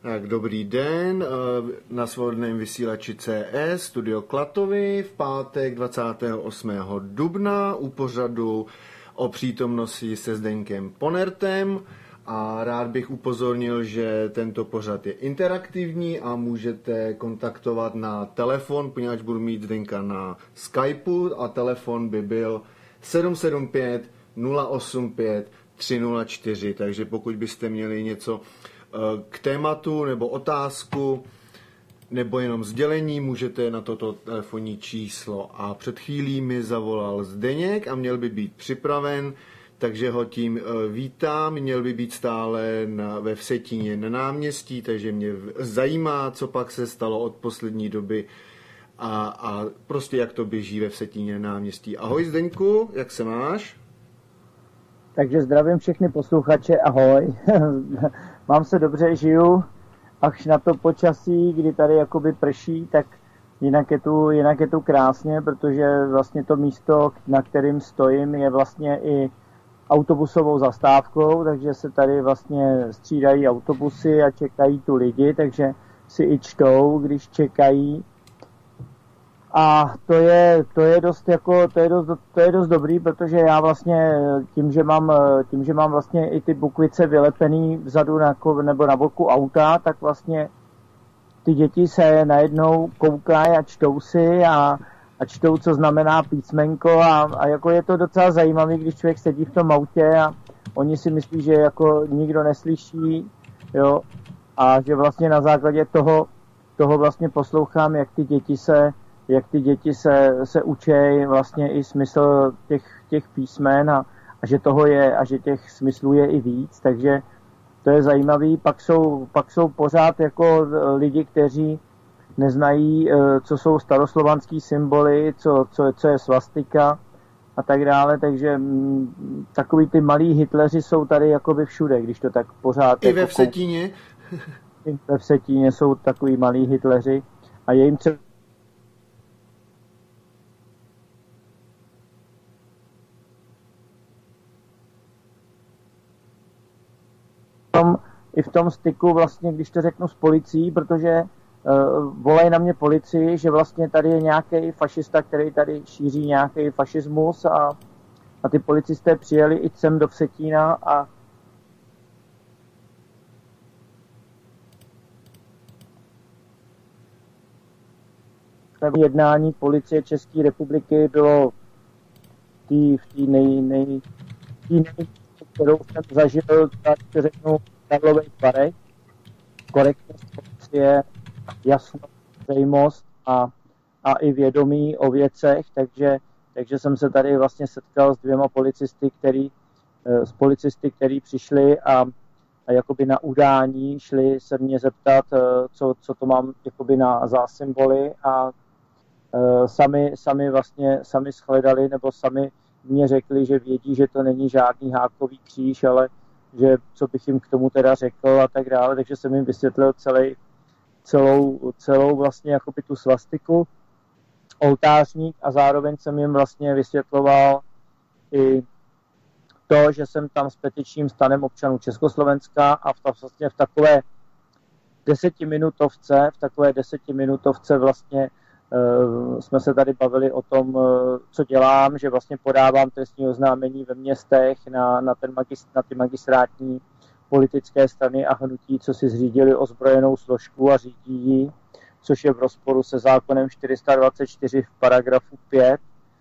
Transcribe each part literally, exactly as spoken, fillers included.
Tak dobrý den, na svobodném vysílači C S, studio Klatovy, v pátek dvacátého osmého dubna u pořadu o přítomnosti se Zdeňkem Ponertem a rád bych upozornil, že tento pořad je interaktivní a můžete kontaktovat na telefon, poněvadž budu mít Zdeňka na Skypeu a telefon by byl sedm sedm pět nula osm pět tři nula čtyři, takže pokud byste měli něco k tématu nebo otázku nebo jenom sdělení, můžete na toto telefonní číslo. A před chvílí mi zavolal Zdeněk a měl by být připraven, takže ho tím vítám. Měl by být stále na, ve Vsetíně na náměstí, takže mě zajímá, co pak se stalo od poslední doby a, a prostě jak to běží ve Vsetíně na náměstí. Ahoj Zdeňku, jak se máš? Takže zdravím všechny posluchače, ahoj. Mám se dobře, žiju, až na to počasí, kdy tady jakoby prší, tak jinak je tu, jinak je tu krásně, protože vlastně to místo, na kterým stojím, je vlastně i autobusovou zastávkou, takže se tady vlastně střídají autobusy a čekají tu lidi, takže si i čtou, když čekají. A to je, to je dost jako, to je dost, to je dost dobrý, protože já vlastně tím, že mám, tím, že mám vlastně i ty bukvice vylepený vzadu na, nebo na boku auta, tak vlastně ty děti se najednou koukají a čtou si a, a čtou, co znamená písmenko a, a jako je to docela zajímavý, když člověk sedí v tom autě a oni si myslí, že jako nikdo neslyší, jo, a že vlastně na základě toho, toho vlastně poslouchám, jak ty děti se jak ty děti se, se učí vlastně i smysl těch, těch písmen a, a že toho je a že těch smyslů je i víc, takže to je zajímavý. Pak jsou, pak jsou pořád jako lidi, kteří neznají, co jsou staroslovanský symboly, co, co, co je svastika a tak dále, takže m, takový ty malí Hitleři jsou tady jakoby všude, když to tak pořád... I jako ve Vsetíně? I ve Vsetíně jsou takový malí Hitleři a je jim třeba i v tom styku vlastně, když to řeknu s policií, protože uh, volají na mě policii, že vlastně tady je nějaký fašista, který tady šíří nějaký fašismus a, a ty policisté přijeli i sem do Vsetína a jednání policie České republiky bylo tý, v té nej, nej, tý nej, kterou jsem zažil, tak řeknu, Karlových Varech, korektnost policie, jasnost, zřejmost a, a i vědomí o věcech, takže, takže jsem se tady vlastně setkal s dvěma policisty, který, s policisty, který přišli a, a jakoby na udání šli se mě zeptat, co, co to mám jakoby na zásymboly a sami, sami vlastně sami shledali nebo sami mě řekli, že vědí, že to není žádný hákový kříž, ale že co bych jim k tomu teda řekl a tak dále, takže jsem jim vysvětlil celý, celou, celou vlastně jakoby tu svastiku, oltářník a zároveň jsem jim vlastně vysvětloval i to, že jsem tam s petičním stanem občanů Československa a v, vlastně v takové desetiminutovce, v takové desetiminutovce vlastně uh, jsme se tady bavili o tom, uh, co dělám, že vlastně podávám trestní oznámení ve městech na, na, ten magist, na ty magistrátní politické strany a hnutí, co si zřídili ozbrojenou složku a řídí ji, což je v rozporu se zákonem čtyři sta dvacet čtyři v paragrafu pět.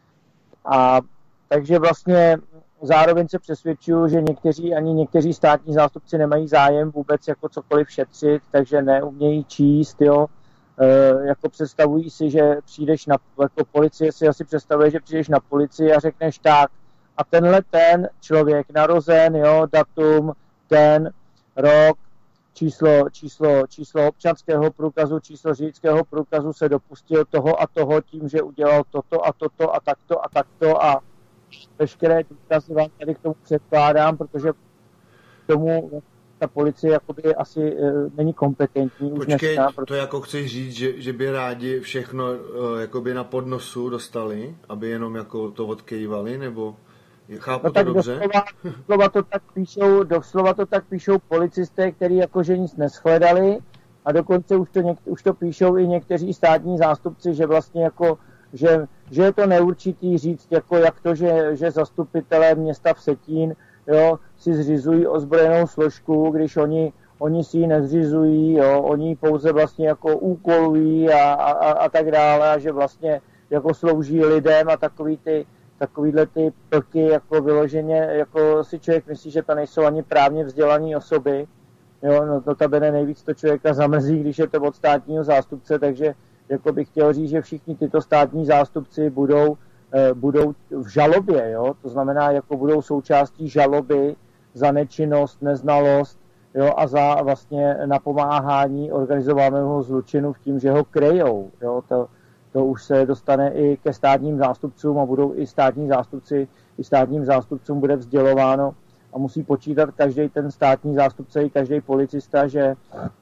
A takže vlastně zároveň se přesvědčuju, že někteří, ani někteří státní zástupci nemají zájem vůbec jako cokoliv šetřit, takže neumějí číst, jo. E, jako představují si, že přijdeš na, jako policie si asi představuje, že přijdeš na policii a řekneš tak, a tenhle ten člověk narozen, jo, datum, ten, rok, číslo, číslo, číslo občanského průkazu, číslo řidičského průkazu se dopustil toho a toho tím, že udělal toto a toto a takto a takto a veškeré důkazy vám tady k tomu předkládám, protože k tomu ta policie jakoby asi e, není kompetentní. Počkej, už dneska, to protože... jako chceš říct, že, že by rádi všechno e, jakoby na podnosu dostali, aby jenom jako to odkejvali, nebo chápu no to dobře? Doslova, doslova, to tak píšou, doslova to tak píšou policisté, kteří jakože nic neschledali a dokonce už to, něk, už to píšou i někteří státní zástupci, že vlastně jako, že, že je to neurčitý říct, jako jak to, že, že zastupitelé města Vsetín, jo, si zřizují ozbrojenou složku, když oni, oni si ji nezřizují, jo, oni ji pouze vlastně jako úkolují a, a, a tak dále, a že vlastně jako slouží lidem a takový ty, takovýhle ty plky jako vyloženě, jako si člověk myslí, že to nejsou ani právně vzdělané osoby. Jo, no to tabene nejvíc to člověka zamrzí, když je to od státního zástupce, takže jako bych chtěl říct, že všichni tyto státní zástupci budou, eh, budou v žalobě, jo, to znamená, jako budou součástí žaloby za nečinnost, neznalost, jo, a za vlastně napomáhání organizovaného zločinu v tím, že ho kryjou, jo, to, to už se dostane i ke státním zástupcům a budou i státní zástupci, i státním zástupcům bude vzdělováno a musí počítat každý ten státní zástupce i každý policista, že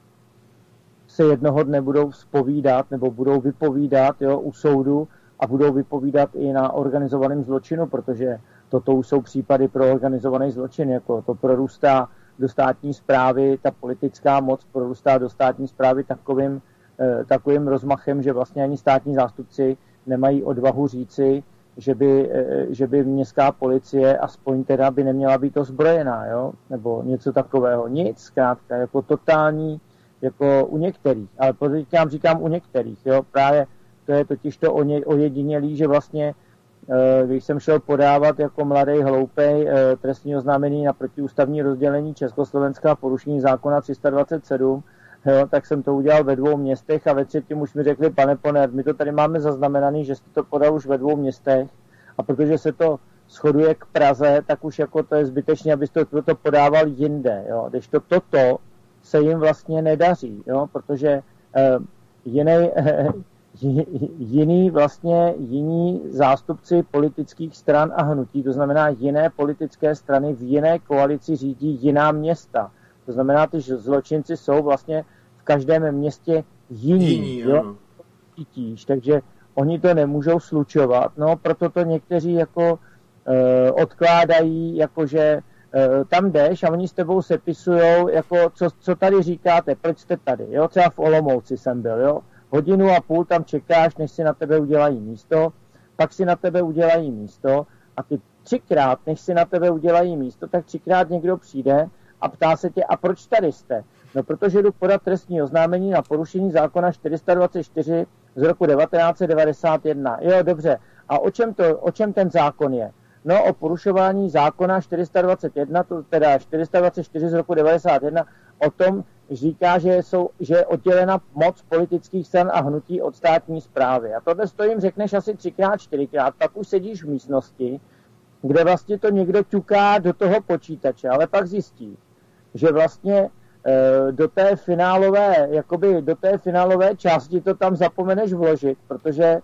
se jednoho dne budou zpovídat nebo budou vypovídat, jo, u soudu a budou vypovídat i na organizovaném zločinu, protože toto už jsou případy pro organizovaný zločin, jako to prorůstá do státní správy, ta politická moc prorůstá do státní správy takovým, eh, takovým rozmachem, že vlastně ani státní zástupci nemají odvahu říci, že by, eh, že by městská policie aspoň teda by neměla být ozbrojená, jo? Nebo něco takového. Nic, zkrátka, jako totální, jako u některých, ale říkám, říkám u některých, jo? Právě to je totiž to ojedinělý, že vlastně když jsem šel podávat jako mladý hloupej trestní oznámení na protiústavní rozdělení Československa a porušení zákona tři sta dvacet sedm, jo, tak jsem to udělal ve dvou městech a ve třetím už mi řekli, pane Poner, my to tady máme zaznamenaný, že jste to podal už ve dvou městech a protože se to shoduje k Praze, tak už jako to je zbytečné, abyste to, to podával jinde, jo, když to toto se jim vlastně nedaří, jo, protože eh, jiný eh, jiný vlastně jiní zástupci politických stran a hnutí, to znamená jiné politické strany v jiné koalici řídí jiná města. To znamená, ty zločinci jsou vlastně v každém městě jiní. jiní jo? Takže oni to nemůžou slučovat. No, proto to někteří jako e, odkládají, jakože e, tam jdeš a oni s tebou sepisujou, jako co, co tady říkáte, proč jste tady. Jo? Třeba v Olomouci jsem byl, jo. Hodinu a půl tam čekáš, než si na tebe udělají místo, pak si na tebe udělají místo a ty třikrát, než si na tebe udělají místo, tak třikrát někdo přijde a ptá se tě, a proč tady jste? No, protože jdu podat trestní oznámení na porušení zákona čtyři sta dvacet čtyři z roku devatenáct set devadesát jedna. Jo, dobře. A o čem, to, o čem ten zákon je? No, o porušování zákona čtyři sta dvacet jedna, to teda čtyři sta dvacet čtyři z roku devadesát jedna, o tom říká, že, jsou, že je oddělena moc politických stran a hnutí od státní správy. A tohle to jim řekneš asi třikrát, čtyřikrát, pak už sedíš v místnosti, kde vlastně to někdo ťuká do toho počítače, ale pak zjistí, že vlastně e, do té finálové, jakoby do té finálové části to tam zapomeneš vložit, protože e,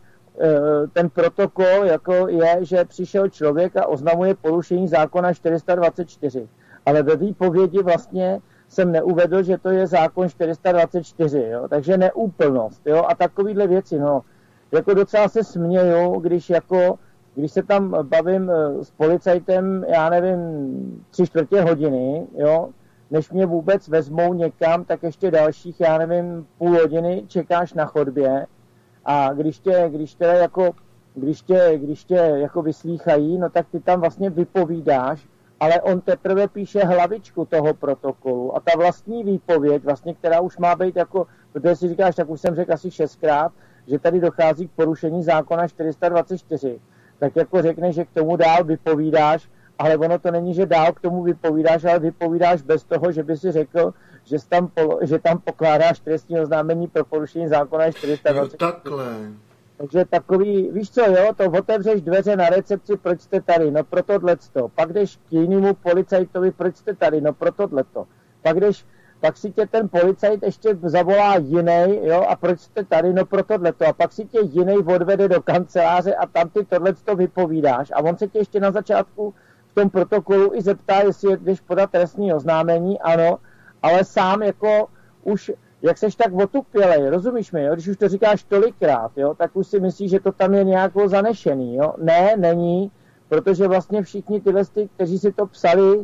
ten protokol jako je, že přišel člověk a oznamuje porušení zákona čtyři sta dvacet čtyři, ale ve výpovědi vlastně jsem neuvedl, že to je zákon čtyři sta dvacet čtyři, jo? Takže neúplnost, jo, a takovýhle věci, no, jako docela se směju, když jako, když se tam bavím s policajtem, já nevím, tři čtvrtě hodiny, jo, než mě vůbec vezmou někam, tak ještě dalších, já nevím, půl hodiny čekáš na chodbě a když tě, když tě jako, když tě, když tě jako vyslýchají, no tak ty tam vlastně vypovídáš, ale on teprve píše hlavičku toho protokolu a ta vlastní výpověď, vlastně, která už má být jako, protože si říkáš, tak už jsem řekl asi šestkrát, že tady dochází k porušení zákona čtyři sta dvacet čtyři, tak jako řekne, že k tomu dál vypovídáš, ale ono to není, že dál k tomu vypovídáš, ale vypovídáš bez toho, že by si řekl, že tam, že tam pokládáš trestní oznámení pro porušení zákona čtyři sta dvacet čtyři. Jo, takhle. Takže takový, víš co, jo, to otevřeš dveře na recepci, proč jste tady, no pro tohleto. Pak jdeš k jinému policajtovi, proč jste tady, no pro tohleto. Pak jdeš, pak si tě ten policajt ještě zavolá jiný, jo, a proč jste tady, no pro tohleto. A pak si tě jiný odvede do kanceláře a tam ty tohleto vypovídáš. A on se tě ještě na začátku v tom protokolu i zeptá, jestli jdeš podat trestní oznámení, ano, ale sám jako už jak seš tak otupělej, rozumíš mi, jo? Když už to říkáš tolikrát, jo, tak už si myslíš, že to tam je nějak zanešený, jo. Ne, není, protože vlastně všichni tyhle, kteří si to psali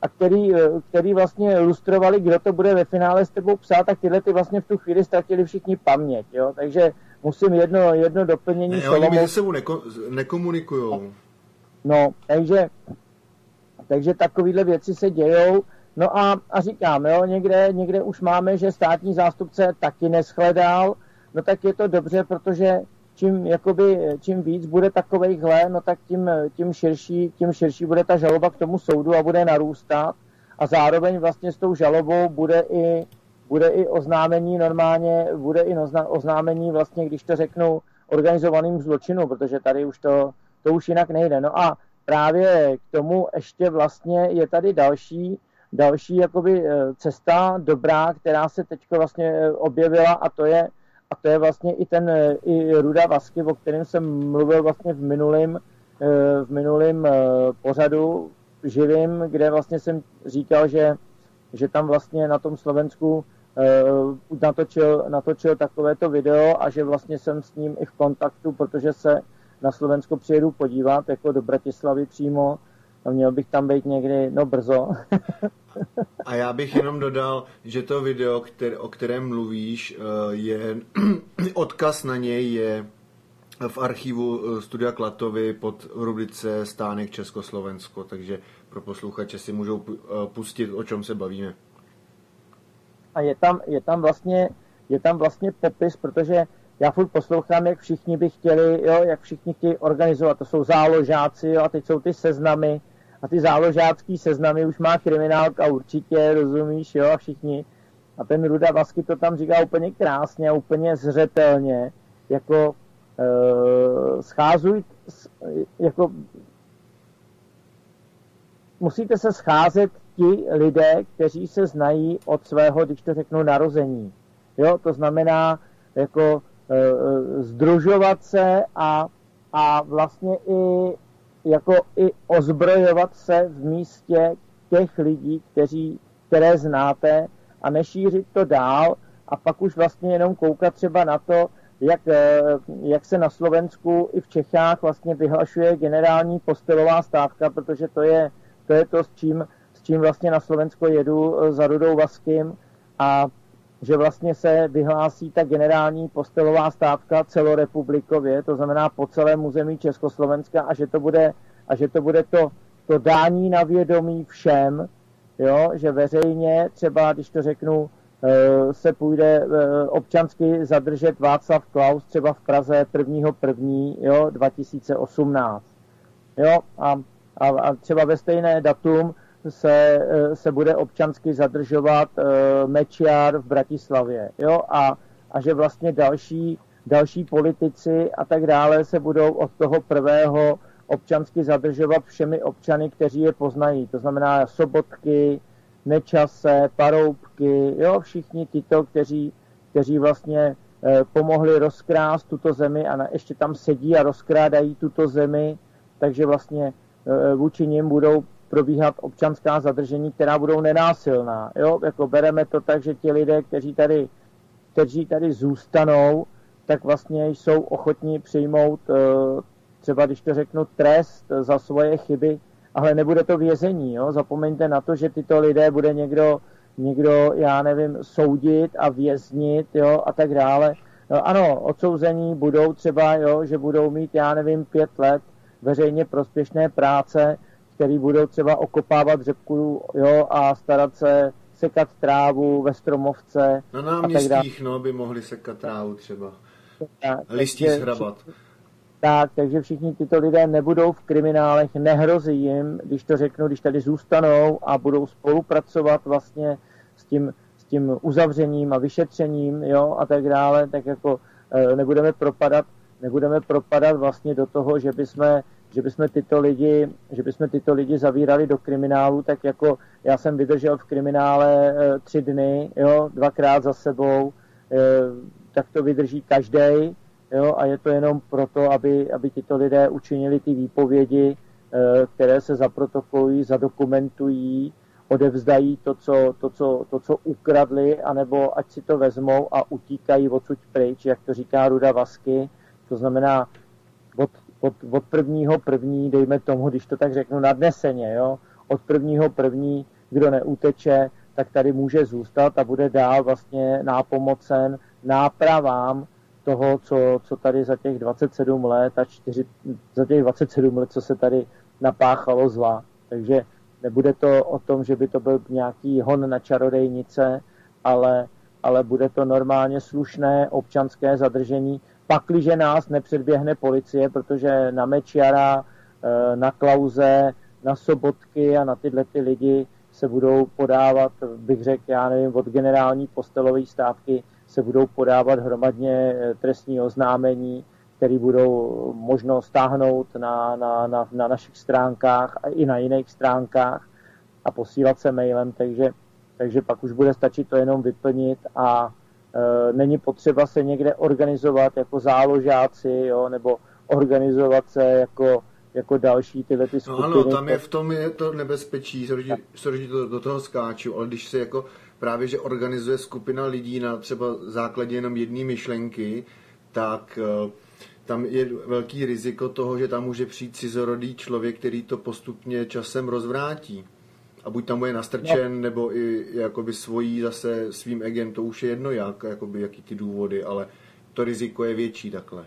a který, který vlastně lustrovali, kdo to bude ve finále s tebou psát, tak tyhle ty vlastně v tu chvíli ztratili všichni paměť, jo, takže musím jedno, jedno doplnění. Ne, oni mezi sebou neko, nekomunikujou. No, takže, takže takovýhle věci se dějou. No a, a říkám, jo, někde, někde už máme, že státní zástupce taky neschledal, no tak je to dobře, protože čím, jakoby, čím víc bude takovejhle, no tak tím, tím, širší, tím širší bude ta žaloba k tomu soudu a bude narůstat a zároveň vlastně s tou žalobou bude i, bude i oznámení normálně, bude i oznámení vlastně, když to řeknu, organizovaným zločinu, protože tady už to, to už jinak nejde. No a právě k tomu ještě vlastně je tady další, další jakoby cesta dobrá, která se teď vlastně objevila a to je, a to je vlastně i ten i Ruda Vasky, o kterém jsem mluvil vlastně v minulém v minulém pořadu živým, kde vlastně jsem říkal, že, že tam vlastně na tom Slovensku natočil, natočil takovéto video a že vlastně jsem s ním i v kontaktu, protože se na Slovensko přijedu podívat, jako do Bratislavy přímo, a měl bych tam být někdy, no brzo. A já bych jenom dodal, že to video, který, o kterém mluvíš, je odkaz na něj je v archivu Studia Klatovy pod rubrice Stánek Československo, takže pro posluchače si můžou pustit, o čem se bavíme. A je tam, je tam vlastně, je tam vlastně popis, protože já furt poslouchám, jak všichni by chtěli, jo, jak všichni chtějí organizovat, to jsou záložáci, jo, a teď jsou ty seznamy, a ty záložácký seznamy už má kriminálka určitě, rozumíš, jo, a všichni. A ten Ruda Vasky to tam říká úplně krásně a úplně zřetelně, jako e, scházuj, jako musíte se scházet ti lidé, kteří se znají od svého, když to řeknu, narození. Jo, to znamená, jako e, združovat se a, a vlastně i jako i ozbrojovat se v místě těch lidí, kteří, které znáte a nešířit to dál a pak už vlastně jenom koukat třeba na to, jak, jak se na Slovensku i v Čechách vlastně vyhlašuje generální postelová stávka, protože to je to, je to s, čím, s čím vlastně na Slovensko jedu za Rudou Vaskym a že vlastně se vyhlásí ta generální postelová stávka celorepublikově, to znamená po celém území Československa a že to bude, a že to, bude to, to dání na vědomí všem, jo, že veřejně třeba, když to řeknu, se půjde občansky zadržet Václav Klaus třeba v Praze prvního prvního dva tisíce osmnáct. Jo, a, a, a třeba ve stejné datum se, se bude občansky zadržovat uh, Mečiar v Bratislavě. Jo? A, a že vlastně další, další politici a tak dále se budou od toho prvého občansky zadržovat všemi občany, kteří je poznají. To znamená Sobotky, Nečase, Paroubky, jo? Všichni tyto, kteří, kteří vlastně uh, pomohli rozkrást tuto zemi a na, ještě tam sedí a rozkrádají tuto zemi, takže vlastně uh, vůči nim budou probíhat občanská zadržení, která budou nenásilná. Jo? Jako bereme to tak, že ti lidé, kteří tady, kteří tady zůstanou, tak vlastně jsou ochotní přijmout třeba, když to řeknu, trest za svoje chyby, ale nebude to vězení. Jo? Zapomeňte na to, že tyto lidé bude někdo, někdo, já nevím, soudit a věznit, jo? A tak dále. No, ano, odsouzení budou třeba, jo, že budou mít, já nevím, pět let veřejně prospěšné práce, který budou třeba okopávat řepku, jo, a starat se sekat trávu ve stromovce. Na náměstích, no, by mohli sekat trávu třeba. Tak, listí shrabat. Tak, takže všichni tyto lidé nebudou v kriminálech, nehrozí jim, když to řeknu, když tady zůstanou a budou spolupracovat vlastně s tím, s tím uzavřením a vyšetřením, jo, a tak dále, tak jako e, nebudeme propadat, nebudeme propadat vlastně do toho, že bychom že bychom tyto lidi, že bychom tyto lidi zavírali do kriminálu, tak jako já jsem vydržel v kriminále e, tři dny, jo, dvakrát za sebou, e, tak to vydrží každej, jo, a je to jenom proto, aby, aby tyto lidé učinili ty výpovědi, e, které se zaprotokolují, zadokumentují, odevzdají to co, to, co, to, co ukradli, anebo ať si to vezmou a utíkají odsud pryč, jak to říká Ruda Vasky, to znamená od Od, od prvního první, dejme tomu, když to tak řeknu, nadneseně, jo, od prvního první kdo neuteče, tak tady může zůstat a bude dál vlastně nápomocen nápravám toho, co, co tady za těch dvacet sedm let a čtyři, za těch dvacet sedm let, co se tady napáchalo zla. Takže nebude to o tom, že by to byl nějaký hon na čarodejnice, ale, ale bude to normálně slušné občanské zadržení, pakliže nás nepředběhne policie, protože na Mečiara, na Klause, na Sobotky a na tyhle ty lidi se budou podávat, bych řekl, já nevím, od generální postelové stávky se budou podávat hromadně trestní oznámení, které budou možno stáhnout na, na, na, na našich stránkách a i na jiných stránkách a posílat se mailem, takže, takže pak už bude stačit to jenom vyplnit a e, není potřeba se někde organizovat jako záložáci, jo, nebo organizovat se jako jako další tyhle ty skupiny. No ano, tam je v tom je to nebezpečí, sorry, to do toho skáču, ale když se jako právě, že organizuje skupina lidí na třeba základě jenom jedné myšlenky, tak uh, tam je velký riziko toho, že tam může přijít cizorodý člověk, který to postupně časem rozvrátí. A buď tam bude nastrčen, no. nebo i jakoby svojí zase svým egem, to už je jedno jak, jakoby jaký ty důvody, ale to riziko je větší takhle.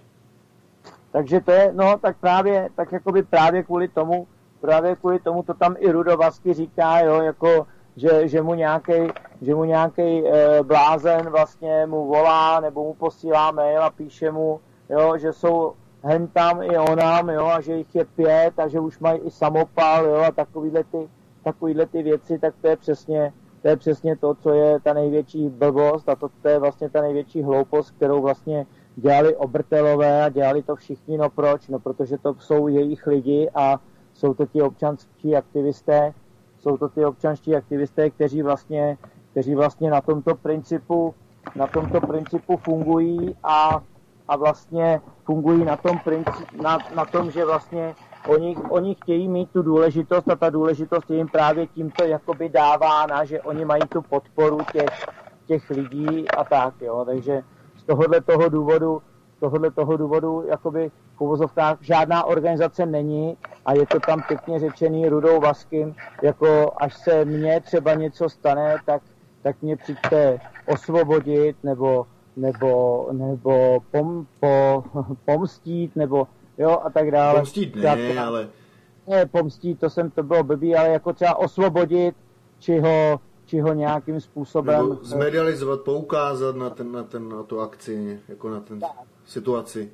Takže to je, no tak právě, tak jakoby právě kvůli tomu, právě kvůli tomu to tam i Rudovasky říká, jo, jako, že, že mu nějaký, že mu nějaký e, blázen vlastně mu volá, nebo mu posílá mail a píše mu, jo, že jsou hen tam i onam, jo, a že jich je pět a že už mají i samopal, jo, a takovýhle ty, takovýhle ty věci, tak to je přesně, to je přesně to, co je ta největší blbost a to, to je vlastně ta největší hloupost, kterou vlastně dělali Obrtelové a dělali to všichni, no proč? No protože to jsou jejich lidi a jsou to ti občanští aktivisté, jsou to ty občanští aktivisté, kteří vlastně, kteří vlastně na tomto principu, na tomto principu fungují a, a vlastně fungují na tom, princip, na, na tom, že vlastně oni, oni chtějí mít tu důležitost a ta důležitost je jim právě tímto jakoby dávána, že oni mají tu podporu těch, těch lidí a tak, jo, takže z tohohle toho důvodu, z tohohle toho důvodu jakoby v uvozovkách žádná organizace není a je to tam pěkně řečený Rudou Vaskym, jako až se mně třeba něco stane, tak, tak mě přijďte osvobodit nebo, nebo, nebo pom, po, pomstít nebo jo a tak dále. Pomstít ne, třeba, ale... Ne, pomstít, to jsem, to bylo blbý, ale jako třeba osvobodit, či ho, či ho nějakým způsobem... Nebo zmedializovat, poukázat na, ten, na, ten, na tu akci, jako na ten situaci.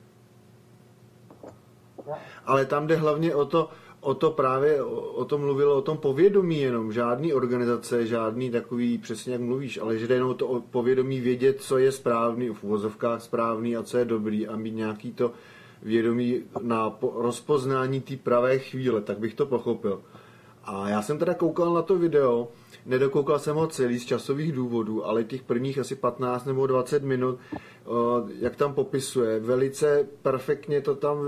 Ale tam jde hlavně o to, o to právě, o, o tom mluvilo, o tom povědomí jenom, žádný organizace, žádný takový, přesně jak mluvíš, ale že jde jenom o to o povědomí vědět, co je správný, v uvozovkách správný a co je dobrý a mít nějaký to vědomí na po, rozpoznání té pravé chvíle, tak bych to pochopil. A já jsem teda koukal na to video, nedokoukal jsem ho celý z časových důvodů, ale těch prvních asi patnáct nebo dvacet minut, jak tam popisuje, velice perfektně to tam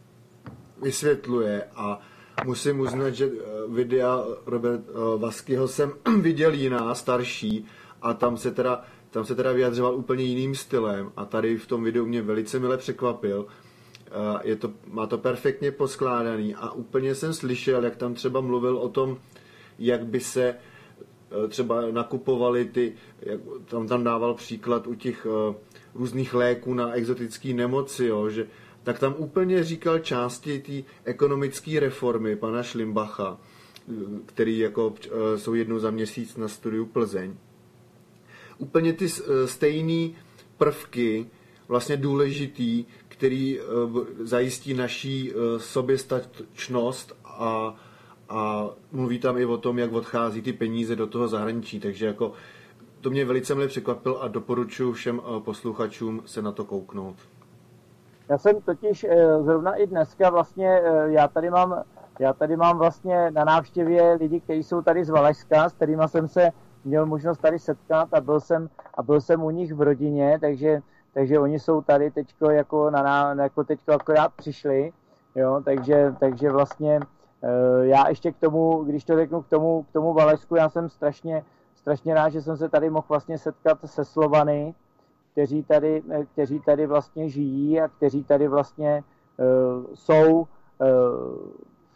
vysvětluje a musím uznat, že videa Robert Vaskyho jsem viděl jiná, starší a tam se teda, tam se teda vyjadřoval úplně jiným stylem a tady v tom videu mě velice mile překvapil. Je to, má to perfektně poskládaný a úplně jsem slyšel, jak tam třeba mluvil o tom, jak by se třeba nakupovaly ty, jak tam, tam dával příklad u těch uh, různých léků na exotické nemoci, jo, že, tak tam úplně říkal části té ekonomické reformy pana Šlimbacha, který jako uh, jsou jednou za měsíc na studiu Plzeň. Úplně ty uh, stejné prvky, vlastně důležitý, který uh, zajistí naší uh, soběstačnost a, a mluví tam i o tom, jak odchází ty peníze do toho zahraničí, takže jako to mě velice mile překvapil a doporučuji všem uh, posluchačům se na to kouknout. Já jsem totiž uh, zrovna i dneska vlastně, uh, já tady mám já tady mám vlastně na návštěvě lidi, kteří jsou tady z Valašska, s kterými jsem se měl možnost tady setkat a byl jsem, a byl jsem u nich v rodině, takže takže oni jsou tady teďko jako, na, jako teďko akorát přišli, jo, takže, takže vlastně já ještě k tomu, když to řeknu k tomu, k tomu Valašsku, já jsem strašně, strašně rád, že jsem se tady mohl vlastně setkat se Slovany, kteří tady, kteří tady vlastně žijí a kteří tady vlastně uh, jsou uh,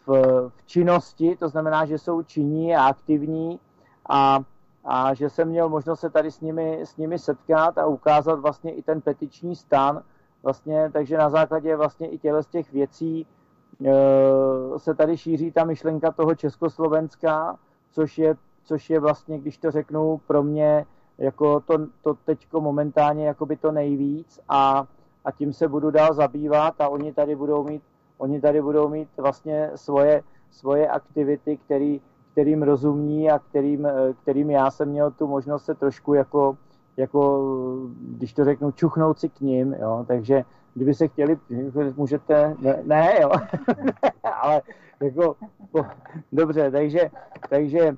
v, v činnosti, to znamená, že jsou činní a aktivní a, a že jsem měl možnost se tady s nimi, s nimi setkat a ukázat vlastně i ten petiční stan. Vlastně, takže na základě vlastně i těle z těch věcí e, se tady šíří ta myšlenka toho Československa, což je, což je vlastně, když to řeknu, pro mě jako to, to teďko momentálně jakoby to nejvíc a, a tím se budu dál zabývat a oni tady budou mít, oni tady budou mít vlastně svoje, svoje aktivity, který, kterým rozumí a kterým, kterým já jsem měl tu možnost se trošku jako, jako když to řeknu, čuchnout si k ním, jo, takže kdyby se chtěli, můžete, ne, ne jo, ale jako, dobře, takže, takže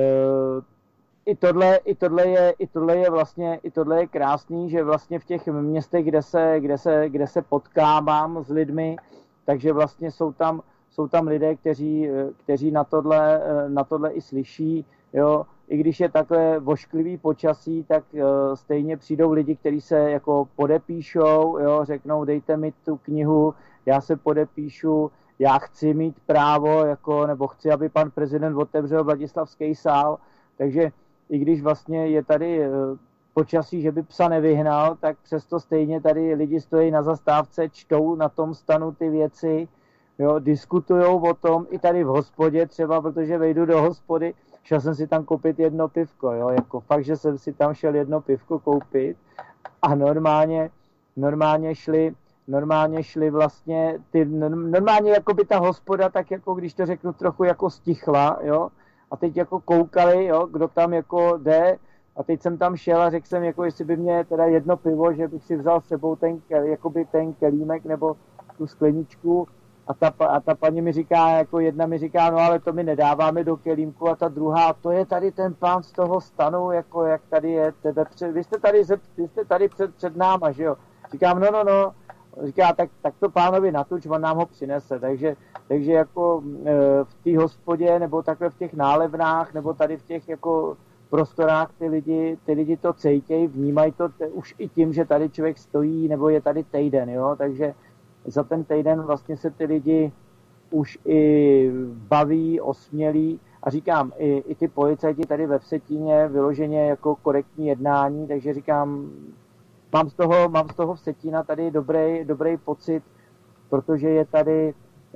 I tohle, i, tohle je, I tohle je vlastně, i tohle je krásný, že vlastně v těch městech, kde se, kde se, kde se potkávám s lidmi, takže vlastně jsou tam, jsou tam lidé, kteří, kteří na tohle, na tohle i slyší, jo. I když je takhle vošklivý počasí, tak stejně přijdou lidi, kteří se jako podepíšou, jo, řeknou, dejte mi tu knihu, já se podepíšu, já chci mít právo, jako, nebo chci, aby pan prezident otevřel Vladislavský sál, takže i když vlastně je tady počasí, že by psa nevyhnal, tak přesto stejně tady lidi stojí na zastávce, čtou na tom stanu ty věci, jo, diskutujou o tom i tady v hospodě třeba, protože vejdu do hospody, šel jsem si tam koupit jedno pivko, jo, jako fakt, že jsem si tam šel jedno pivko koupit a normálně, normálně šli, normálně šli vlastně, ty, normálně jako by ta hospoda, tak jako když to řeknu trochu jako stichla, jo, a teď jako koukali, jo, kdo tam jako jde a teď jsem tam šel a řekl jsem, jako jestli by mě teda jedno pivo, že bych si vzal s sebou ten, jakoby ten kelímek nebo tu skleničku a ta, a ta paní mi říká, jako jedna mi říká, no ale to my nedáváme do kelímku a ta druhá, to je tady ten pán z toho stanu, jako jak tady je, tebe před, vy jste tady, vy jste tady před, před náma, že jo. Říkám, no, no, no, říká, tak, tak to pánovi natuč, on nám ho přinese, takže, takže jako e, v té hospodě, nebo takhle v těch nálevnách, nebo tady v těch jako prostorách ty lidi, ty lidi to cejtějí, vnímají to t- už i tím, že tady člověk stojí, nebo je tady týden, jo, takže za ten týden vlastně se ty lidi už i baví, osmělí a říkám, i, i ty policajti tady ve Vsetíně vyloženě jako korektní jednání, takže říkám, Mám z toho, mám z toho Vsetína tady dobrý, dobrý pocit, protože je tady,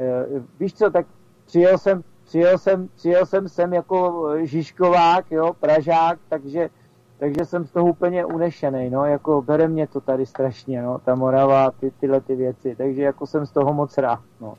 víš co, tak přijel jsem, přijel jsem, přijel jsem sem jako Žižkovák, jo, Pražák, takže, takže jsem z toho úplně unešený, no, jako bere mě to tady strašně, no, ta Morava, ty, tyhle ty věci, takže jako jsem z toho moc rád, no.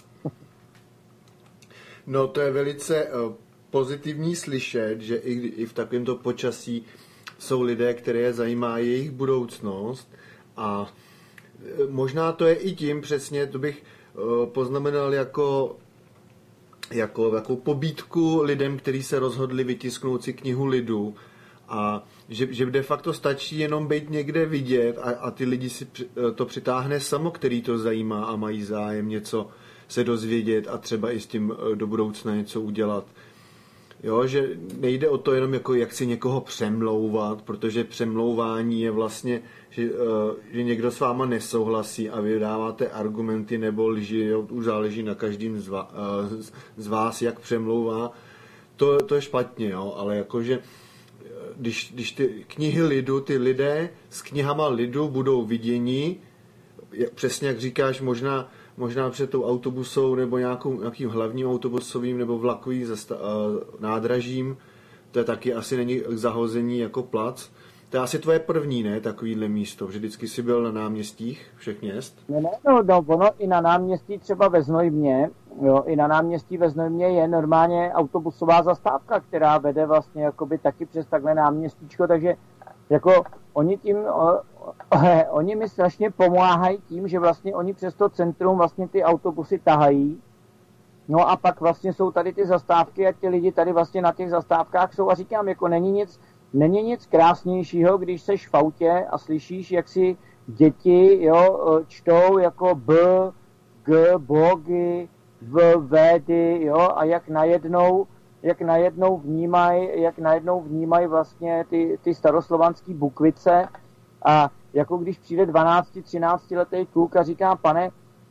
No, to je velice uh, pozitivní slyšet, že i, i v takovémto počasí jsou lidé, které zajímá jejich budoucnost a možná to je i tím přesně, to bych poznamenal jako, jako, jako pobídku lidem, kteří se rozhodli vytisknout si knihu lidu a že, že de facto stačí jenom být někde vidět a, a ty lidi si to přitáhne samo, který to zajímá a mají zájem něco se dozvědět a třeba i s tím do budoucna něco udělat. Jo, že nejde o to jenom jako jak si někoho přemlouvat, protože přemlouvání je vlastně, že, že někdo s váma nesouhlasí a vy dáváte argumenty nebo lži, jo, už záleží na každém z vás, z vás, jak přemlouvá. To, to je špatně, jo, ale jakože když, když ty knihy lidu, ty lidé s knihama lidu budou viděni, přesně jak říkáš, možná možná před tou autobusou nebo nějakou, nějakým hlavním autobusovým nebo vlakovým zasta- nádražím. To je taky asi není k zahození jako plac. To je asi tvoje první, ne, takovýhle místo. Vždycky jsi byl na náměstích všech měst? No, no, no, no, ono i na náměstí třeba ve Znojmě, jo, i na náměstí ve Znojmě je normálně autobusová zastávka, která vede vlastně jakoby taky přes takhle náměstíčko, takže jako oni tím, o, o, oni mi strašně pomáhají tím, že vlastně oni přes to centrum vlastně ty autobusy tahají. No a pak vlastně jsou tady ty zastávky a ti lidi tady vlastně na těch zastávkách jsou a říkám, jako není nic, není nic krásnějšího, když seš v autě a slyšíš, jak si děti, jo, čtou jako b, g, bogy, v, védy, jo, a jak najednou jak najednou vnímají, jak najednou vnímají vlastně ty, ty staroslovanský bukvice a jako když přijde dvanáct třináct letý kluk a říká, pane,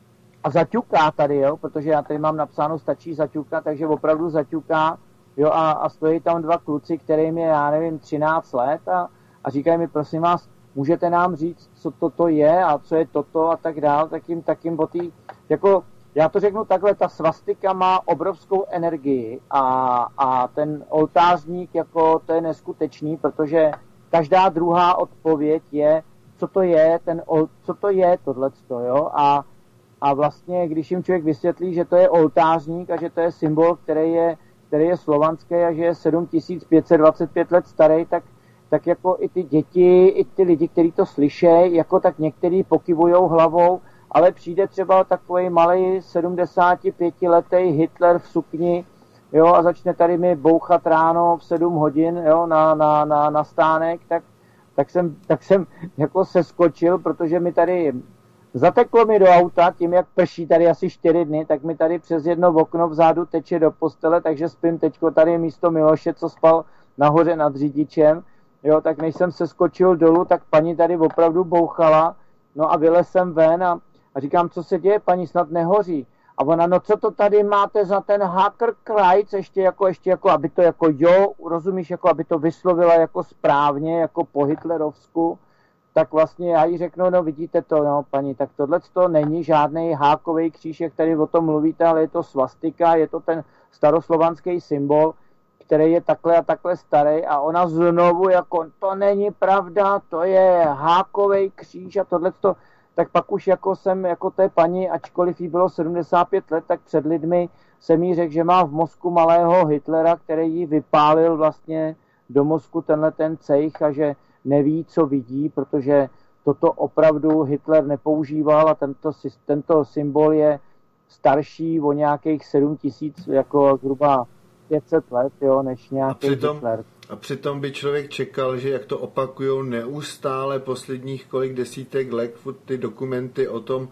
a zaťuká tady, jo, protože já tady mám napsáno stačí zaťukat, takže opravdu zaťuká, jo, a, a stojí tam dva kluci, kterým je, já nevím, třináct let a, a říkají mi, prosím vás, můžete nám říct, co toto je a co je toto a tak dál, tak jim, tak jim o tý, jako, já to řeknu takhle, ta svastika má obrovskou energii a, a ten oltářník, jako, to je neskutečný, protože každá druhá odpověď je, co to je, ten, co to je tohleto, jo, a A vlastně, když jim člověk vysvětlí, že to je oltářník a že to je symbol, který je, který je slovanský a že je sedm tisíc pět set dvacet pět let starý, tak, tak jako i ty děti, i ty lidi, kteří to slyšejí, jako tak některý pokyvujou hlavou, ale přijde třeba takový malej sedmdesátipětiletý Hitler v sukni, jo, a začne tady mi bouchat ráno v sedm hodin, jo, na, na, na, na stánek, tak, tak, jsem, tak jsem jako seskočil, protože mi tady zateklo mi do auta, tím jak prší tady asi čtyři dny, tak mi tady přes jedno okno vzadu teče do postele, takže spím teďko tady místo Miloše, co spal nahoře nad řidičem. Jo, tak než jsem se skočil dolů, tak paní tady opravdu bouchala, no a vylez jsem ven a, a říkám, co se děje, paní, snad nehoří. A ona, no co to tady máte za ten Haker Kreuz, ještě jako, ještě jako, aby to jako jo, rozumíš, jako aby to vyslovila jako správně, jako po hitlerovsku. Tak vlastně já jí řeknu, no vidíte to, no paní, tak tohle to není žádný hákový kříž, jak tady o tom mluvíte, ale je to svastika, je to ten staroslovanský symbol, který je takhle a takhle starý a ona znovu jako, to není pravda, to je hákový kříž a tohle to, tak pak už jako jsem, jako té paní, ačkoliv jí bylo sedmdesát pět let, tak před lidmi jsem jí řekl, že má v mozku malého Hitlera, který jí vypálil vlastně do mozku tenhle ten cejch a že neví, co vidí, protože toto opravdu Hitler nepoužíval a tento, tento symbol je starší o nějakých sedm tisíc, jako zhruba pět set let, jo, než nějaký a přitom, Hitler. A přitom by člověk čekal, že jak to opakujou neustále posledních kolik desítek let ty dokumenty o tom,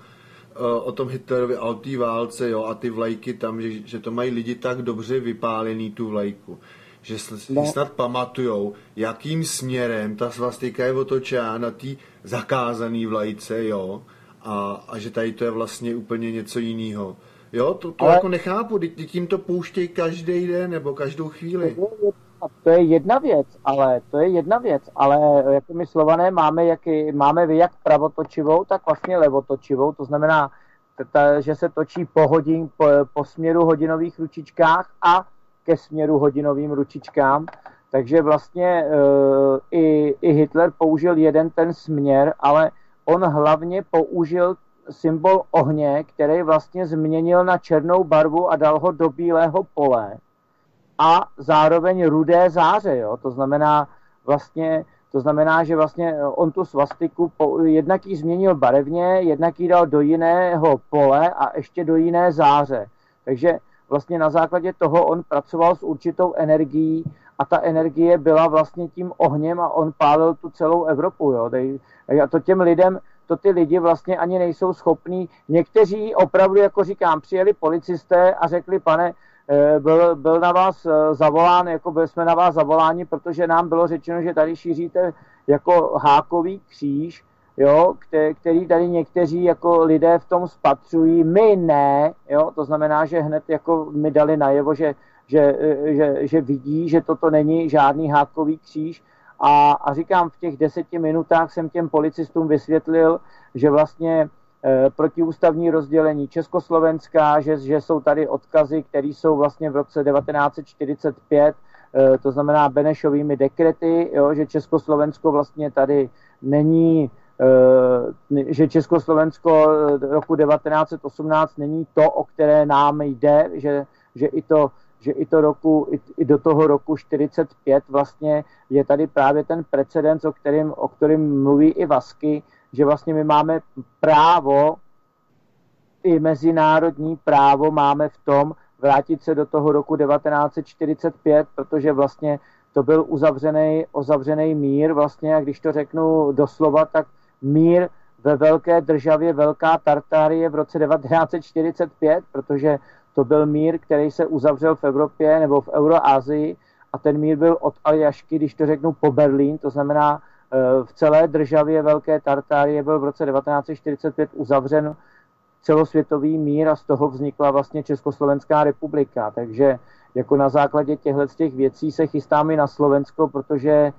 o tom Hitlerovi a o té válce, jo, a ty vlajky tam, že, že to mají lidi tak dobře vypálený tu vlajku, že si no. snad pamatujou, jakým směrem ta svastika je otočená na té zakázané vlajce, jo, a, a že tady to je vlastně úplně něco jiného. Jo, to, to ale... jako nechápu, ty tím to pouštějí každý den nebo každou chvíli. To je jedna věc, ale to je jedna věc, ale jako my Slované máme, jak, máme vy jak pravotočivou, tak vlastně levotočivou, to znamená, ta, že se točí po, hodin, po, po směru hodinových ručičkách a ke směru hodinovým ručičkám, takže vlastně e, i, i Hitler použil jeden ten směr, ale on hlavně použil symbol ohně, který vlastně změnil na černou barvu a dal ho do bílého pole a zároveň rudé záře, jo? To znamená vlastně, to znamená, že vlastně on tu svastiku po, jednak ji změnil barevně, jednak ji dal do jiného pole a ještě do jiné záře. Takže vlastně na základě toho on pracoval s určitou energií a ta energie byla vlastně tím ohněm a on pálil tu celou Evropu, jo? A to těm lidem, to ty lidi vlastně ani nejsou schopní. Někteří opravdu, jako říkám, přijeli policisté a řekli, pane, byl, byl na vás zavolán, jako byli jsme na vás zavoláni, protože nám bylo řečeno, že tady šíříte jako hákový kříž, jo, který tady někteří jako lidé v tom spatřují, my ne, jo, to znamená, že hned jako mi dali najevo, že, že, že, že vidí, že toto není žádný hákový kříž. A, a říkám, v těch deseti minutách jsem těm policistům vysvětlil, že vlastně e, protiústavní rozdělení Československa, že, že jsou tady odkazy, které jsou vlastně v roce devatenáct set čtyřicet pět, e, to znamená Benešovými dekrety, jo, že Československo vlastně tady není, e, že Československo roku devatenáct set osmnáct není to, o které nám jde, že, že i to že i, to roku, i, i do toho roku čtyřicet pět vlastně je tady právě ten precedens, o kterém, o kterém mluví i Vasky, že vlastně my máme právo, i mezinárodní právo máme v tom vrátit se do toho roku devatenáct set čtyřicet pět, protože vlastně to byl uzavřený, uzavřený mír vlastně, a když to řeknu doslova, tak mír ve velké državě Velká Tartárie v roce devatenáct set čtyřicet pět, protože to byl mír, který se uzavřel v Evropě nebo v Euroázii a ten mír byl od Aljašky, když to řeknu, po Berlín, to znamená v celé državě Velké Tartárie byl v roce devatenáct set čtyřicet pět uzavřen celosvětový mír a z toho vznikla vlastně Československá republika. Takže jako na základě těchto těch věcí se chystáme na Slovensko, protože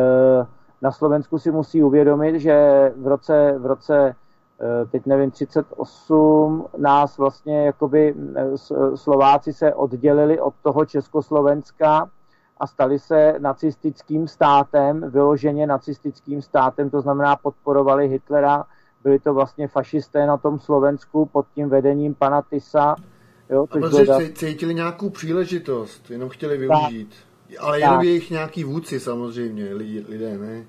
na Slovensku si musí uvědomit, že v roce, v roce teď nevím, třicet osm nás vlastně jakoby Slováci se oddělili od toho Československa a stali se nacistickým státem, vyloženě nacistickým státem, to znamená podporovali Hitlera, byli to vlastně fašisté na tom Slovensku pod tím vedením pana Tisa. Jo, a protože da... cítili nějakou příležitost, jenom chtěli využít. Tak. Ale jenom jejich nějaký vůdci samozřejmě, lidé, ne?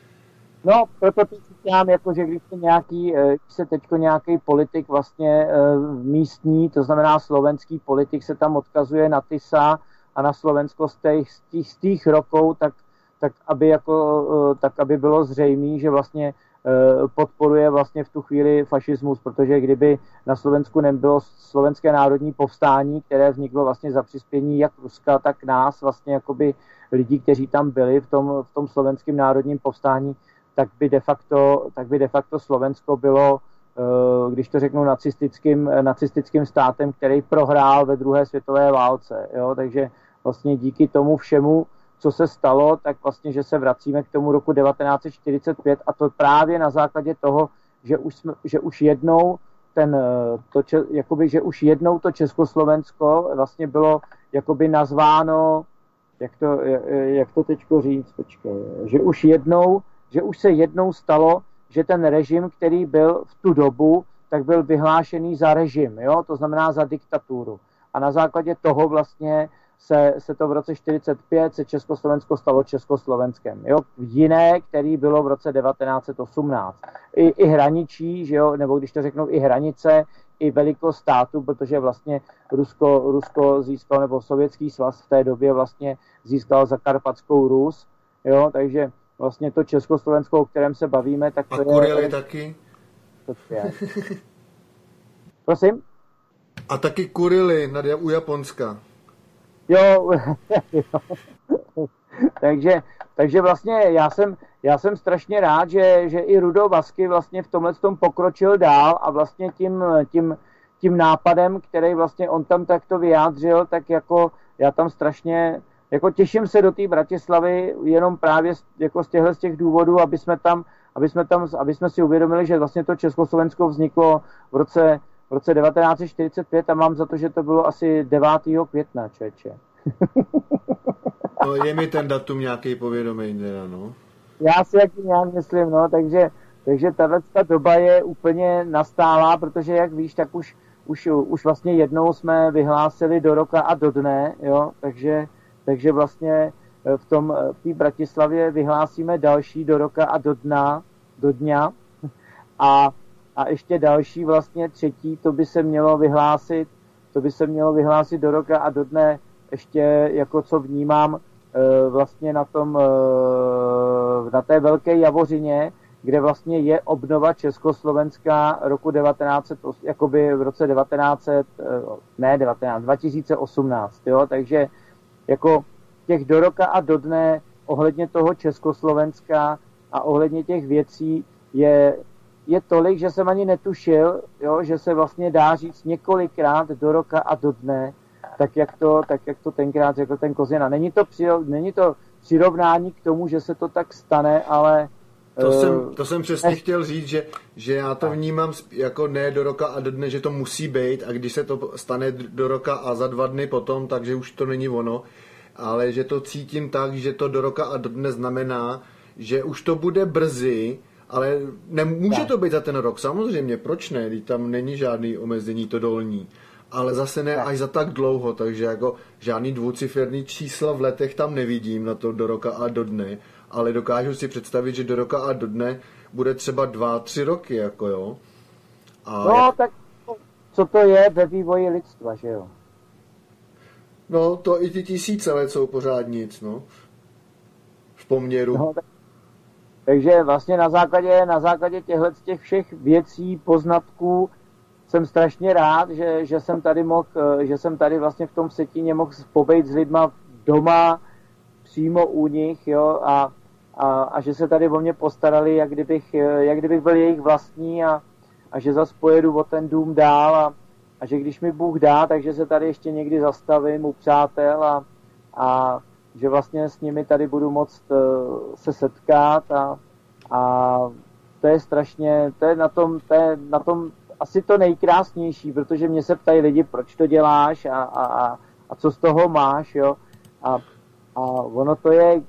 No, proto teď říkám, jako, že když se, nějaký, když se teďko nějaký politik vlastně místní, to znamená slovenský politik se tam odkazuje na Tisa a na Slovensko z těch, z těch, z těch rokov, tak, tak, aby jako, tak aby bylo zřejmé, že vlastně podporuje vlastně v tu chvíli fašismus, protože kdyby na Slovensku nebylo slovenské národní povstání, které vzniklo vlastně za přispění jak Ruska, tak nás, vlastně jakoby lidí, kteří tam byli v tom, v tom slovenském národním povstání, tak by de facto, tak by de facto Slovensko bylo, když to řeknu, nacistickým, nacistickým státem, který prohrál ve druhé světové válce. Jo? Takže vlastně díky tomu všemu, co se stalo, tak vlastně, že se vracíme k tomu roku devatenáct set čtyřicet pět a to právě na základě toho, že už, jsme, že už jednou ten, to, jakoby, že už jednou to Československo vlastně bylo jakoby nazváno, jak to, jak to teďko říct, počkej, že už jednou, že už se jednou stalo, že ten režim, který byl v tu dobu, tak byl vyhlášený za režim, jo? To znamená za diktaturu. A na základě toho vlastně se, se to v roce čtyřicet pět se Československo stalo Československem. Jo? Jiné, který bylo v roce devatenáct set osmnáct. I, i hraničí, že jo? Nebo když to řeknu, i hranice, i velikost státu, protože vlastně Rusko, Rusko získalo, nebo Sovětský svaz v té době vlastně získal Zakarpatskou Rus, jo? Takže vlastně to Československo, o kterém se bavíme, tak to a je... A Kurily taky? To je. Prosím? A taky Kurily u Japonska. Jo, jo. takže, takže vlastně já jsem, já jsem strašně rád, že, že i Rudo Vasky vlastně v tomhle tom pokročil dál a vlastně tím, tím, tím nápadem, který vlastně on tam takto vyjádřil, tak jako já tam strašně jako těším se do té Bratislavy jenom právě jako z těchto z těch důvodů, aby jsme tam, aby jsme tam, aby jsme si uvědomili, že vlastně to Československo vzniklo v roce v roce devatenáct set čtyřicet pět a mám za to, že to bylo asi devátého května, čeče. No, je mi ten datum nějaký povědomý, no. Já si jaký nějak myslím, no, takže, takže tato doba je úplně nastálá, protože jak víš, tak už, už, už vlastně jednou jsme vyhlásili do roka a do dne, jo, takže, takže vlastně v tom, v té Bratislavě vyhlásíme další do roka a do dna, do dňa a A ještě další, vlastně třetí, to by se mělo vyhlásit, to by se mělo vyhlásit do roka a do dne ještě, jako co vnímám, vlastně na tom, na té Velké Javořině, kde vlastně je obnova Československa roku devatenáct set, jakoby v roce devatenáct set, ne devatenáct, dva tisíce osmnáct, jo, takže jako těch do roka a do dne ohledně toho Československa a ohledně těch věcí je je tolik, že jsem ani netušil, jo, že se vlastně dá říct několikrát do roka a do dne, tak jak to, tak jak to tenkrát řekl ten Kozina. Není to, přiro, není to přirovnání k tomu, že se to tak stane, ale... To, uh, jsem, to jsem přesně nech... chtěl říct, že, že já to vnímám jako ne do roka a do dne, že to musí být a když se to stane do roka a za dva dny potom, takže už to není ono, ale že to cítím tak, že to do roka a do dne znamená, že už to bude brzy. Ale nemůže to být za ten rok, samozřejmě, proč ne, když tam není žádný omezení to dolní, ale zase ne až za tak dlouho, takže jako žádný dvouciferný čísla v letech tam nevidím na to do roka a do dne, ale dokážu si představit, že do roka a do dne bude třeba dva, tři roky, jako jo. A no, jak... tak co to je ve vývoji lidstva, že jo? No, to i ty tisíce let jsou pořád nic, no, v poměru. No, tak... Takže vlastně na základě, na základě těchto těch všech věcí, poznatků jsem strašně rád, že, že jsem tady mohl, že jsem tady vlastně v tom Vsetíně mohl pobejt s lidma doma, přímo u nich, jo, a, a, a že se tady o mě postarali, jak kdybych, jak kdybych byl jejich vlastní a, a že zas pojedu o ten dům dál a, a že když mi Bůh dá, takže se tady ještě někdy zastavím u přátel a, a že vlastně s nimi tady budu moct uh, se setkat a, a to je strašně, to je na tom, to je na tom asi to nejkrásnější, protože mě se ptají lidi, proč to děláš a, a, a, a co z toho máš, jo. A, a ono to je,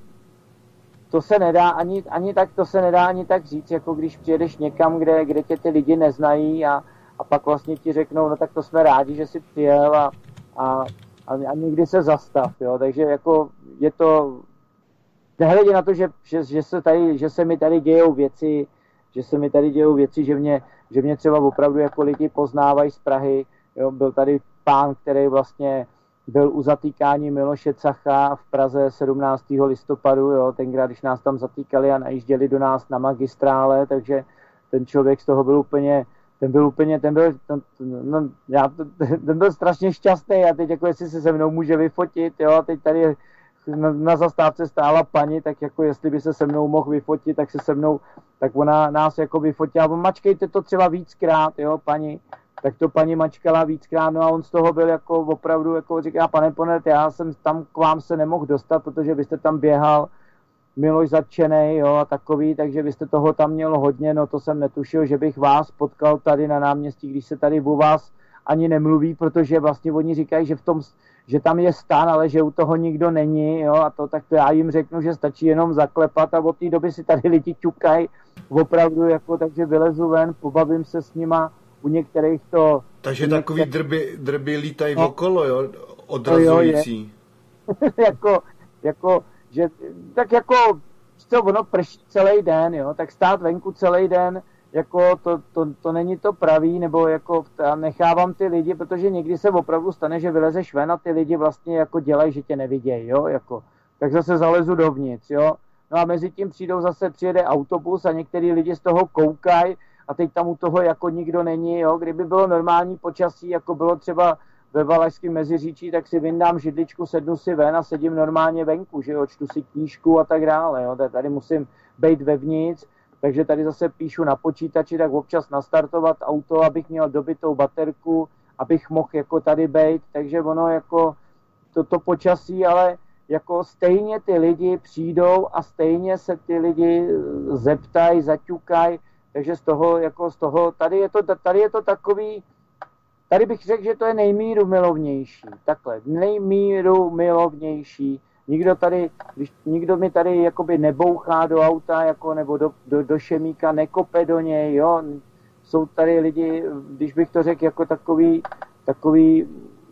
to se nedá ani, ani tak, to se nedá ani tak říct, jako když přijedeš někam, kde, kde tě ty lidi neznají a, a pak vlastně ti řeknou, no tak to jsme rádi, že jsi přijel a, a, a někdy se zastav, jo. Takže jako je to, nehledě na to, že, že, že, se tady, že se mi tady dějou věci, že se mi tady dějou věci, že mě, že mě třeba opravdu jako lidi poznávají z Prahy. Jo, byl tady pán, který vlastně byl u zatýkání Miloše Cacha v Praze sedmnáctého listopadu, jo, tenkrát, když nás tam zatýkali a najížděli do nás na magistrále, takže ten člověk z toho byl úplně, ten byl úplně, ten byl, ten, no, já, ten byl strašně šťastný a teď jako jestli se se mnou může vyfotit, jo, a teď tady na, na zastávce stála paní, tak jako jestli by se se mnou mohl vyfotit, tak se se mnou, tak ona nás jako vyfotila, mačkejte to třeba víckrát, jo, paní, tak to paní mačkala víckrát, no a on z toho byl jako opravdu, jako říká, pane Ponet, já jsem tam k vám se nemohl dostat, protože byste tam běhal, Miloš zatčenej, jo, a takový, takže byste toho tam měl hodně, no to jsem netušil, že bych vás potkal tady na náměstí, když se tady u vás ani nemluví, protože vlastně oni říkají, že v tom, že tam je stan, ale že u toho nikdo není, jo, a to, tak to já jim řeknu, že stačí jenom zaklepat a od té doby si tady lidi ťukají, opravdu, jako, takže vylezu ven, pobavím se s nima, u některých to... Takže takový některých... drby, drby lítají no. okolo, jo, odrazující. Jo, jako, jako, že, tak jako, co, ono prší celý den, jo, tak stát venku celý den, jako to, to, to není to pravý, nebo jako nechávám ty lidi, protože někdy se opravdu stane, že vylezeš ven a ty lidi vlastně jako dělají, že tě nevidějí, jo, jako, tak zase zalezu dovnitř, jo, no a mezi tím přijdou zase, přijede autobus a některý lidi z toho koukají a teď tam u toho jako nikdo není, jo, kdyby bylo normální počasí, jako bylo třeba ve Valašském Meziříčí, tak si vyndám židličku, sednu si ven a sedím normálně venku, že jo, čtu si knížku a tak dále, jo, tady musím být vevnitř, takže tady zase píšu na počítači, tak občas nastartovat auto, abych měl dobitou baterku, abych mohl jako tady být, takže ono jako toto počasí, ale jako stejně ty lidi přijdou a stejně se ty lidi zeptají, zaťukají, takže z toho, jako z toho, tady je to, tady je to takový, tady bych řekl, že to je nejmíru milovnější, takhle, nejmíru milovnější. Nikdo tady, když nikdo mi tady jakoby nebouchá do auta, jako, nebo do, do, do šemíka, nekope do něj, jo. Jsou tady lidi, když bych to řekl, jako takový, takový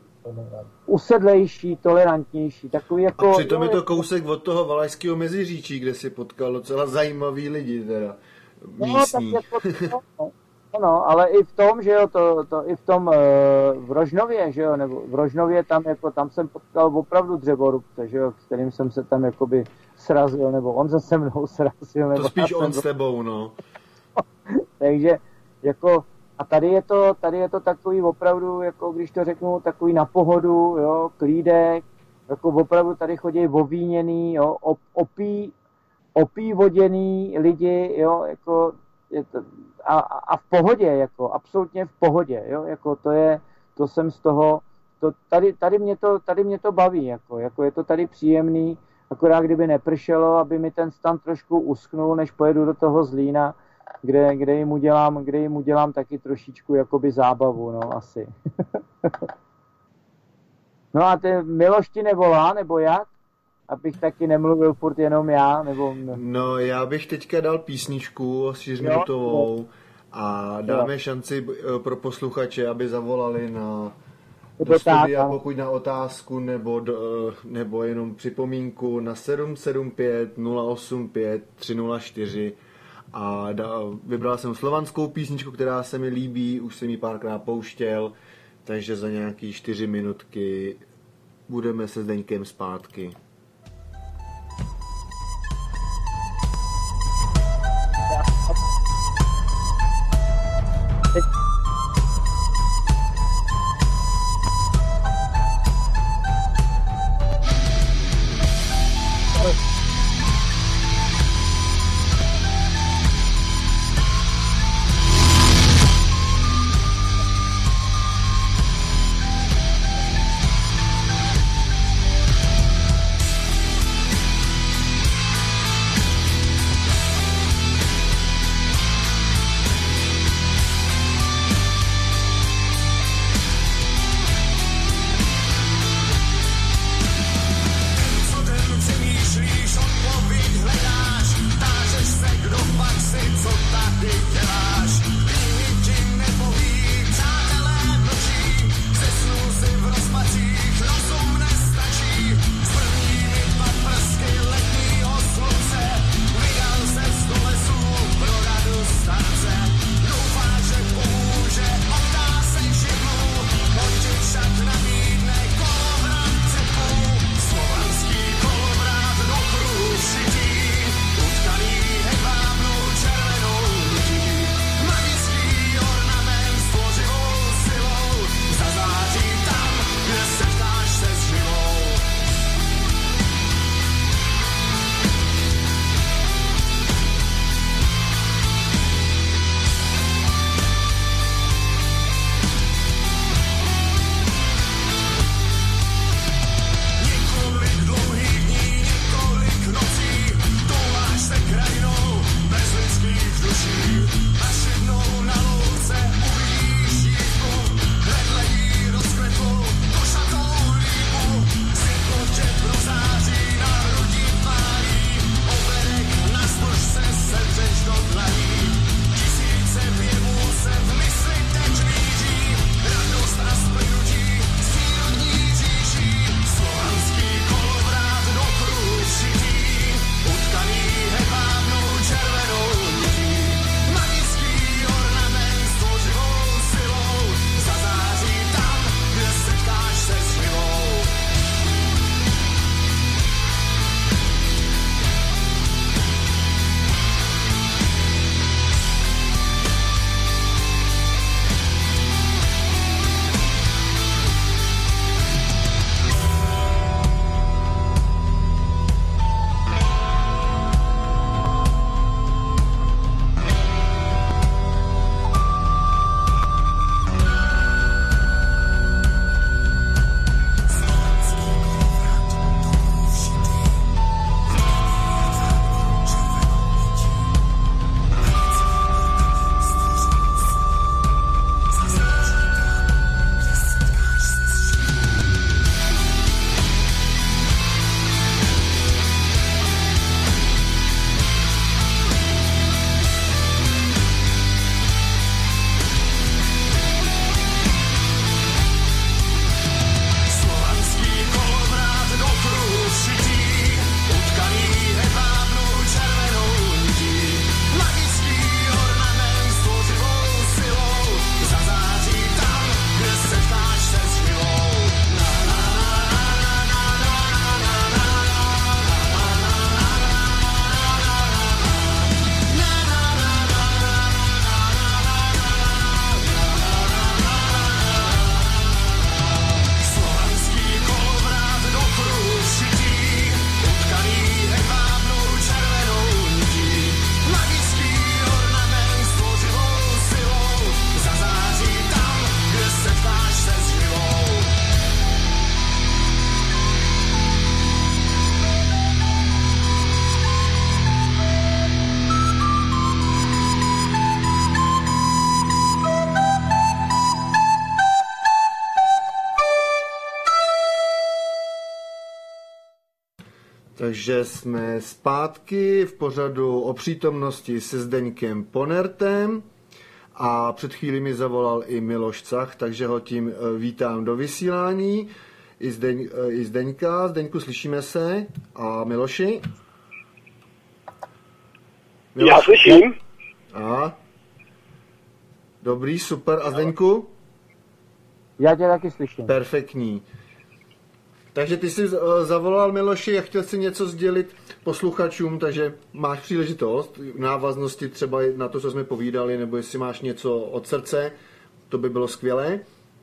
usedlejší, tolerantnější, takový jako... A přitom je to kousek od toho Valašského Meziříčí, kde si potkal docela zajímavý lidi, teda místní. No, tak jako, no, no, ale i v tom, že jo, to, to i v tom v Rožnově, že jo, nebo v Rožnově tam jako, tam jsem potkal opravdu dřevorubce, že jo, s kterým jsem se tam jakoby srazil, nebo on se se mnou srazil. Nebo to spíš on s tebou, no. Takže jako, a tady je to, tady je to takový opravdu, jako když to řeknu, takový na pohodu, jo, klídek, jako opravdu tady chodí ovíněný, jo, op, opí, opí voděný lidi, jo, jako je to, a, a v pohodě, jako absolutně v pohodě, jo, jako to je, to jsem z toho, to, tady, tady, mě to, tady mě to baví, jako, jako je to tady příjemný, akorát kdyby nepršelo, aby mi ten stan trošku uschnul, než pojedu do toho Zlína, kde, kde, jim udělám, kde jim udělám taky trošičku jakoby zábavu, no, asi. No a ty Miloš ti nevolá, nebo jak? Abych taky nemluvil furt jenom já, nebo... No, já bych teďka dal písničku čtyřminutovou a dáme jo. šanci pro posluchače, aby zavolali na do studia, pokud na otázku nebo, do, nebo jenom připomínku na sedm sedm pět nula osm pět tři nula čtyři a da, vybral jsem slovanskou písničku, která se mi líbí, už jsem ji párkrát pouštěl, takže za nějaký čtyři minutky budeme se Zdeňkem zpátky. že jsme zpátky v pořadu o přítomnosti se Zdeňkem Ponertem a před chvílí mi zavolal i Miloš Cach, takže ho tím vítám do vysílání. I, Zdeň, i Zdeňka. Zdeňku, slyšíme se? A Miloši? Miloš? Já slyším. A? Dobrý, super. A Zdeňku? Já tě taky slyším. Perfektní. Takže ty jsi zavolal Miloši a chtěl si něco sdělit posluchačům, takže máš příležitost v návaznosti třeba na to, co jsme povídali, nebo jestli máš něco od srdce, to by bylo skvělé.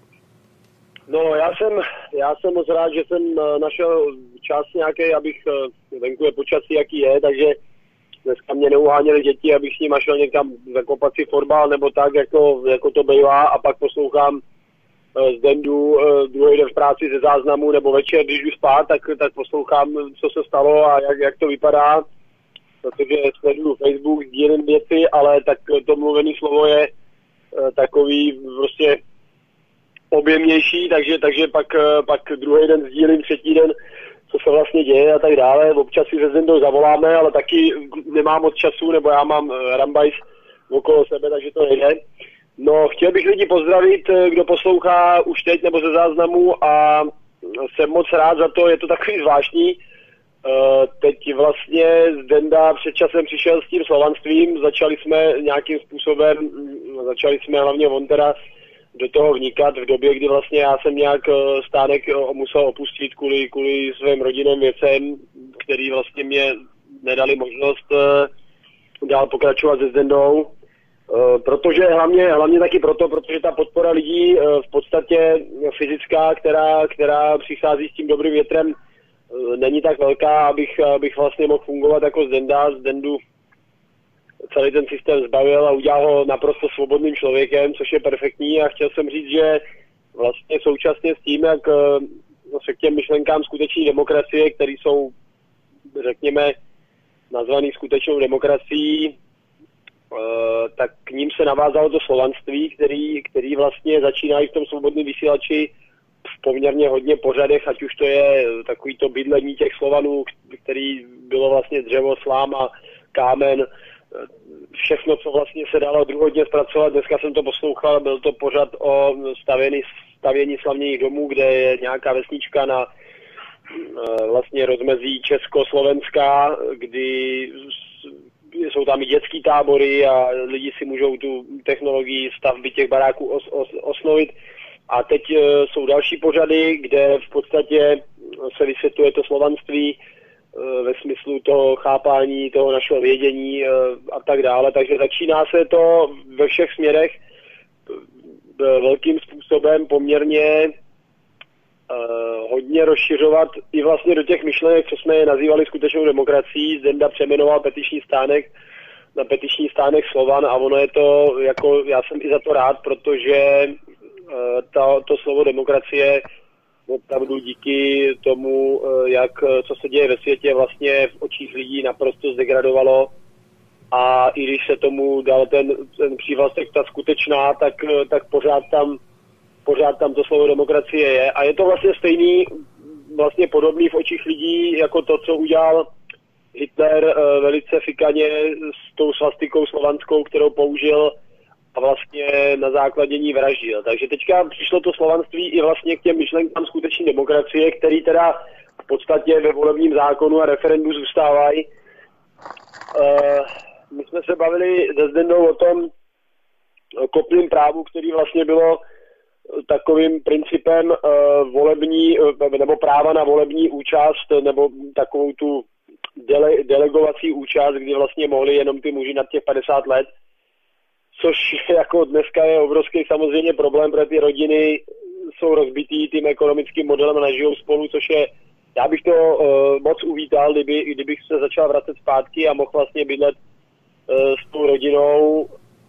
No, já jsem, já jsem moc rád, že jsem našel čas nějaký, abych, venku je počasí, jaký je, takže dneska mě neuháněli děti, abych s nimi šel někam zakopat si fotbal nebo tak, jako, jako to bývá, a pak poslouchám z Dendu druhý den v práci ze záznamu, nebo večer, když jdu spát, tak, tak poslouchám, co se stalo a jak, jak to vypadá, protože sleduju Facebook, sdílím věci, ale tak to mluvené slovo je takový prostě objemnější, takže, takže pak, pak druhý den sdílím, třetí den, co se vlastně děje a tak dále. Občas si se Zendou zavoláme, ale taky nemám moc času, nebo já mám rambajs okolo sebe, takže to nejde. No, chtěl bych lidi pozdravit, kdo poslouchá už teď nebo ze záznamu, a jsem moc rád za to, je to takový zvláštní. Teď vlastně Zdenda před časem přišel s tím slovanstvím, začali jsme nějakým způsobem, začali jsme hlavně on teda do toho vnikat v době, kdy vlastně já jsem nějak stánek musel opustit kvůli, kvůli svým rodinným věcem, který vlastně mě nedali možnost dál pokračovat se Zdendou. Protože hlavně, hlavně taky proto, protože ta podpora lidí v podstatě fyzická, která, která přichází s tím dobrým větrem, není tak velká, abych, abych vlastně mohl fungovat jako Zdenda. Zdendu celý ten systém zbavil a udělal ho naprosto svobodným člověkem, což je perfektní, a chtěl jsem říct, že vlastně současně s tím, jak no, se k těm myšlenkám skutečné demokracie, které jsou, řekněme, nazvaný skutečnou demokracií, tak k ním se navázalo to slovanství, který, který vlastně začínají v tom svobodném vysílači v poměrně hodně pořadech, ať už to je takový to bydlení těch Slovanů, který bylo vlastně dřevo, sláma, kámen, všechno, co vlastně se dalo druhodně zpracovat. Dneska jsem to poslouchal, byl to pořad o stavění, stavění slavných domů, kde je nějaká vesnička na vlastně rozmezí Česko-Slovenská, kdy jsou tam i dětský tábory a lidi si můžou tu technologii stavby těch baráků os, os, osnovit. A teď uh, jsou další pořady, kde v podstatě se vysvětluje to slovanství uh, ve smyslu toho chápání, toho našeho vědění uh, a tak dále. Takže začíná se to ve všech směrech uh, velkým způsobem poměrně uh, hodně rozšiřovat i vlastně do těch myšlenek, co jsme je nazývali skutečnou demokracií. Zdenda přejmenoval petiční stánek na petiční stánek Slovan, a ono je to, jako já jsem i za to rád, protože Ta, to slovo demokracie opravdu díky tomu, jak, co se děje ve světě, vlastně v očích lidí naprosto zdegradovalo, a i když se tomu dal ten, ten přívlastek ta skutečná, tak, tak pořád, tam, pořád tam to slovo demokracie je. A je to vlastně stejný, vlastně podobný v očích lidí, jako to, co udělal Hitler velice fikaně s tou svastikou slovanskou, kterou použil a vlastně na základě ní vraždil. Takže teďka přišlo to slovanství i vlastně k těm myšlenkám skutečné demokracie, který teda v podstatě ve volebním zákonu a referendu zůstávají. Uh, my jsme se bavili se Zdendou o tom kopným právu, který vlastně bylo takovým principem uh, volební, uh, nebo práva na volební účast, nebo takovou tu dele, delegovací účast, kdy vlastně mohli jenom ty muži nad těch padesát let, což jako dneska je obrovský samozřejmě problém, protože ty rodiny jsou rozbitý tím ekonomickým modelem a nežijou spolu, což je, já bych to uh, moc uvítal, kdyby, kdybych se začal vracet zpátky a mohl vlastně bydlet uh, s tou rodinou,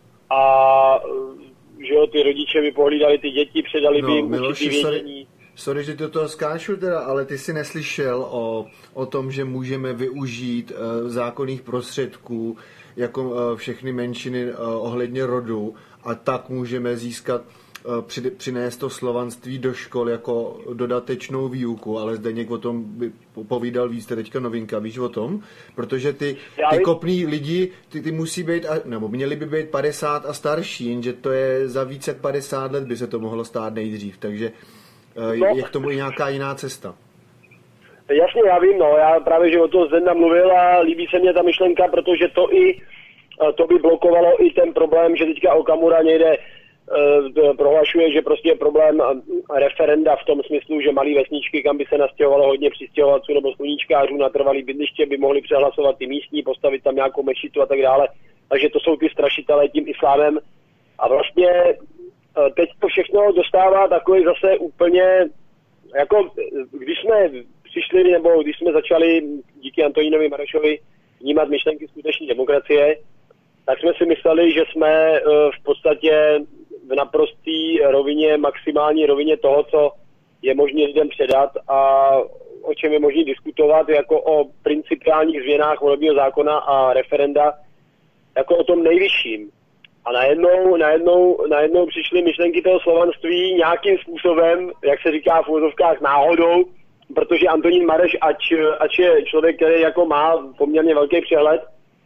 a uh, že jo, ty rodiče by pohlídali ty děti, předali no, by jim určitý vědění. Sorry, že do toho skáču teda, ale ty jsi neslyšel o, o tom, že můžeme využít uh, zákonných prostředků jako uh, všechny menšiny uh, ohledně rodu, a tak můžeme získat při, přinést to slovanství do škol jako dodatečnou výuku, ale Zdeněk o tom by povídal víc, teďka novinka, víš o tom? Protože ty, ty kopný lidi, ty, ty musí být, nebo měli by být padesát a starší, jenže to je za více jak padesát let by se to mohlo stát nejdřív, takže no. Je k tomu i nějaká jiná cesta. Jasně, já vím, no, já právě, že o toho Zdena mluvil a líbí se mně ta myšlenka, protože to i, to by blokovalo i ten problém, že teďka Okamura někde uh, prohlašuje, že prostě je problém referenda v tom smyslu, že malý vesničky, kam by se nastěhovalo hodně přistěhovalců nebo sluníčkářů na trvalý bydliště, by mohli přehlasovat ty místní, postavit tam nějakou mešitu a tak dále. Takže to jsou ty strašitelé tím islámem. A vlastně uh, teď to všechno dostává takový zase úplně, jako když jsme přišli, nebo když jsme začali díky Antonínovi Marešovi vnímat myšlenky skutečné demokracie, tak jsme si mysleli, že jsme v podstatě v naprostý rovině, maximální rovině toho, co je možné lidem předat a o čem je možné diskutovat, jako o principiálních změnách volebního zákona a referenda, jako o tom nejvyšším. A najednou, najednou, najednou přišly myšlenky toho slovanství nějakým způsobem, jak se říká v úvozovkách, náhodou, protože Antonín Mareš, ač, ač je člověk, který jako má poměrně velký přehled,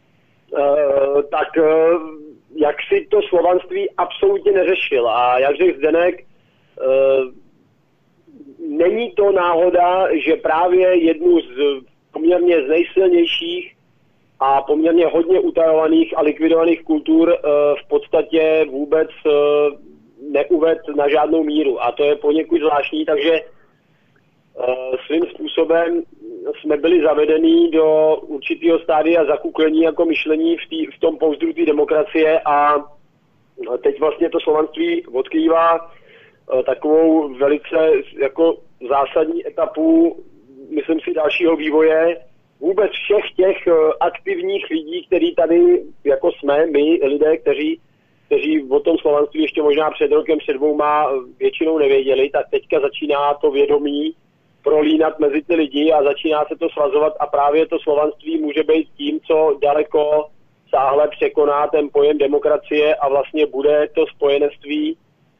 uh, tak uh, jak si to slovanství absolutně neřešil. A jak řekl Zdeněk, uh, není to náhoda, že právě jednu z poměrně z nejsilnějších a poměrně hodně utajovaných a likvidovaných kultur uh, v podstatě vůbec uh, neuved na žádnou míru. A to je poněkud zvláštní, takže svým způsobem jsme byli zavedení do určitého stádia zakuklení jako myšlení v, tý, v tom pouzdru té demokracie a teď vlastně to slovanství odkrývá takovou velice jako zásadní etapu, myslím si, dalšího vývoje vůbec všech těch aktivních lidí, kteří tady jako jsme, my lidé, kteří, kteří o tom slovanství ještě možná před rokem, před dvouma většinou nevěděli, tak teďka začíná to vědomí prolínat mezi ty lidi a začíná se to svazovat a právě to slovanství může být tím, co daleko sáhle překoná ten pojem demokracie a vlastně bude to spojenectví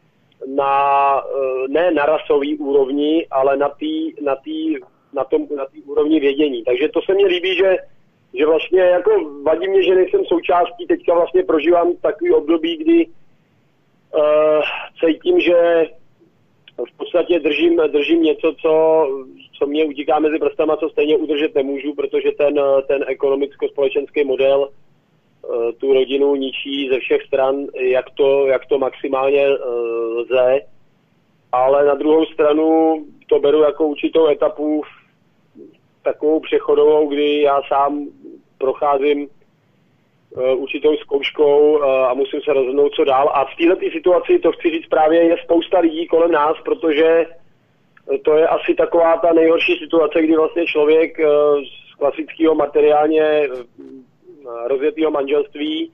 na, ne na rasový úrovni, ale na tý, na tý, na tom, na tý úrovni vědění. Takže to se mně líbí, že, že vlastně jako vadí mě, že nejsem součástí, teďka vlastně prožívám takový období, kdy uh, cítím, že v podstatě držím, držím něco, co, co mě utíká mezi prstama, co stejně udržet nemůžu, protože ten, ten ekonomicko-společenský model tu rodinu ničí ze všech stran, jak to, jak to maximálně lze. Ale na druhou stranu to beru jako určitou etapu, takovou přechodovou, kdy já sám procházím určitou zkouškou a musím se rozhodnout, co dál. A v této situaci, to chci říct právě, je spousta lidí kolem nás, protože to je asi taková ta nejhorší situace, kdy vlastně člověk z klasického materiálně rozjetého manželství,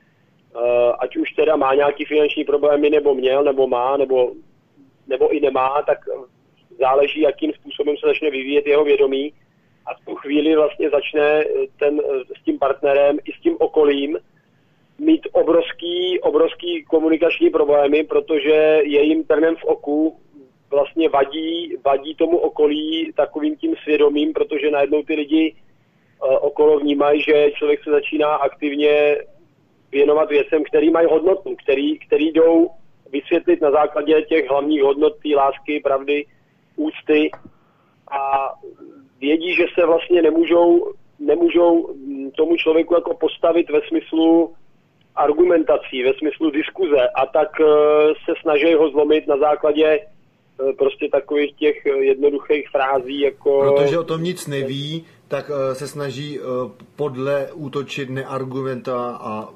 ať už teda má nějaký finanční problémy, nebo měl, nebo má, nebo, nebo i nemá, tak záleží, jakým způsobem se začne vyvíjet jeho vědomí. A v tu chvíli vlastně začne ten s tím partnerem i s tím okolím mít obrovský, obrovský komunikační problémy, protože je jim trnem v oku vlastně vadí, vadí tomu okolí takovým tím svědomím, protože najednou ty lidi uh, okolo vnímají, že člověk se začíná aktivně věnovat věcem, který mají hodnotu, který, který jdou vysvětlit na základě těch hlavních hodnot té lásky, pravdy, úcty a vědí, že se vlastně nemůžou, nemůžou tomu člověku jako postavit ve smyslu argumentací, ve smyslu diskuze a tak se snaží ho zlomit na základě prostě takových těch jednoduchých frází jako... Protože o tom nic neví, tak se snaží podle útočit neargumenta a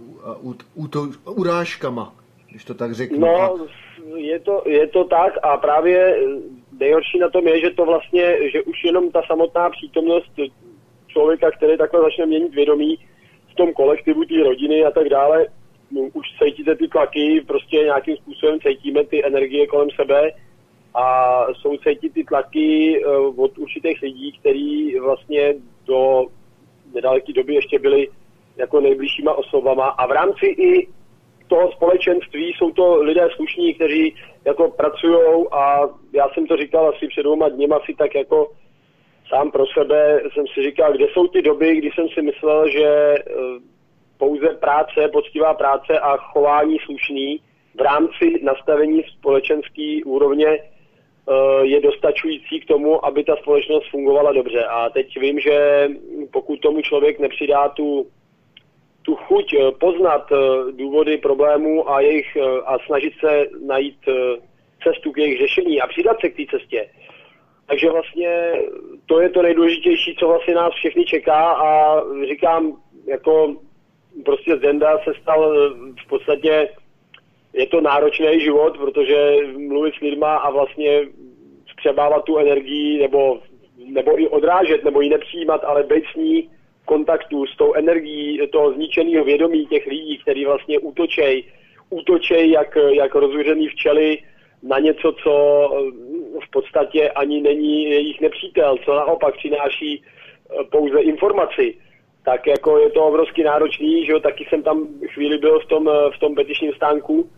urážkama, když to tak řeknu. No, je to, je to tak a právě nejhorší na tom je, že to vlastně, že už jenom ta samotná přítomnost člověka, který takhle začne měnit vědomí v tom kolektivu, té rodiny a tak dále, no, už cítíte ty tlaky, prostě nějakým způsobem cítíme ty energie kolem sebe a jsou cítit ty tlaky uh, od určitých lidí, kteří vlastně do nedaleké doby ještě byli jako nejbližšíma osobama a v rámci i toho společenství jsou to lidé slušní, kteří jako pracujou a já jsem to říkal asi před dvěma dněma asi tak jako sám pro sebe jsem si říkal, kde jsou ty doby, kdy jsem si myslel, že pouze práce, poctivá práce a chování slušný v rámci nastavení společenské úrovně je dostačující k tomu, aby ta společnost fungovala dobře. A teď vím, že pokud tomu člověk nepřidá tu, tu chuť poznat důvody problémů a, jejich, a snažit se najít cestu k jejich řešení a přidat se k té cestě, takže vlastně to je to nejdůležitější, co vlastně nás všechny čeká a říkám, jako prostě Zenda se stal v podstatě, je to náročný život, protože mluvit s lidma a vlastně vstřebávat tu energii nebo, nebo i odrážet, nebo ji nepřijímat, ale být s ní v kontaktu s tou energií toho zničeného vědomí těch lidí, který vlastně útočej, útočej jak, jak rozvířený včely na něco, co v podstatě ani není jejich nepřítel, co naopak přináší pouze informaci, tak jako je to obrovsky náročný, že jo, taky jsem tam chvíli byl v tom, v tom petičním stánku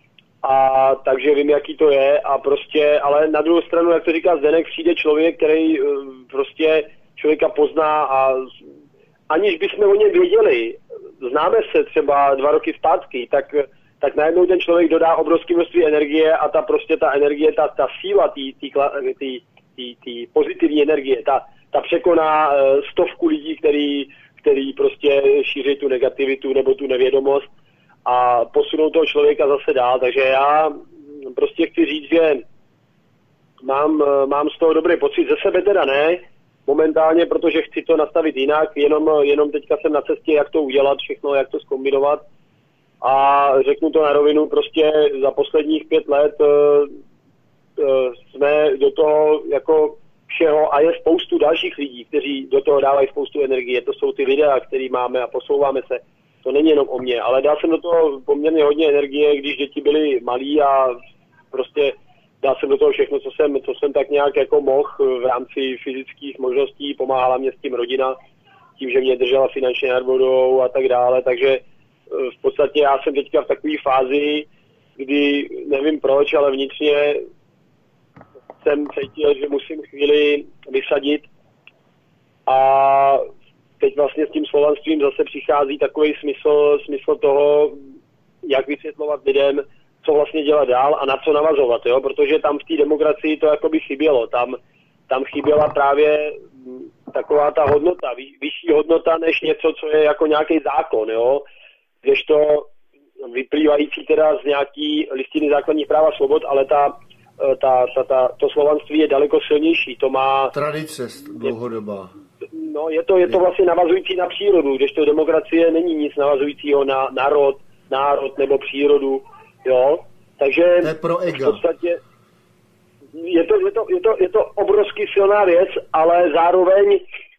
a takže vím, jaký to je a prostě, ale na druhou stranu, jak to říká Zdeněk, přijde člověk, který prostě člověka pozná a aniž bychom o něm věděli, známe se třeba dva roky zpátky, tak tak najednou ten člověk dodá obrovské množství energie a ta prostě ta energie, ta, ta síla, ty pozitivní energie, ta, ta překoná uh, stovku lidí, který, který prostě šíří tu negativitu nebo tu nevědomost a posunou toho člověka zase dál. Takže já prostě chci říct, že mám, mám z toho dobrý pocit, ze sebe teda ne, momentálně, protože chci to nastavit jinak, jenom, jenom teďka jsem na cestě, jak to udělat, všechno, jak to zkombinovat. A řeknu to na rovinu, prostě za posledních pět let uh, uh, jsme do toho jako všeho a je spoustu dalších lidí, kteří do toho dávají spoustu energie. To jsou ty videa, který máme a posouváme se. To není jenom o mně, ale dal jsem do toho poměrně hodně energie, když děti byly malí a prostě dal jsem do toho všechno, co jsem, co jsem tak nějak jako mohl v rámci fyzických možností. Pomáhala mě s tím rodina, tím, že mě držela finančně nad vodou a tak dále, takže v podstatě já jsem teďka v takové fázi, kdy nevím proč, ale vnitřně jsem cítil, že musím chvíli vysadit a teď vlastně s tím slovanstvím zase přichází takový smysl, smysl toho, jak vysvětlovat lidem, co vlastně dělat dál a na co navazovat, jo? Protože tam v té demokracii to jakoby chybělo, tam, tam chyběla právě taková ta hodnota, vyšší hodnota než něco, co je jako nějaký zákon, jo? Kdežto vyplývající teda z nějaký listiny základních práv a svobod, ale ta, ta, ta, ta, to slovanství je daleko silnější. To má tradice dlouhodobá. No, je to, je to vlastně navazující na přírodu, kdežto demokracie není nic navazujícího na národ, národ nebo přírodu, jo. Takže to je pro ega. V podstatě je to, je to, je to, je to obrovsky silná věc, ale zároveň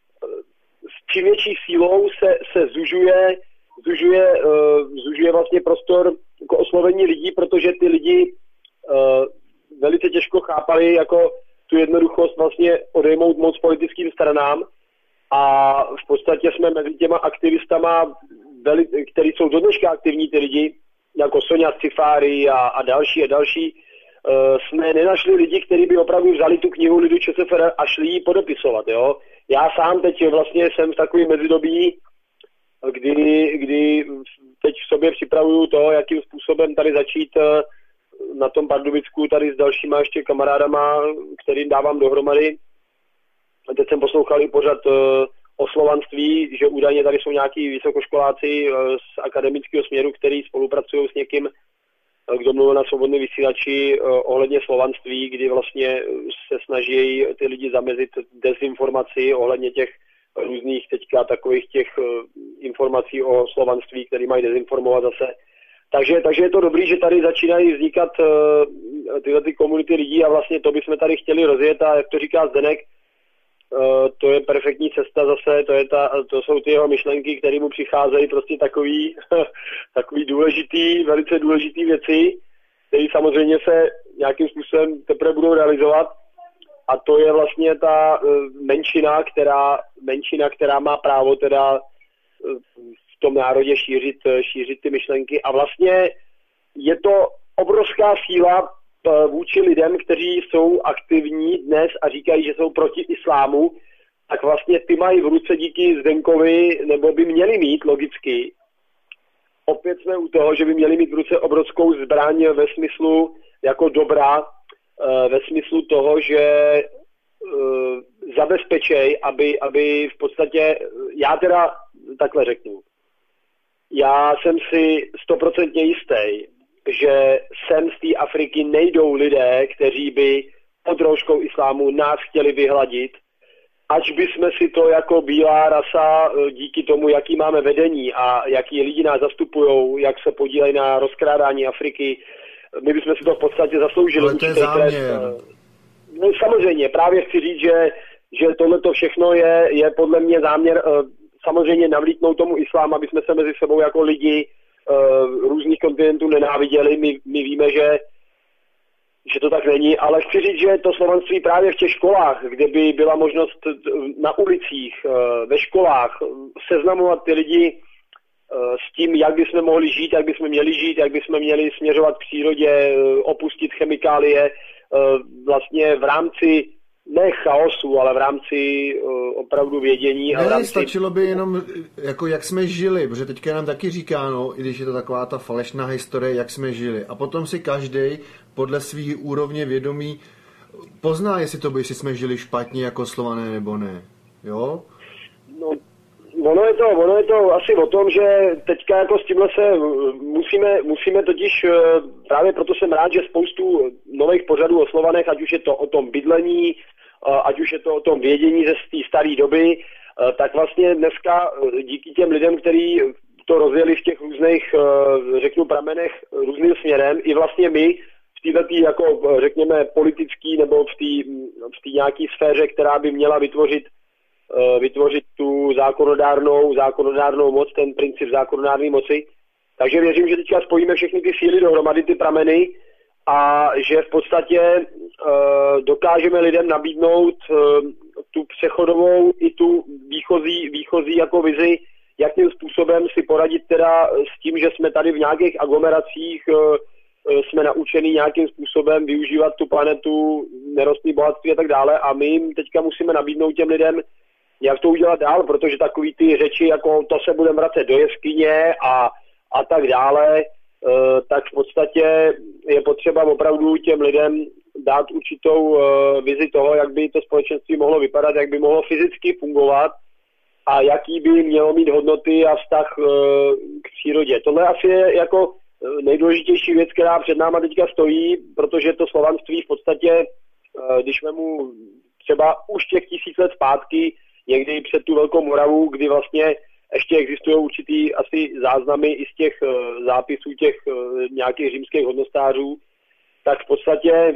s čím větší sílou se, se zužuje Zužuje, uh, zužuje vlastně prostor jako oslovení lidí, protože ty lidi uh, velice těžko chápali jako tu jednoduchost vlastně odejmout moc politickým stranám a v podstatě jsme mezi těma aktivistama, veli, který jsou do dneška aktivní ty lidi, jako Sonja Cifáry a, a další a další, uh, jsme nenašli lidi, kteří by opravdu vzali tu knihu Lidu ČSFR a šli ji podepisovat. Jo? Já sám teď vlastně jsem v takovém mezidobí, Kdy, kdy teď v sobě připravuju to, jakým způsobem tady začít na tom Pardubicku tady s dalšíma ještě kamarádama, kterým dávám dohromady. Teď jsem poslouchal i pořad o slovanství, že údajně tady jsou nějaký vysokoškoláci z akademického směru, kteří spolupracují s někým, kdo mluvil na Svobodné vysílači ohledně slovanství, kdy vlastně se snaží ty lidi zamezit dezinformaci ohledně těch různých teďka takových těch uh, informací o slovanství, které mají dezinformovat zase. Takže, takže je to dobrý, že tady začínají vznikat uh, tyhle ty komunity lidí a vlastně to bychom tady chtěli rozjet a jak to říká Zdeněk, uh, to je perfektní cesta zase, to, je ta, to jsou ty jeho myšlenky, které mu přicházejí prostě takový, takový důležitý, velice důležitý věci, které samozřejmě se nějakým způsobem teprve budou realizovat. A to je vlastně ta menšina, která, menšina, která má právo teda tom národě šířit, šířit ty myšlenky. A vlastně je to obrovská síla vůči lidem, kteří jsou aktivní dnes a říkají, že jsou proti islámu, tak vlastně ty mají v ruce díky Zdenkovi, nebo by měli mít logicky. Opět jsme u toho, že by měli mít v ruce obrovskou zbraň ve smyslu jako dobra, ve smyslu toho, že zabezpečej, aby, aby v podstatě, já teda takhle řeknu, já jsem si stoprocentně jistý, že sem z té Afriky nejdou lidé, kteří by pod rouškou islámu nás chtěli vyhladit, ač by jsme si to jako bílá rasa díky tomu, jaký máme vedení a jaký lidi nás zastupujou, jak se podílejí na rozkrádání Afriky, my bychom si to v podstatě zasloužili. Ale to je záměr. No, samozřejmě, právě chci říct, že, že tohleto všechno je, je podle mě záměr samozřejmě navlíknout tomu islámu, aby jsme se mezi sebou jako lidi různých kontinentů nenáviděli. My, my víme, že, že to tak není, ale chci říct, že to slovanství právě v těch školách, kde by byla možnost na ulicích, ve školách seznamovat ty lidi s tím, jak bychom mohli žít, jak bychom měli žít, jak bychom měli směřovat k přírodě, opustit chemikálie, vlastně v rámci ne chaosu, ale v rámci opravdu vědění. A v rámci... stačilo by jenom, jako jak jsme žili, protože teďka nám taky říkáno, i když je to taková ta falešná historie, jak jsme žili. A potom si každý podle svý úrovně vědomí pozná, jestli to by, jestli jsme žili špatně jako Slované nebo ne. Jo? No, ono je to, ono je to asi o tom, že teďka jako s tímhle se musíme, musíme totiž, právě proto jsem rád, že spoustu nových pořadů o Slovanech, ať už je to o tom bydlení, ať už je to o tom vědění ze té staré doby, tak vlastně dneska díky těm lidem, kteří to rozjeli v těch různých, řeknu, pramenech různým směrem, i vlastně my v této, jako řekněme, politický nebo v té v té nějaké sféře, která by měla vytvořit vytvořit tu zákonodárnou, zákonodárnou moc, ten princip zákonodárné moci. Takže věřím, že teďka spojíme všechny ty síly dohromady, ty prameny, a že v podstatě uh, dokážeme lidem nabídnout uh, tu přechodovou i tu výchozí, výchozí jako vizi, jakým způsobem si poradit teda s tím, že jsme tady v nějakých aglomeracích, uh, jsme naučeni nějakým způsobem využívat tu planetu, nerostné bohatství a tak dále, a my jim teďka musíme nabídnout těm lidem, jak to udělat dál, protože takový ty řeči, jako to se budeme vracet do jeskyně a, a tak dále, e, tak v podstatě je potřeba opravdu těm lidem dát určitou e, vizi toho, jak by to společenství mohlo vypadat, jak by mohlo fyzicky fungovat a jaký by mělo mít hodnoty a vztah e, k přírodě. Tohle asi je jako nejdůležitější věc, která před náma teďka stojí, protože to slovanství v podstatě, e, když vemu třeba už těch tisíc let zpátky, někdy před tu Velkou Moravu, kdy vlastně ještě existují určitý asi záznamy i z těch uh, zápisů těch uh, nějakých římských hodnostářů, tak v podstatě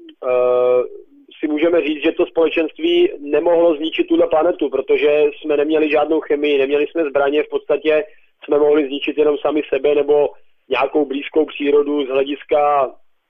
uh, si můžeme říct, že to společenství nemohlo zničit tuhle planetu, protože jsme neměli žádnou chemii, neměli jsme zbraně, v podstatě jsme mohli zničit jenom sami sebe nebo nějakou blízkou přírodu z hlediska,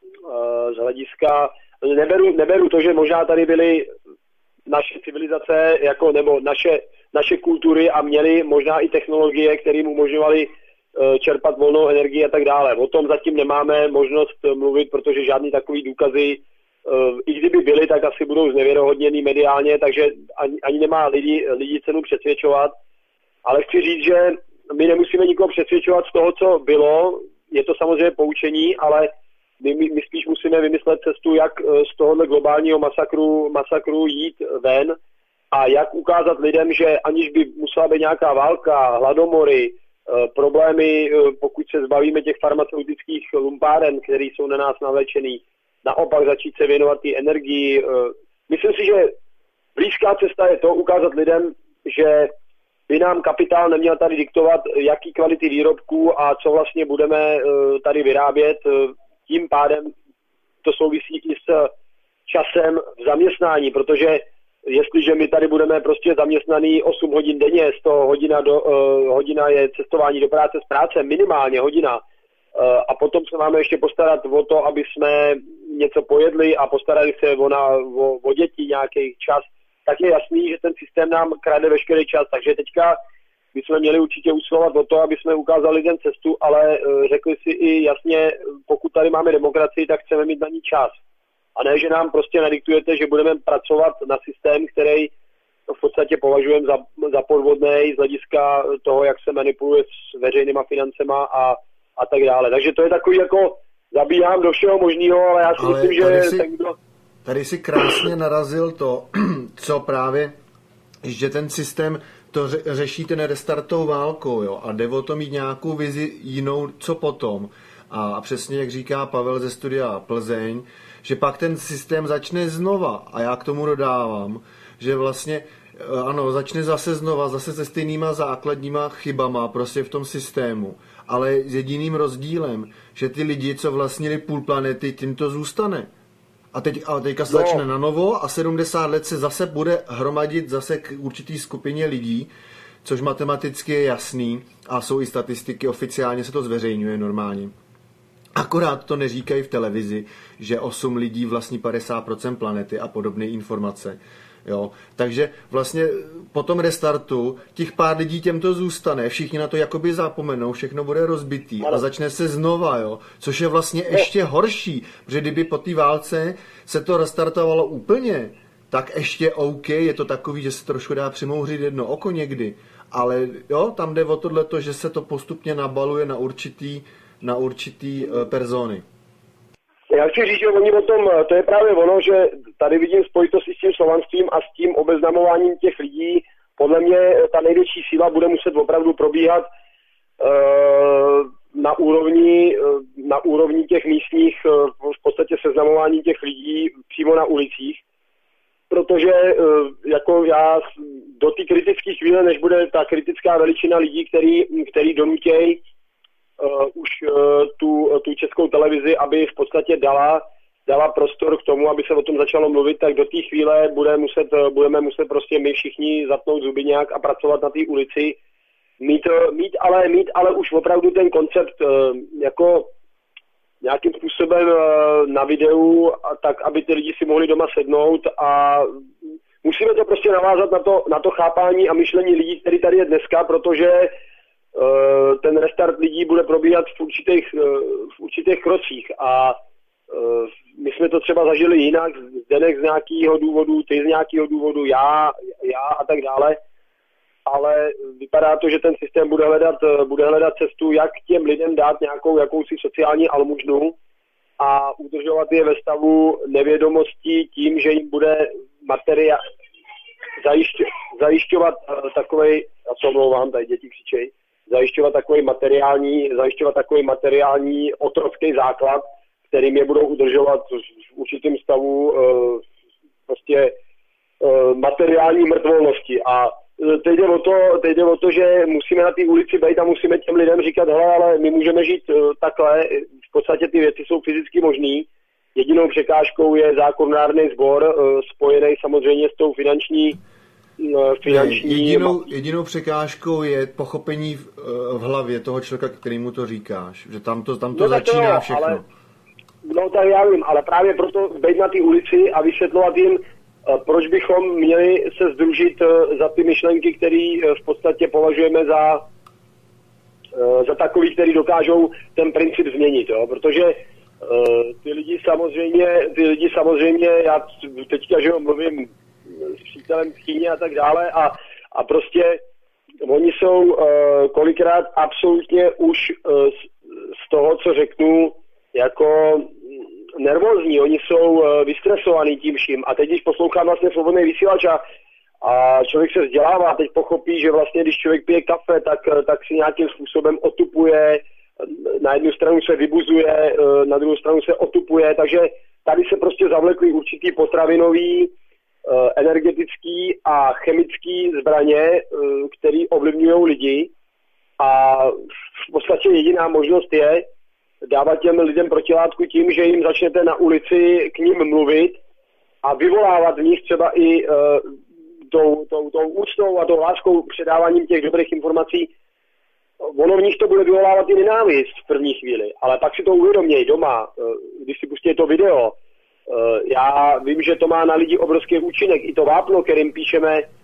uh, z hlediska neberu, neberu to, že možná tady byly naše civilizace, jako, nebo naše, naše kultury a měli možná i technologie, které mu umožňovaly uh, čerpat volnou energii a tak dále. O tom zatím nemáme možnost mluvit, protože žádný takový důkazy, uh, i kdyby byly, tak asi budou znevěrohodněný mediálně, takže ani, ani nemá lidi, lidi cenu přesvědčovat. Ale chci říct, že my nemusíme nikoho přesvědčovat z toho, co bylo. Je to samozřejmě poučení, ale My, my spíš musíme vymyslet cestu, jak z tohohle globálního masakru, masakru jít ven a jak ukázat lidem, že aniž by musela být nějaká válka, hladomory, problémy, pokud se zbavíme těch farmaceutických lumpáren, které jsou na nás navlečený, naopak začít se věnovat té energii. Myslím si, že blízká cesta je to ukázat lidem, že by nám kapitál neměl tady diktovat, jaký kvality výrobků a co vlastně budeme tady vyrábět. Tím pádem to souvisí i s časem v zaměstnání, protože jestliže my tady budeme prostě zaměstnaný osm hodin denně, z toho hodina, do, uh, hodina je cestování do práce z práce, minimálně hodina, uh, a potom se máme ještě postarat o to, aby jsme něco pojedli a postarali se o, na, o, o děti nějaký čas, tak je jasný, že ten systém nám krade veškerý čas. Takže teďka bychom měli určitě usilovat o to, aby jsme ukázali lidem cestu, ale řekli si i jasně, pokud tady máme demokracii, tak chceme mít na ní čas. A ne, že nám prostě nadiktujete, že budeme pracovat na systém, který v podstatě považujeme za, za podvodný z hlediska toho, jak se manipuluje s veřejnýma financema a, a tak dále. Takže to je takový jako zabíhám do všeho možného, ale já si ale myslím, že si, ten, kdo... Tady si krásně narazil to, co právě, že ten systém to ře, řeší ten restartou válkou, jo, a jde o to mít nějakou vizi jinou, co potom. A přesně jak říká Pavel ze studia Plzeň, že pak ten systém začne znova. A já k tomu dodávám, že vlastně, ano, začne zase znova, zase se stejnýma základníma chybama prostě v tom systému. Ale s jediným rozdílem, že ty lidi, co vlastnili půl planety, tím to zůstane. A, teď, a teďka se no. začne na novo a sedmdesát let se zase bude hromadit zase k určitý skupině lidí, což matematicky je jasný a jsou i statistiky, oficiálně se to zveřejňuje normálně. Akorát to neříkají v televizi, že osm lidí vlastní padesát procent planety a podobné informace. Jo. Takže vlastně po tom restartu těch pár lidí těm to zůstane, všichni na to jakoby zapomenou, všechno bude rozbitý a začne se znova, jo. Což je vlastně ještě horší, protože kdyby po té válce se to restartovalo úplně, tak ještě OK, je to takový, že se trošku dá přimouřit jedno oko někdy, ale jo, tam jde o tohleto, že se to postupně nabaluje na určitý, na určitý uh, persony. Já chci říct, že oni o tom, to je právě ono, že tady vidím spojitost s tím slovanstvím a s tím obeznamováním těch lidí. Podle mě ta největší síla bude muset opravdu probíhat uh, na úrovni, uh, na úrovni těch místních, uh, v podstatě seznamování těch lidí přímo na ulicích. Protože uh, jako já do té kritické chvíle, než bude ta kritická veličina lidí, který, který donutějí Uh, už uh, tu, tu českou televizi, aby v podstatě dala, dala prostor k tomu, aby se o tom začalo mluvit, tak do té chvíle bude muset, budeme muset prostě my všichni zatnout zuby nějak a pracovat na té ulici. Mít, mít, ale, mít ale už opravdu ten koncept uh, jako nějakým způsobem uh, na videu, a tak, aby ty lidi si mohli doma sednout a musíme to prostě navázat na to, na to chápání a myšlení lidí, který tady je dneska, protože ten restart lidí bude probíhat v určitých, v určitých krocích a my jsme to třeba zažili jinak, Zdeněk z nějakého důvodu, ty z nějakého důvodu, já, já a tak dále, ale vypadá to, že ten systém bude hledat, bude hledat cestu, jak těm lidem dát nějakou jakousi sociální almužnu a udržovat je ve stavu nevědomosti tím, že jim bude materia zajišťovat, zajišťovat takovej, já se omlouvám, tady děti křičejí, zajišťovat takový materiální, zajišťovat takový materiální otrocký základ, kterým je budou udržovat v určitém stavu uh, prostě uh, materiální mrtvolnosti. A teď jde o to, teď jde o to, že musíme na té ulici být a musíme těm lidem říkat, hele, ale my můžeme žít uh, takhle, v podstatě ty věci jsou fyzicky možný. Jedinou překážkou je zákonodárný sbor, uh, spojený samozřejmě s tou finanční finanční... Ne, jedinou, jedinou překážkou je pochopení v, v hlavě toho člověka, kterýmu to říkáš. Že tam to, tam to no, začíná to, všechno. Ale, no tak já vím, ale právě proto být na té ulici a vysvětlovat jim, proč bychom měli se sdružit za ty myšlenky, které v podstatě považujeme za, za takový, který dokážou ten princip změnit. Jo? Protože ty lidi samozřejmě, ty lidi samozřejmě, já teďka, že mluvím s přítelem v Číně a tak dále a, a prostě oni jsou uh, kolikrát absolutně už uh, z, z toho, co řeknu, jako nervózní, oni jsou uh, vystresovaní tím vším a teď, když poslouchám vlastně Svobodný vysílač a, a člověk se vzdělává, teď pochopí, že vlastně, když člověk pije kafe, tak, tak si nějakým způsobem otupuje, na jednu stranu se vybuzuje, uh, na druhou stranu se otupuje, takže tady se prostě zavlekly určitý potravinový energetický a chemický zbraně, které ovlivňují lidi a v podstatě jediná možnost je dávat těm lidem protilátku tím, že jim začnete na ulici k ním mluvit a vyvolávat v nich třeba i uh, tou, tou, tou úctou a tou láskou předáváním těch dobrých informací. Ono v nich to bude vyvolávat i nenávist v první chvíli, ale pak si to uvědoměj doma, když si pustí to video. Já vím, že to má na lidi obrovský účinek. I to vápno, kterým píšeme,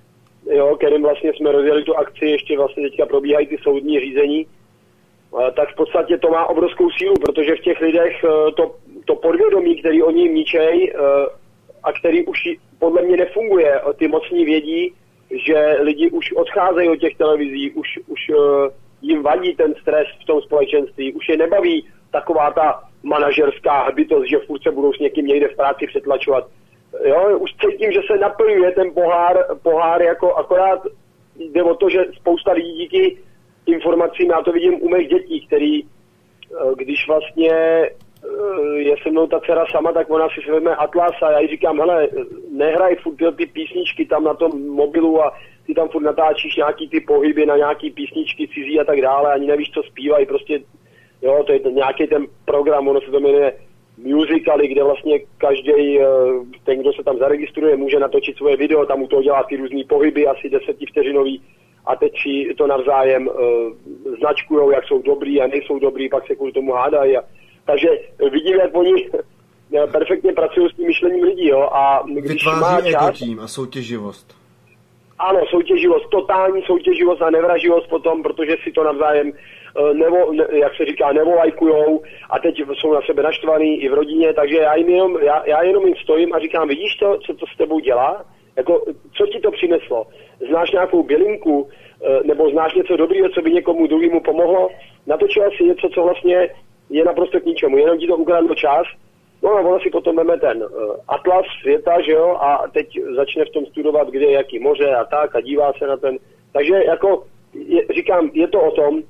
jo, kterým vlastně jsme rozjeli tu akci, ještě vlastně teďka probíhají ty soudní řízení, tak v podstatě to má obrovskou sílu, protože v těch lidech to, to podvědomí, který oni ničej a který už podle mě nefunguje, ty mocní vědí, že lidi už odcházejí od těch televizí, už, už jim vadí ten stres v tom společenství, už je nebaví taková ta manažerská hbitost, že furt se budou s někým někde v práci přetlačovat. Jo, už cítím, že se naplňuje ten pohár, pohár jako akorát jde o to, že spousta lidí díky informacím, já to vidím u mých dětí, který, když vlastně je se mnou ta dcera sama, tak ona si vezme Atlas a já jí říkám, hele, nehraj furt ty písničky tam na tom mobilu a ty tam furt natáčíš nějaký ty pohyby na nějaký písničky cizí a tak dále, ani nevíš, co zpívají, prostě, jo, to je ten, nějaký ten program, ono se to jmenuje Musicaly, kde vlastně každý, ten, kdo se tam zaregistruje, může natočit svoje video, tam u toho dělá ty různý pohyby, asi desetivteřinový, a teď si to navzájem uh, značkujou, jak jsou dobrý a nejsou dobrý, pak se kvůli tomu hádají. A, takže vidím, jak oni perfektně pracují s tím myšlením lidí, jo, a když vytváří má čas, ego tím a soutěživost. Ano, soutěživost, totální soutěživost a nevraživost potom, protože si to navzájem, nevo, ne, jak se říká, nevolajkujou a teď jsou na sebe naštvaný i v rodině, takže já, jim jenom, já, já jenom jim stojím a říkám, vidíš to, co to s tebou dělá? Jako, co ti to přineslo? Znáš nějakou bylinku, nebo znáš něco dobrého, co by někomu druhému pomohlo? Natočila si něco, co vlastně je naprosto k ničemu, jenom ti to ukradlo čas. No a ona si potom veme ten uh, atlas světa, že jo, a teď začne v tom studovat, kde je jaký moře a tak a dívá se na ten. Takže jako, je, říkám, je to o tom,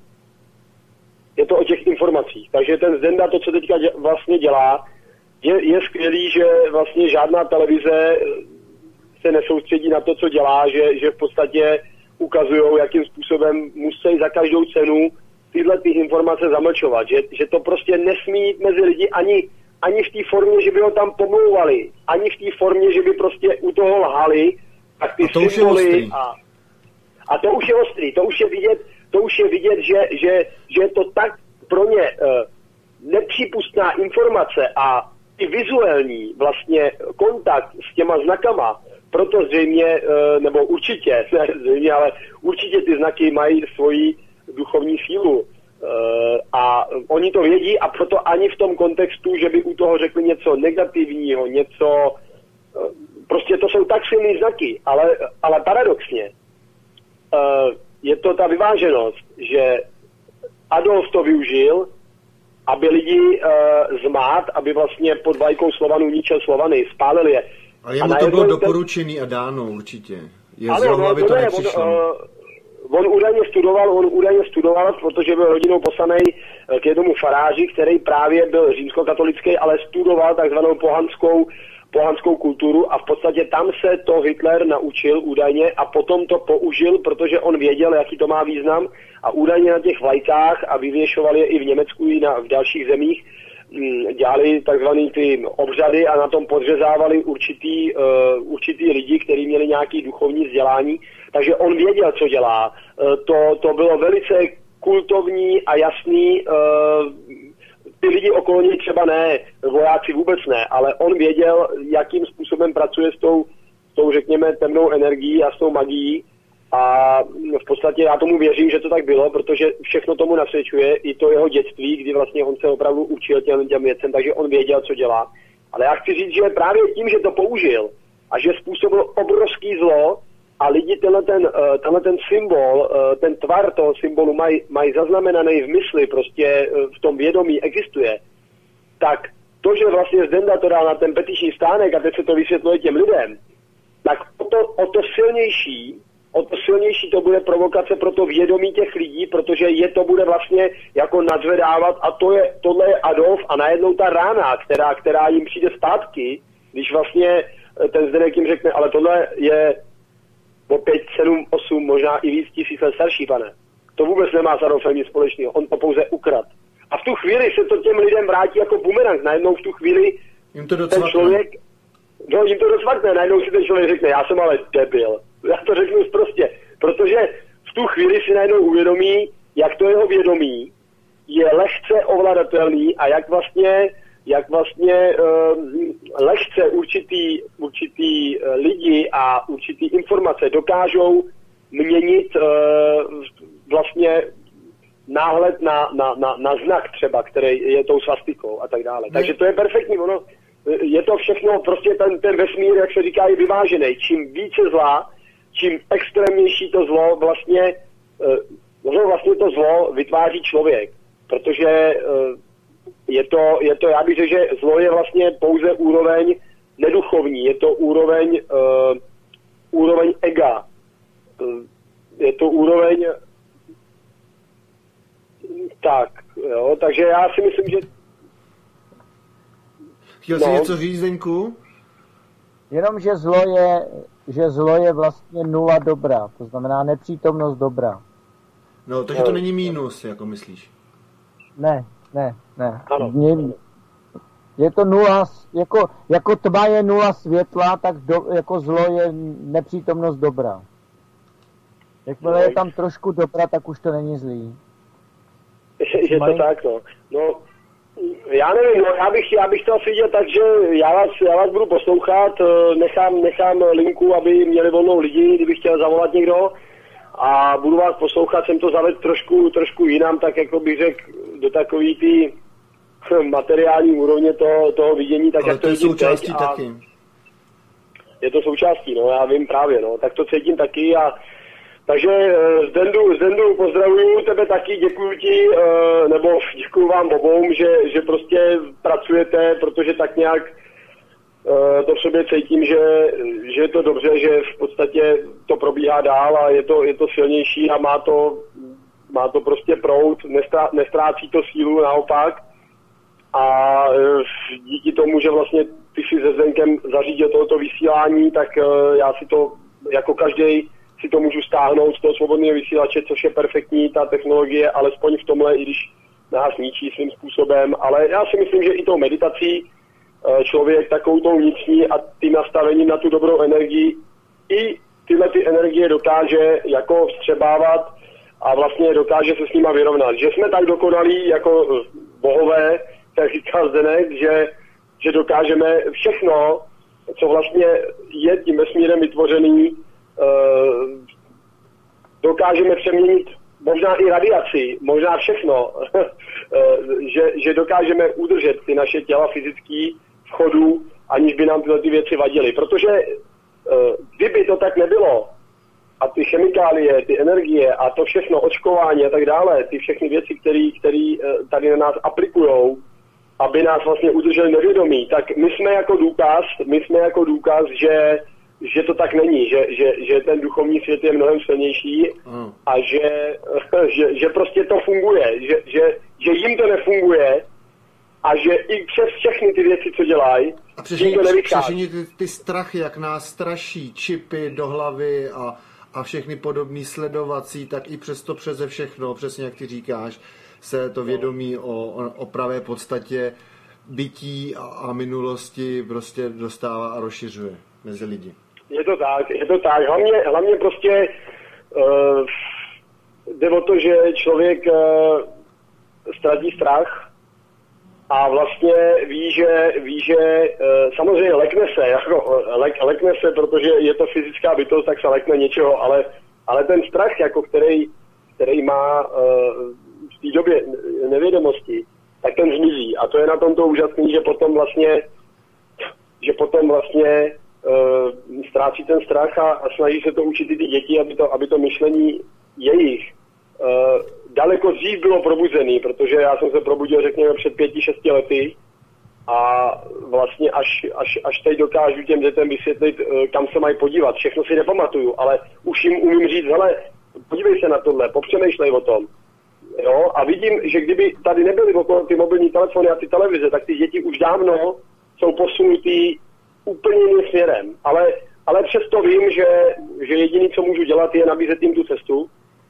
je to o těch informacích. Takže ten Zdenda, to, co teďka dě, vlastně dělá, je, je skvělý, že vlastně žádná televize se nesoustředí na to, co dělá, že, že v podstatě ukazujou, jakým způsobem musí za každou cenu tyhle ty informace zamlčovat. Že, že to prostě nesmí jít mezi lidi ani ani v té formě, že by ho tam pomlouvali, ani v té formě, že by prostě u toho lhali, tak ty a to symboly a, a to už je ostrý, to už je vidět, to už je vidět, že, že, že je to tak pro ně uh, nepřípustná informace a i vizuální vlastně kontakt s těma znakama, proto zřejmě, uh, nebo určitě, ne zřejmě, ale určitě ty znaky mají svoji duchovní sílu. Uh, a oni to vědí a proto ani v tom kontextu, že by u toho řekli něco negativního, něco, uh, prostě to jsou tak silný znaky, ale, ale paradoxně uh, je to ta vyváženost, že Adolf to využil, aby lidi uh, zmát, aby vlastně pod vlajkou Slovanů ničil Slovany, spálil je. Ale jemu to bylo doporučený a dáno určitě. Je ano, no, aby to, to ne, nepřišlo. On, uh, On údajně studoval, on údajně studoval, protože byl rodinou poslaný k jednomu faráři, který právě byl římskokatolický, ale studoval takzvanou pohanskou, pohanskou kulturu a v podstatě tam se to Hitler naučil údajně a potom to použil, protože on věděl, jaký to má význam a údajně na těch vlajkách a vyvěšovali je i v Německu, i na, v dalších zemích, dělali takzvaný ty obřady a na tom podřezávali určitý, uh, určitý lidi, kteří měli nějaký duchovní vzdělání. Takže on věděl, co dělá. Uh, to, to bylo velice kultovní a jasný. Uh, ty lidi okolo něj třeba ne, vojáci vůbec ne, ale on věděl, jakým způsobem pracuje s tou, s tou řekněme, temnou energií a s tou magií. A v podstatě já tomu věřím, že to tak bylo, protože všechno tomu nasvědčuje, i to jeho dětství, kdy vlastně on se opravdu učil těm, těm věcem, takže on věděl, co dělá. Ale já chci říct, že právě tím, že to použil a že způsobil obrovský zlo a lidi tenhle ten, tenhle ten symbol, ten tvar toho symbolu mají maj zaznamenaný v mysli, prostě v tom vědomí existuje, tak to, že vlastně Zdenda to dal na ten petiční stánek a teď se to vysvětluje těm lidem, tak o to, o to silnější o to silnější to bude provokace pro to vědomí těch lidí, protože je to bude vlastně jako nadzvedávat a to je, tohle je Adolf a najednou ta rána, která, která jim přijde zpátky, když vlastně ten Zdeněk jim řekne, ale tohle je o pět, sedm, osm, možná i víc tisíc let starší, pane. To vůbec nemá s Adolfem nic společného, on to pouze ukrad. A v tu chvíli se to těm lidem vrátí jako bumerang, najednou v tu chvíli jim to ten člověk, no jim to docvakne, najednou si ten člověk řekne, já jsem ale debil. Já to řeknu prostě, protože v tu chvíli si najednou uvědomí, jak to jeho vědomí je lehce ovladatelný a jak vlastně jak vlastně uh, lehce určitý, určitý lidi a určitý informace dokážou měnit uh, vlastně náhled na, na, na, na znak třeba, který je tou svastikou a tak dále. Ne. Takže to je perfektní, ono, je to všechno, prostě ten, ten vesmír, jak se říká, je vyvážený. Čím více zla, čím extrémnější to zlo, vlastně, uh, vlastně to zlo vytváří člověk, protože uh, je to, je to, já bych řekl, že zlo je vlastně pouze úroveň neduchovní, je to úroveň, uh, úroveň ega, uh, je to úroveň tak, jo, takže já si myslím, že... Chtěl jsi no. něco říct, Zdeňku? Jenom, že zlo je, že zlo je vlastně nula dobra, to znamená nepřítomnost dobra. No, takže to není mínus, jako myslíš? Ne, ne, ne. Ano. Je to nula, jako, jako tma je nula světla, tak do, jako zlo je nepřítomnost dobra. Jakmile je tam trošku dobra, tak už to není zlý. Je to tak, no. No, já nevím, no, já bych, já bych to asi viděl tak, že já vás, já vás budu poslouchat, nechám, nechám linku, aby měli volnou lidi, kdyby chtěl zavolat někdo, a budu vás poslouchat, jsem to zavedl trošku, trošku jinam, tak jako bych řekl, do takový ty materiální úrovně toho, toho vidění, tak ale jak to to je součástí taky. Je to součástí, no, já vím právě, no, tak to cítím taky a takže Zdendu, Zdendu pozdravuju tebe taky, děkuju ti, nebo děkuju vám obou, že, že prostě pracujete, protože tak nějak to v sobě cítím, že, že je to dobře, že v podstatě to probíhá dál a je to, je to silnější a má to, má to prostě proud, nestrá, nestrácí to sílu, naopak. A díky tomu, že vlastně ty si se Zdenkem zařídil tohoto vysílání, tak já si to jako každý si to můžu stáhnout z toho svobodného vysílače, což je perfektní, ta technologie, alespoň v tomhle, i když nás ničí svým způsobem, ale já si myslím, že i tou meditací člověk takovou tou vnitřní a tím nastavením na tu dobrou energii i tyhle ty energie dokáže jako vstřebávat a vlastně dokáže se s nima vyrovnat. Že jsme tak dokonalí jako bohové, jak říkal Zdenek, že, že dokážeme všechno, co vlastně je tím vesmírem vytvořený, dokážeme přeměnit možná i radiaci, možná všechno, že, že dokážeme udržet ty naše těla fyzický v chodu, aniž by nám tyhle ty věci vadily. Protože kdyby to tak nebylo, a ty chemikálie, ty energie a to všechno, očkování a tak dále, ty všechny věci, které tady na nás aplikujou, aby nás vlastně udrželi nevědomí, tak my jsme jako důkaz, my jsme jako důkaz, že že to tak není, že, že, že ten duchovní svět je mnohem silnější a že, že, že prostě to funguje, že, že, že jim to nefunguje a že i přes všechny ty věci, co dělají, jim to nevychází. Ty, ty strachy, jak nás straší, čipy do hlavy a, a všechny podobný sledovací, tak i přesto přeze všechno, přesně jak ty říkáš, se to vědomí o, o pravé podstatě bytí a, a minulosti prostě dostává a rozšiřuje mezi lidi. Je to tak, je to tak. Hlavně, hlavně prostě uh, jde o to, že člověk uh, ztratí strach a vlastně ví, že, ví, že uh, samozřejmě lekne se, jako, lek, lekne se, protože je to fyzická bytost, tak se lekne něčeho, ale, ale ten strach, jako který, který má uh, v té době nevědomosti, tak ten zmizí. A to je na tom to úžasný, že potom vlastně, že potom vlastně Uh, ztrácí ten strach a, a snaží se to učit i ty děti, aby to, aby to myšlení jejich uh, daleko dřív bylo probuzený, protože já jsem se probudil, řekněme, před pěti, šesti lety a vlastně až, až, až teď dokážu těm dětem vysvětlit, uh, kam se mají podívat. Všechno si nepamatuju, ale už jim umím říct, hele, podívej se na tohle, popřemýšlej o tom. Jo? A vidím, že kdyby tady nebyly okolo ty mobilní telefony a ty televize, tak ty děti už dávno jsou posunutý úplně jiným směrem, ale, ale přesto vím, že, že jediné, co můžu dělat, je nabízet jim tu cestu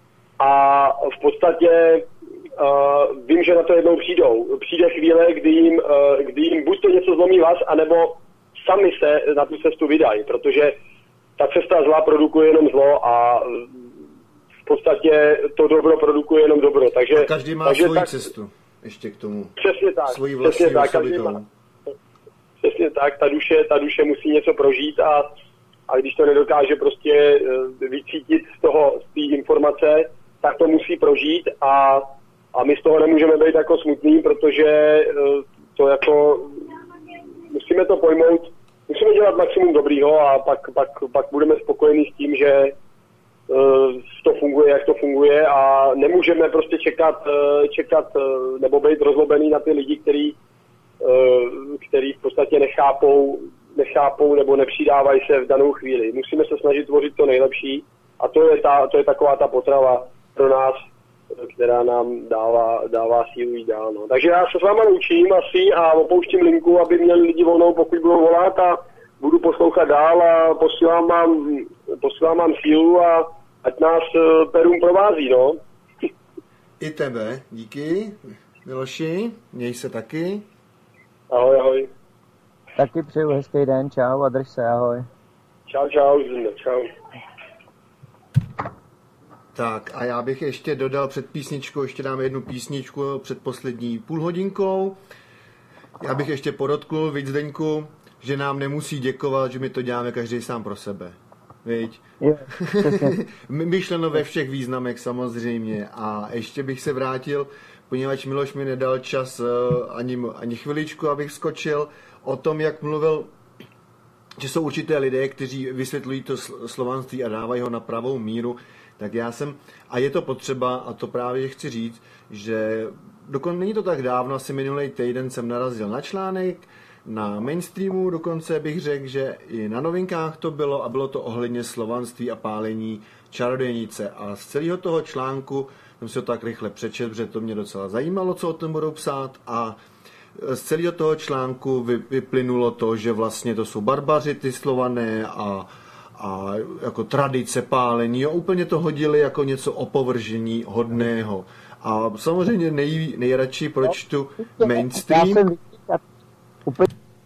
a v podstatě uh, vím, že na to jednou přijdou. Přijde chvíle, kdy jim, uh, kdy jim buď to něco zlomí vás, anebo sami se na tu cestu vydají, protože ta cesta zla produkuje jenom zlo a v podstatě to dobro produkuje jenom dobro. Takže, a každý má takže svoji tak, cestu. ještě k tomu. Přesně tak. Svoji vlastní přesně tak, osobitou. Přesně tak, ta duše, ta duše musí něco prožít a, a když to nedokáže prostě vycítit z toho, z té informace, tak to musí prožít a, a my z toho nemůžeme být jako smutný, protože to jako musíme to pojmout, musíme dělat maximum dobrýho a pak, pak, pak budeme spokojení s tím, že to funguje, jak to funguje a nemůžeme prostě čekat, čekat nebo být rozlobený na ty lidi, který, který v podstatě nechápou, nechápou nebo nepřidávají se v danou chvíli. Musíme se snažit tvořit to nejlepší a to je, ta, to je taková ta potrava pro nás, která nám dává, dává sílu jít dál. No. Takže já se s váma naučím asi a opouštím linku, aby měli lidi volnou, pokud budou volat a budu poslouchat dál a posílám vám, posílám vám sílu a ať nás Perům provází, no. I tebe, díky. Miloši, měj se taky. Ahoj, ahoj. Taky přeju hezký den, čau a drž se, ahoj. Čau, čau, čau. Tak a já bych ještě dodal před písničkou, ještě dáme jednu písničku před poslední půlhodinkou. Já bych ještě podotknul, víc Zdeňku, že nám nemusí děkovat, že my to děláme každý sám pro sebe. Viď? Myšleno ve všech významech samozřejmě. A ještě bych se vrátil, poněvadž Miloš mi nedal čas ani, ani chviličku, abych skočil o tom, jak mluvil, že jsou určité lidé, kteří vysvětlují to slovanství a dávají ho na pravou míru. Tak já jsem, a je to potřeba, a to právě chci říct, že dokonce není to tak dávno, asi minulý týden jsem narazil na článek, na mainstreamu dokonce bych řekl, že i na novinkách to bylo a bylo to ohledně slovanství a pálení čarodějnice. A z celého toho článku jsem si to tak rychle přečet, protože to mě docela zajímalo, co o tom budou psát a z celého toho článku vyplynulo to, že vlastně to jsou barbaři, ty Slované a, a jako tradice pálení. Jo, úplně to hodili jako něco opovržení hodného. A samozřejmě nej, nejradši proč tu mainstream... Úplně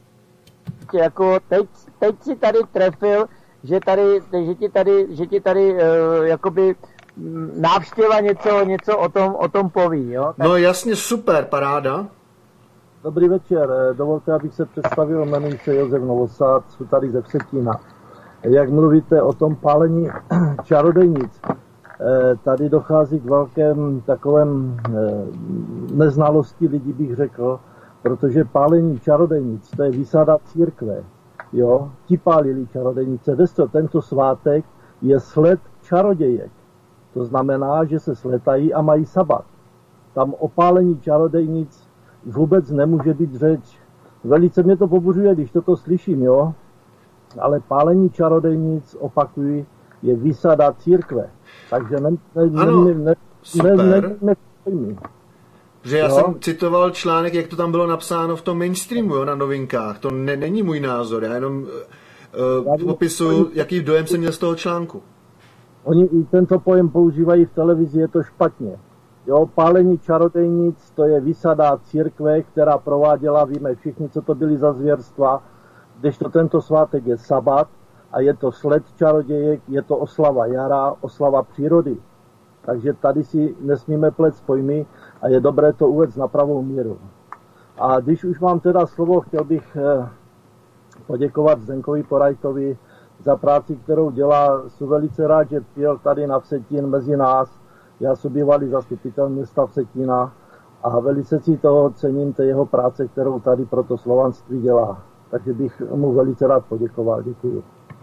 jako teď, teď si tady trefil, že tady, že ti tady, že ti tady uh, jakoby návštěva něco, něco o tom, o tom poví, jo? Tak... No jasně, super, paráda. Dobrý večer, dovolte, abych se představil, jmenuji se Josef Novosad, jsem tady ze Vsetína. Jak mluvíte o tom pálení čarodejnic, tady dochází k velkém takovém neznalosti lidí, bych řekl, protože pálení čarodejnic, to je výsada církve, jo, ti pálili čarodejnice, desto tento svátek je sled čarodějek, to znamená, že se sletají a mají sabat. Tam o pálení čarodejnic vůbec nemůže být řeč. Velice mě to pobuřuje, když toto slyším, jo, ale pálení čarodejnic, opakuji, je výsada církve, takže ne, ne, ano, ne, ne, super. ne, ne, ne, ne, Že já jo? jsem citoval článek, jak to tam bylo napsáno v tom mainstreamu, jo, na novinkách. To ne, není můj názor, já jenom uh, popisuju, jaký dojem jsem měl z toho článku. Oni i tento pojem používají v televizi, je to špatně. Jo, pálení čarodejnic, to je výsada církve, která prováděla, víme všichni, co to byly za zvěrstva, kdežto tento svátek je sabat a je to sled čarodějek, je to oslava jara, oslava přírody. Takže tady si nesmíme plést pojmy a je dobré to uvést na pravou míru. A když už mám teda slovo, chtěl bych poděkovat Zdenkovi Porajtovi za práci, kterou dělá. Jsem velice rád, že přijel tady na Vsetín mezi nás. Já jsem bývalý zastupitel města Vsetína a velice si toho cením, té jeho práce, kterou tady pro to slovanství dělá. Takže bych mu velice rád poděkoval. Děkuji.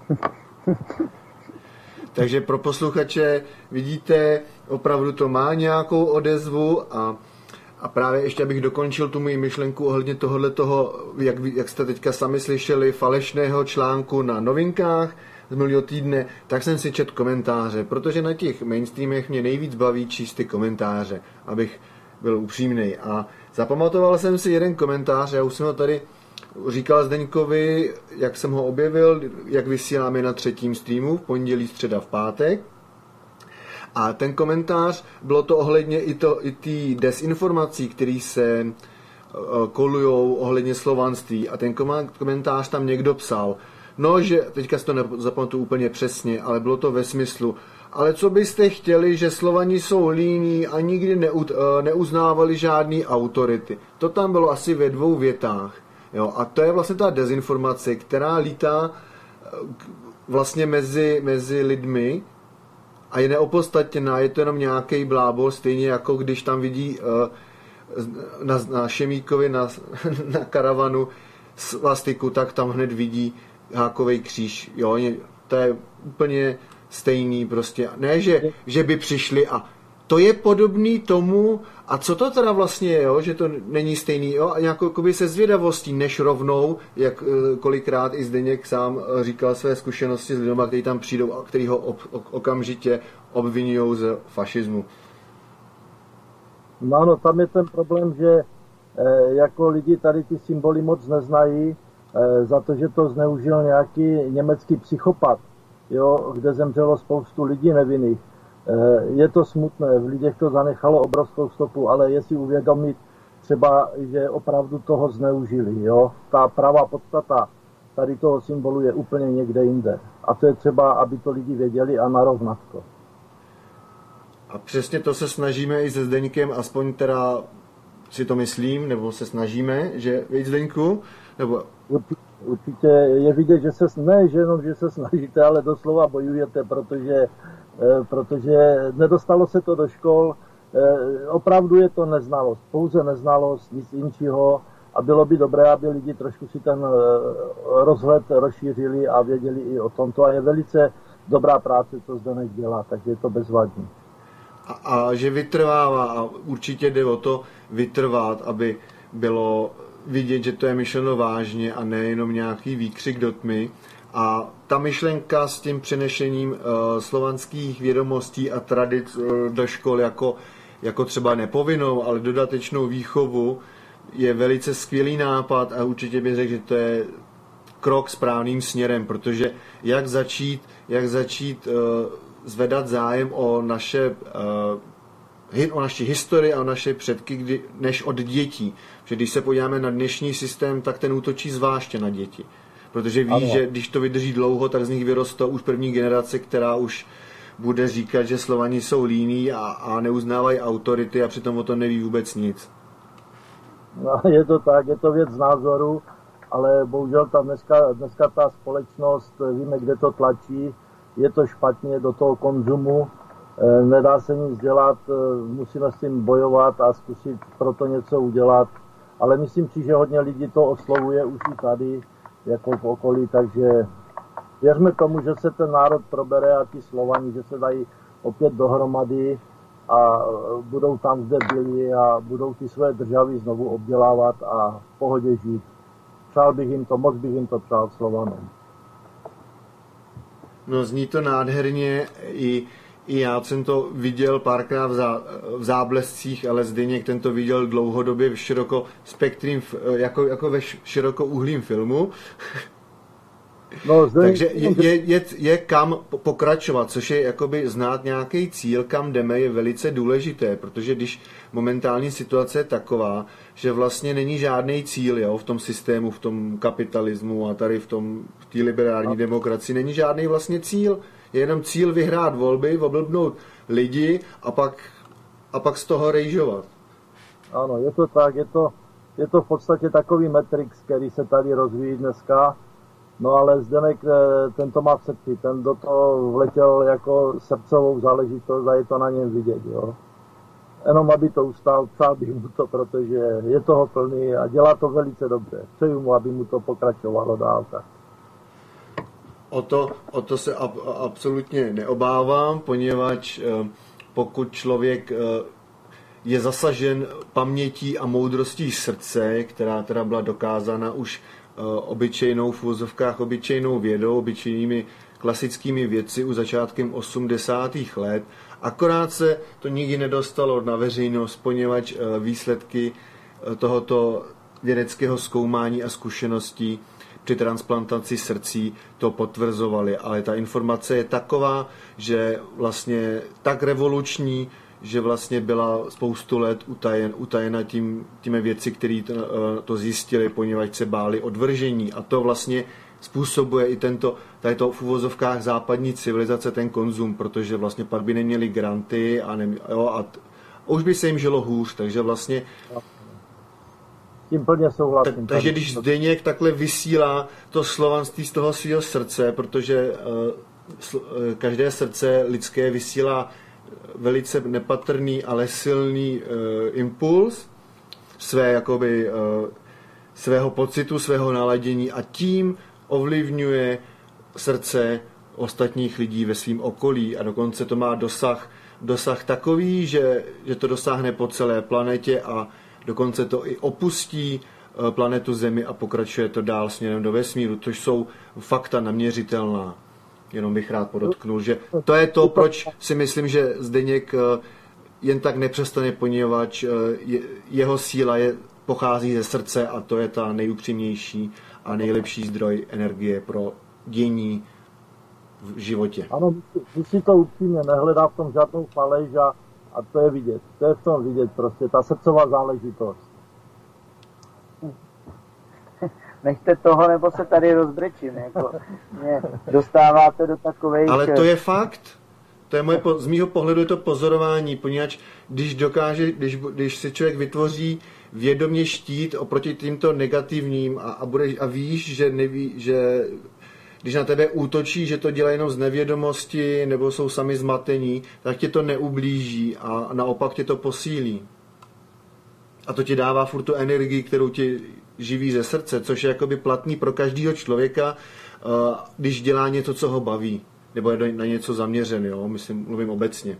Takže pro posluchače vidíte, opravdu to má nějakou odezvu a, a právě ještě abych dokončil tu moji myšlenku ohledně tohohle toho, jak, jak jste teďka sami slyšeli, falešného článku na novinkách z minulého týdne, tak jsem si četl komentáře, protože na těch mainstreamech mě nejvíc baví číst ty komentáře, abych byl upřímnej. A zapamatoval jsem si jeden komentář, já už jsem ho tady říkal Zdeňkovi, jak jsem ho objevil, jak vysíláme na třetím streamu, v pondělí, středa, v pátek. A ten komentář, bylo to ohledně i, to, i ty desinformací, které se uh, kolujou ohledně slovanství. A ten komentář tam někdo psal, no, že teďka si to nezapamatuju úplně přesně, ale bylo to ve smyslu, ale co byste chtěli, že Slovani jsou líní a nikdy neut, neuznávali žádný autority. To tam bylo asi ve dvou větách. Jo? A to je vlastně ta dezinformace, která lítá vlastně mezi, mezi lidmi a je neopodstatněná, je to jenom nějaký blábol, stejně jako když tam vidí na, na Šemíkovi, na, na karavanu svastiku, tak tam hned vidí hákovej kříž. Jo? To je úplně stejný prostě. Ne, že, že by přišli a to je podobný tomu, a co to teda vlastně je, jo? Že to není stejný, jo? A nějakou jakoby se zvědavostí, než rovnou, jak kolikrát i Zdeněk sám říkal své zkušenosti s lidmi, kteří tam přijdou a který ho ob, okamžitě obvinují z fašismu. No ano, tam je ten problém, že e, jako lidi tady ty symboly moc neznají, e, za to, že to zneužil nějaký německý psychopat, jo, kde zemřelo spoustu lidí nevinných. E, je to smutné, v lidech to zanechalo obrovskou stopu, ale je si uvědomit třeba, že opravdu toho zneužili. Jo. Ta pravá podstata tady toho symbolu je úplně někde jinde. A to je třeba, aby to lidi věděli a narovnat to. A přesně to se snažíme i se Zdeňkem, aspoň teda si to myslím, nebo se snažíme, že víc Zdeňku, nebo... Určitě, určitě je vidět, že se, ne, že jenom, že se snažíte, ale doslova bojujete, protože, protože nedostalo se to do škol, opravdu je to neznalost, pouze neznalost, nic jinčího a bylo by dobré, aby lidi trošku si ten rozhled rozšířili a věděli i o tomto a je velice dobrá práce, co Zdeněk dělá, takže je to bezvadný. A, a že vytrvává a určitě jde o to vytrvat, aby bylo vidět, že to je myšleno vážně a nejenom nějaký výkřik do tmy. A ta myšlenka s tím přenešením uh, slovanských vědomostí a tradic uh, do škol jako, jako třeba nepovinnou, ale dodatečnou výchovu je velice skvělý nápad a určitě bych řekl, že to je krok správným směrem, protože jak začít, jak začít uh, zvedat zájem o naše, uh, o naši historii a o naše předky, kdy, než od dětí. Protože když se podíváme na dnešní systém, tak ten útočí zvláště na děti. Protože ví, ano. že když to vydrží dlouho, tak z nich vyrostou už první generace, která už bude říkat, že Slovani jsou líní a, a neuznávají autority a přitom o to neví vůbec nic. No, je to tak, je to věc názoru, ale bohužel tam dneska, dneska ta společnost, víme, kde to tlačí, je to špatně do toho konzumu, nedá se nic dělat, musíme s tím bojovat a zkusit pro to něco udělat, ale myslím si, že hodně lidí to oslovuje už i tady, jako v okolí, takže věřme tomu, že se ten národ probere a ti Slovani, že se dají opět dohromady a budou tam, kde byli a budou ty své državy znovu obdělávat a v pohodě žít. Přál bych jim to, moc bych jim to přál Slovanům. No, zní to nádherně, i, i já jsem to viděl párkrát v, zá, v záblescích, ale Zdeněk ten to viděl dlouhodobě v širokospektrým, jako, jako ve širokouhlým filmu. No, takže je, je, je, je kam pokračovat, což je jakoby znát nějaký cíl, kam jdeme, je velice důležité, protože když momentální situace je taková, že vlastně není žádný cíl, jo, v tom systému, v tom kapitalismu a tady v tom v té liberální demokracii není žádný vlastně cíl, je jenom cíl vyhrát volby, oblbnout lidi a pak, a pak z toho rejžovat. Ano, je to tak, je to, je to v podstatě takový Matrix, který se tady rozvíjí dneska. No ale Zdeněk, ten to má v srdci, ten do toho vletěl jako srdcovou záležitost a je to na něm vidět, jo. Jenom aby to ustál, přál bych mu to, protože je toho plný a dělá to velice dobře. Přeju mu, aby mu to pokračovalo dál. Tak. O to, o to se ab, absolutně neobávám, poněvadž pokud člověk je zasažen pamětí a moudrostí srdce, která teda byla dokázána už obyčejnou v uvozovkách, obyčejnou vědou, obyčejnými klasickými věci u začátkem osmdesátých let. Akorát se to nikdy nedostalo na veřejnost, poněvadž výsledky tohoto vědeckého zkoumání a zkušeností při transplantaci srdcí to potvrzovaly. Ale ta informace je taková, že vlastně tak revoluční, že vlastně byla spoustu let utajen, utajena tím, těmi věci, které to, to zjistili, poněvadž se báli odvržení. A to vlastně způsobuje i tento, tady to v uvozovkách západní civilizace, ten konzum, protože vlastně pak by neměli granty a, nemě, jo, a, t, a už by se jim žilo hůř, takže vlastně tím plně souhlasím. Tak, takže když Zdeněk takhle vysílá to slovanství z toho svého srdce, protože uh, sl, uh, každé srdce lidské vysílá velice nepatrný, ale silný uh, impuls své, jakoby, uh, svého pocitu, svého naladění a tím ovlivňuje srdce ostatních lidí ve svém okolí a dokonce to má dosah, dosah takový, že, že to dosáhne po celé planetě a dokonce to i opustí planetu Zemi a pokračuje to dál směrem do vesmíru, což jsou fakta naměřitelná. Jenom bych rád podotknul, že to je to, proč si myslím, že Zdeněk jen tak nepřestane, poněvadž jeho síla je, pochází ze srdce a to je ta nejupřímnější a nejlepší zdroj energie pro dění v životě. Ano, když si to upřímně nehledá v tom žádnou faleš a, a to je vidět. To je v tom vidět prostě, ta srdcová záležitost. Nechte toho, nebo se tady rozbrečím. Jako, mě dostáváte do takových... Ale to je fakt. To je moje, z mýho pohledu je to pozorování, poněvadž když dokáže, když, když si člověk vytvoří vědomě štít oproti tímto negativním a, a, budeš, a víš, že, neví, že když na tebe útočí, že to dělá jenom z nevědomosti nebo jsou sami zmatení, tak tě to neublíží a naopak tě to posílí. A to ti dává furt tu energii, kterou ti živí ze srdce, což je jakoby platný pro každého člověka, když dělá něco, co ho baví, nebo je na něco zaměřen, jo? Myslím, mluvím obecně.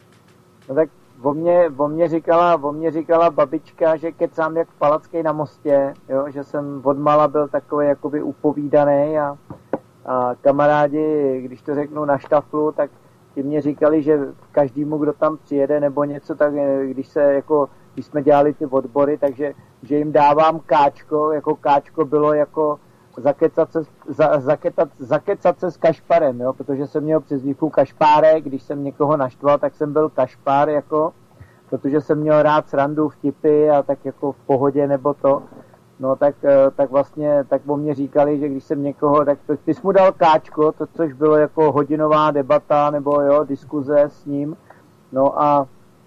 No tak o mě, o mě, říkala, o mě říkala babička, že kecám jak Palacký na mostě, jo? Že jsem odmala byl takový jakoby upovídaný a, a kamarádi, když to řeknu na štaflu, tak ti mě říkali, že každému, kdo tam přijede nebo něco, tak když se jako když jsme dělali ty odbory, takže že jim dávám káčko, jako káčko bylo jako zakecat se, za, zakecat, zakecat se s kašparem, jo, protože jsem měl přezdívku Kašpárek, když jsem někoho naštval, tak jsem byl kašpár, jako, protože jsem měl rád srandu, vtipy a tak jako v pohodě nebo to, no tak, tak vlastně, tak o mě říkali, že když jsem někoho, tak to, ty jsi mu dal káčko, to, což bylo jako hodinová debata nebo jo, diskuze s ním, no a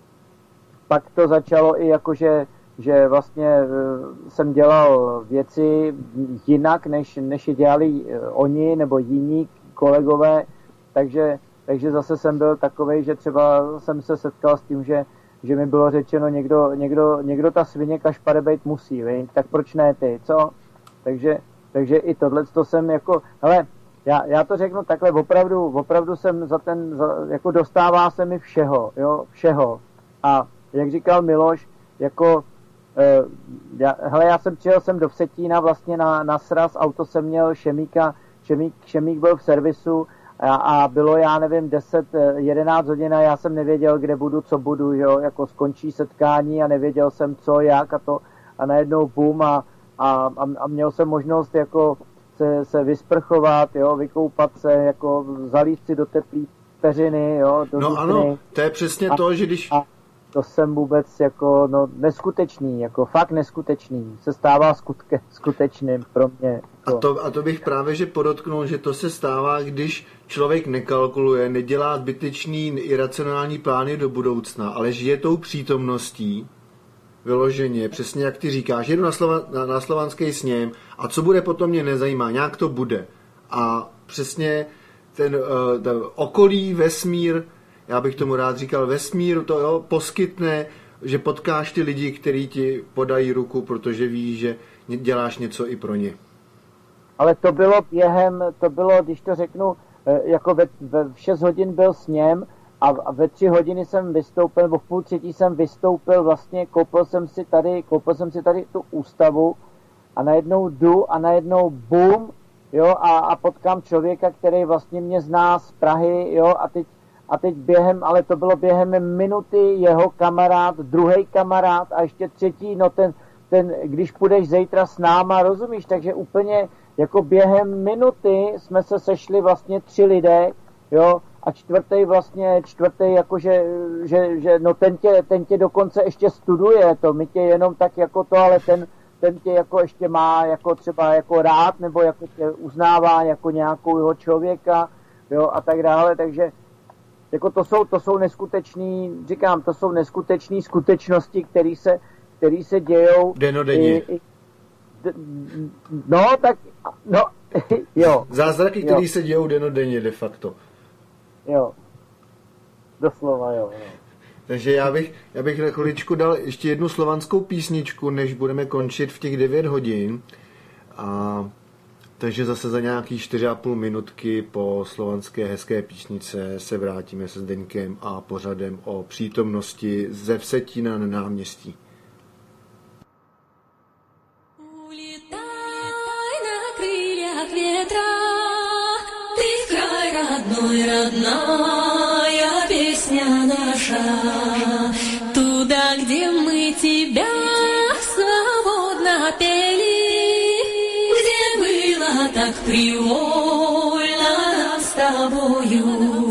pak to začalo i jako, že, že vlastně jsem dělal věci jinak, než, než je dělali oni nebo jiní kolegové, takže, takže zase jsem byl takovej, že třeba jsem se setkal s tím, že, že mi bylo řečeno, někdo, někdo, někdo ta svině kašpare bejt musí, vej? Tak proč ne ty, co? Takže, takže i tohle to jsem jako, hele, já, já to řeknu takhle, opravdu, opravdu jsem za ten, za, jako dostává se mi všeho, jo, všeho. A jak říkal Miloš, jako, eh, já, hele, já jsem přijel jsem do Vsetína vlastně na, na sraz, auto jsem měl Šemíka, Šemík, Šemík byl v servisu a, a bylo, já nevím, deset, jedenáct hodin a já jsem nevěděl, kde budu, co budu, jo, jako skončí setkání a nevěděl jsem co, jak a to a najednou bum a, a, a měl jsem možnost jako se, se vysprchovat, jo, vykoupat se, jako zalít si do teplý peřiny, jo, do No dutny. ano, to je přesně a, to, že když... A, to jsem vůbec jako, no, neskutečný, jako fakt neskutečný. Se stává skutke, skutečným pro mě. A to, a to bych právě že podotknul, že to se stává, když člověk nekalkuluje, nedělá zbytečný iracionální plány do budoucna, ale žije tou přítomností vyloženě, přesně jak ty říkáš, jedu na, Slova, na, na slovanský sněm a co bude potom mě nezajímá, nějak to bude. A přesně ten, uh, ten okolí, vesmír, já bych tomu rád říkal, vesmír to jo, poskytne, že potkáš ty lidi, kteří ti podají ruku, protože víš, že děláš něco i pro ně. Ale to bylo během, to bylo, když to řeknu, jako ve, ve šest hodin byl sněm a, a ve tři hodiny jsem vystoupil, nebo v půl třetí jsem vystoupil, vlastně koupil jsem si tady, koupil jsem si tady tu ústavu a najednou jdu a najednou bum, jo, a, a potkám člověka, který vlastně mě zná z Prahy, jo, a teď A teď během, ale to bylo během minuty jeho kamarád, druhý kamarád a ještě třetí, no ten, ten, když půjdeš zítra s náma, rozumíš, takže úplně jako během minuty jsme se sešli vlastně tři lidé, jo, a čtvrtý vlastně, čtvrtý jakože, že, že, no ten tě, ten tě dokonce ještě studuje, to my tě jenom tak jako to, ale ten, ten tě jako ještě má jako třeba jako rád, nebo jako tě uznává jako nějakou jeho člověka, jo, a tak dále, takže jako to jsou, to jsou neskutečný, říkám, to jsou neskutečné skutečnosti, které se, který se dějou. Denodenně. I, i, no, tak, no, jo. Zázraky, které se dějou denodenně de facto. Jo. Doslova, jo. jo. Takže já bych, já bych na chviličku dal ještě jednu slovanskou písničku, než budeme končit v těch devět hodin. A takže zase za nějaký čtyři a půl minutky po slovanské hezké písnice se vrátíme se Zdeňkem a pořadem o přítomnosti ze Vsetína na náměstí. Родная песня наша, туда, где мы тебя свободно пели, где было так привольно нам с тобою.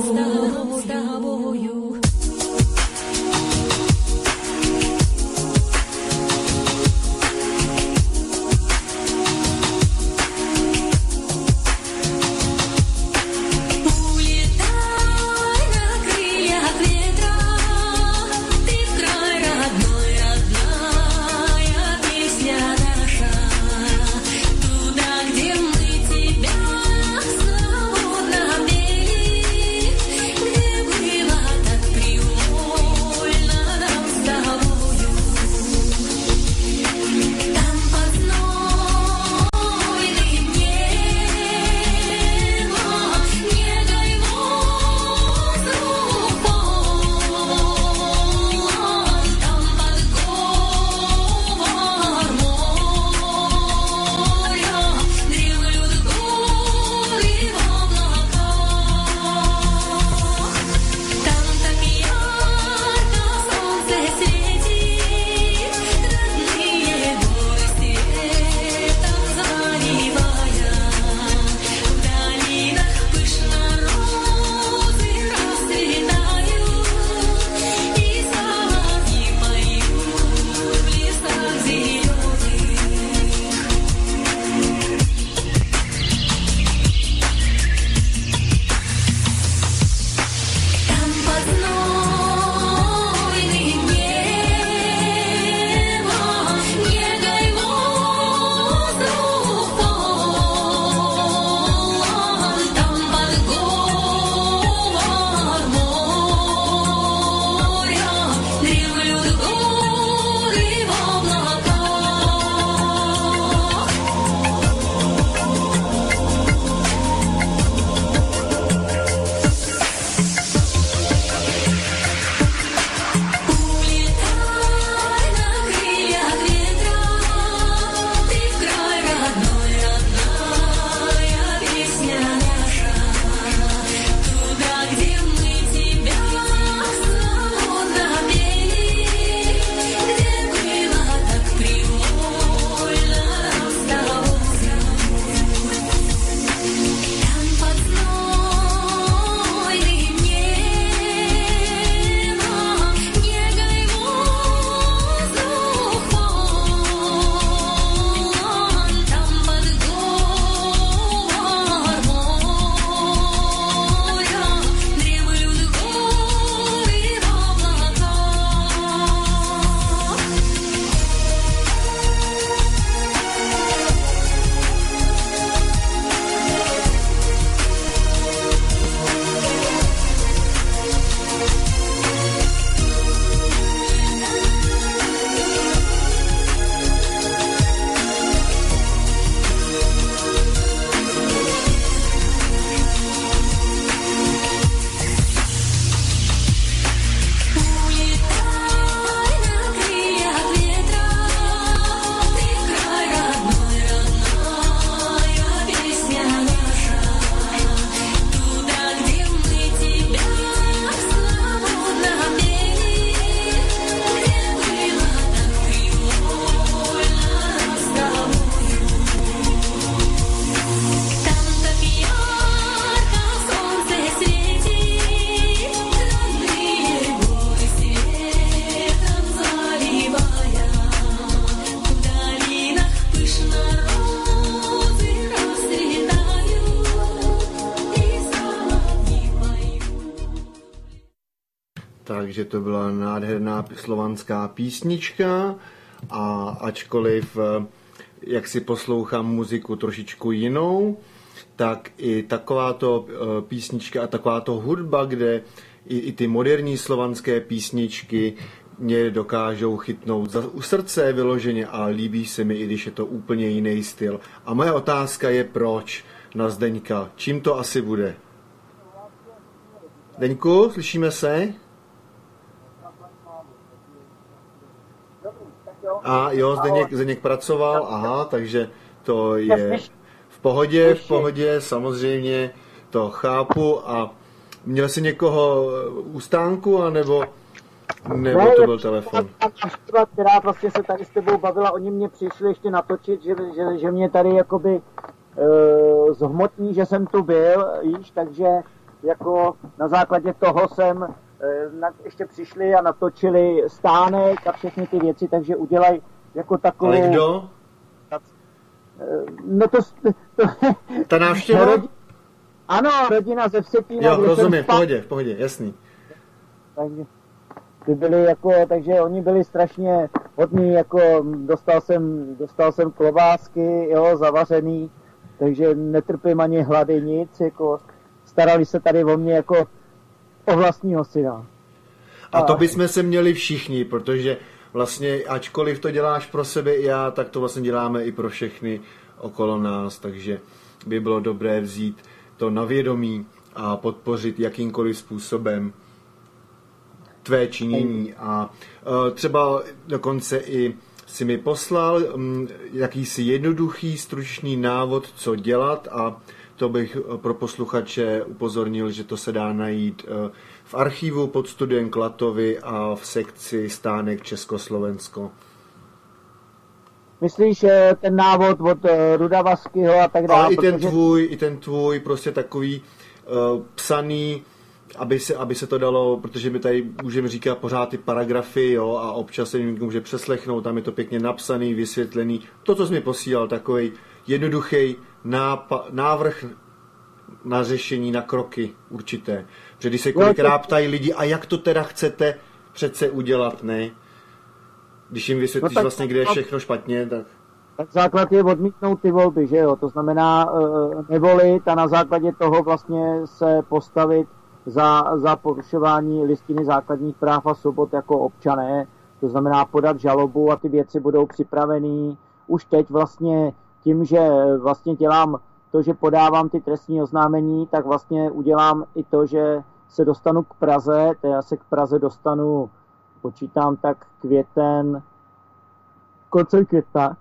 takže to byla nádherná slovanská písnička a ačkoliv, jak si poslouchám muziku trošičku jinou, tak i takováto písnička a takováto hudba, kde i, i ty moderní slovanské písničky mě dokážou chytnout za u srdce vyloženě a líbí se mi, i když je to úplně jiný styl. A moje otázka je proč na Zdeňka. Čím to asi bude? Zdeňku, slyšíme se? A jo, Zdeněk, Zdeněk pracoval, aha, takže to je v pohodě, v pohodě, samozřejmě to chápu. A měl jsi někoho u stánku, anebo nebo ne, to byl telefon? Ta, která vlastně se tady s tebou bavila, oni mě přišli ještě natočit, že, že, že mě tady jakoby uh, zhmotní, že jsem tu byl, víš, takže jako na základě toho jsem uh, na, ještě přišli a natočili stánek a všechny ty věci, takže udělají jako takovou... Ale kdo? Uh, no to... to Ta návštěva? Rodi, ano, rodina ze Vsetína. Jo, rozumím, v pohodě, v pohodě, jasný. Takže... Ty byli jako, takže oni byli strašně hodní, jako dostal jsem, dostal jsem klobásky, jo, zavařený, takže netrpím ani hlady, nic, jako starali se tady o mě jako o vlastního syna. A to bychom se měli všichni, protože vlastně ačkoliv to děláš pro sebe i já, tak to vlastně děláme i pro všechny okolo nás, takže by bylo dobré vzít to na vědomí a podpořit jakýmkoliv způsobem tvé činění. A uh, třeba dokonce i si mi poslal um, jakýsi jednoduchý, stručný návod, co dělat, a to bych pro posluchače upozornil, že to se dá najít uh, v archivu pod studiem Klatovy a v sekci Stánek Československo. Myslíš ten návod od Rudavaskyho a tak dále? A i ten protože... tvůj, i ten tvůj prostě takový uh, psaný, aby se, aby se to dalo, protože my tady můžeme říkat pořád ty paragrafy, jo, a občas se někdo může přeslechnout, tam je to pěkně napsaný, vysvětlený. To, co jsi mi posílal, takový jednoduchý nápa, návrh na řešení, na kroky určité. Protože když se kolikrát ptají lidi, a jak to teda chcete přece udělat, ne? Když jim vysvětlíš no tak, vlastně, kde je všechno špatně, tak... Tak základ je odmítnout ty volby, že jo? To znamená uh, nevolit a na základě toho vlastně se postavit za, za porušování listiny základních práv a svobod jako občané. To znamená podat žalobu a ty věci budou připravený. Už teď vlastně tím, že vlastně dělám to, že podávám ty trestní oznámení, tak vlastně udělám i to, že se dostanu k Praze, to já se k Praze dostanu, počítám tak květen, konce května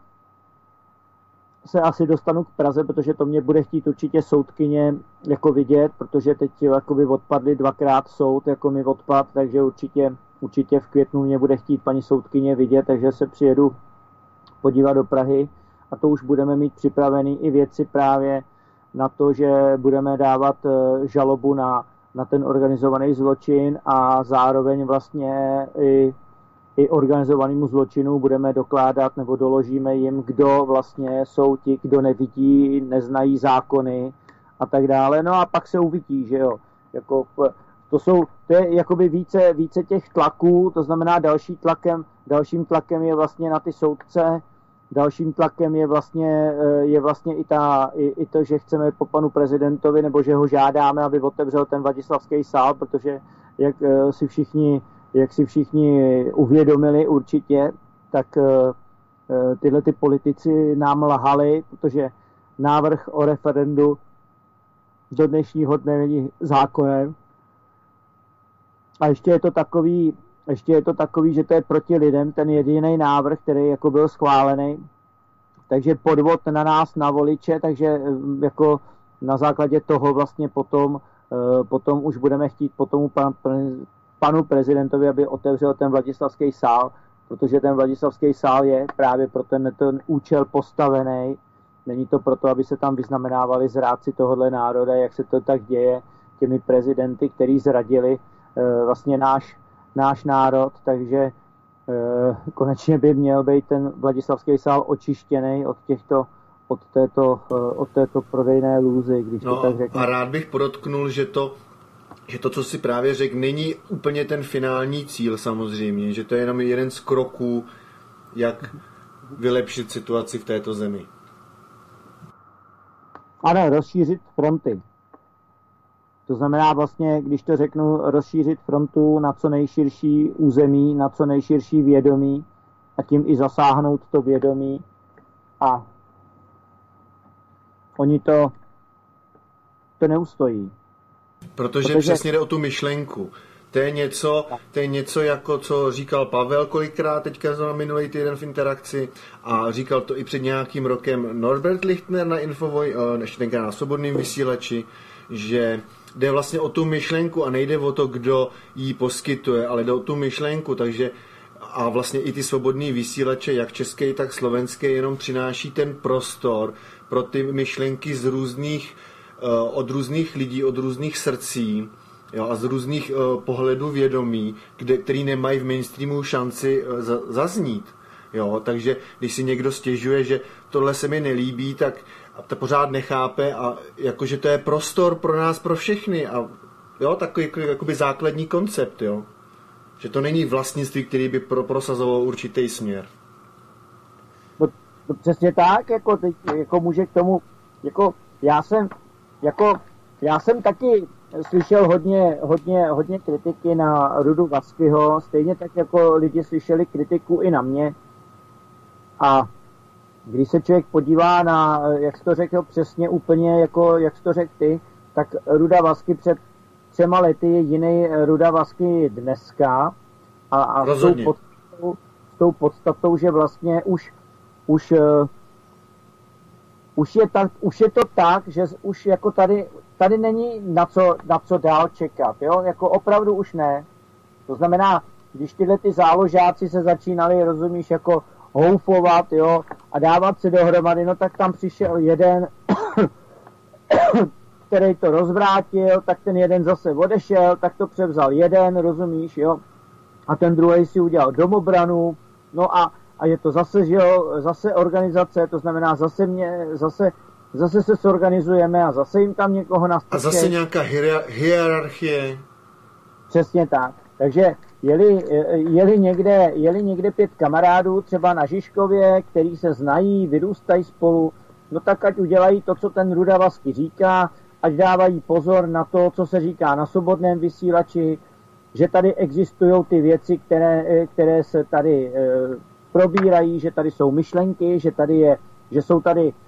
se asi dostanu k Praze, protože to mě bude chtít určitě soudkyně jako vidět, protože teď jakoby odpadli dvakrát soud, jako mi odpad, takže určitě, určitě v květnu mě bude chtít paní soudkyně vidět, takže se přijedu podívat do Prahy a to už budeme mít připravený i věci právě na to, že budeme dávat žalobu na, na ten organizovaný zločin a zároveň vlastně i i organizovanému zločinu budeme dokládat nebo doložíme jim, kdo vlastně jsou ti, kdo nevidí, neznají zákony a tak dále. No a pak se uvidí, že jo. Jako, to jsou, to je jakoby více, více těch tlaků, to znamená další tlakem, dalším tlakem je vlastně na ty soudce, dalším tlakem je vlastně, je vlastně i, ta, i, i to, že chceme po panu prezidentovi, nebo že ho žádáme, aby otevřel ten Vladislavský sál, protože jak si všichni jak si všichni uvědomili určitě, tak tyhle ty politici nám lhali, protože návrh o referendu do dnešního dne není zákonem. A ještě je to takový, ještě je to takový, že to je proti lidem, ten jediný návrh, který jako byl schválený. Takže podvod na nás, na voliče, takže jako na základě toho vlastně potom, potom už budeme chtít potom pan panu prezidentovi, aby otevřel ten Vladislavský sál, protože ten Vladislavský sál je právě pro ten, ten účel postavený. Není to proto, aby se tam vyznamenávali zrádci tohohle národa, jak se to tak děje těmi prezidenty, který zradili e, vlastně náš, náš národ, takže e, konečně by měl být ten Vladislavský sál očištěný od těchto od této, od této prodejné lůzy, když no, to tak řeknu. A rád bych podotknul, že to že to, co si právě řekl, není úplně ten finální cíl samozřejmě, že to je jenom jeden z kroků, jak vylepšit situaci v této zemi. Ano, rozšířit fronty. To znamená vlastně, když to řeknu, rozšířit frontu na co nejširší území, na co nejširší vědomí a tím i zasáhnout to vědomí. A oni to, to neustojí. Protože, Protože přesně jde o tu myšlenku. To je něco, to je něco jako co říkal Pavel kolikrát teďka za minulý týden v interakci a říkal to i před nějakým rokem Norbert Lichtner na Infovoj, ještě tenkrát na Svobodném vysílači, že jde vlastně o tu myšlenku a nejde o to, kdo ji poskytuje, ale jde o tu myšlenku, takže a vlastně i ty svobodný vysílače, jak české, tak slovenské, jenom přináší ten prostor pro ty myšlenky z různých, od různých lidí, od různých srdcí, jo, a z různých uh, pohledů vědomí, kde, který nemají v mainstreamu šanci uh, za, zaznít. Jo, takže když si někdo stěžuje, že tohle se mi nelíbí, tak to pořád nechápe a jakože to je prostor pro nás, pro všechny a jo, takový jako, jakoby základní koncept, jo. Že to není vlastnictví, který by pro, prosazoval určitý směr. No, no přesně tak, jako, teď, jako může k tomu, jako já jsem, jako já jsem taky slyšel hodně, hodně, hodně kritiky na Rudu Vaskyho, stejně tak jako lidi slyšeli kritiku i na mě. A když se člověk podívá na, jak jsi to řekl přesně úplně, jako jak jsi to řekl ty, tak Ruda Vasky před třema lety je jiný Ruda Vasky dneska. A, a s, tou podstatou, s tou podstatou, že vlastně už, už, uh, už, je tak, už je to tak, že už jako tady, tady není na co, na co dál čekat, jo? Jako opravdu už ne. To znamená, když tyhle ty záložáci se začínali, rozumíš, jako houfovat, jo, a dávat se dohromady, no tak tam přišel jeden, který to rozvrátil, tak ten jeden zase odešel, tak to převzal jeden, rozumíš, jo, a ten druhý si udělal domobranu, no a, a je to zase, že jo, zase organizace, to znamená zase mě, zase, zase se zorganizujeme a zase jim tam někoho nastaví. A zase nějaká hierarchie. Přesně tak. Takže jeli, jeli, někde, jeli někde pět kamarádů, třeba na Žižkově, který se znají, vyrůstají spolu, no tak ať udělají to, co ten Ruda Vasky říká, ať dávají pozor na to, co se říká na Svobodném vysílači, že tady existují ty věci, které, které se tady e, probírají, že tady jsou myšlenky, že, tady je, že jsou tady e,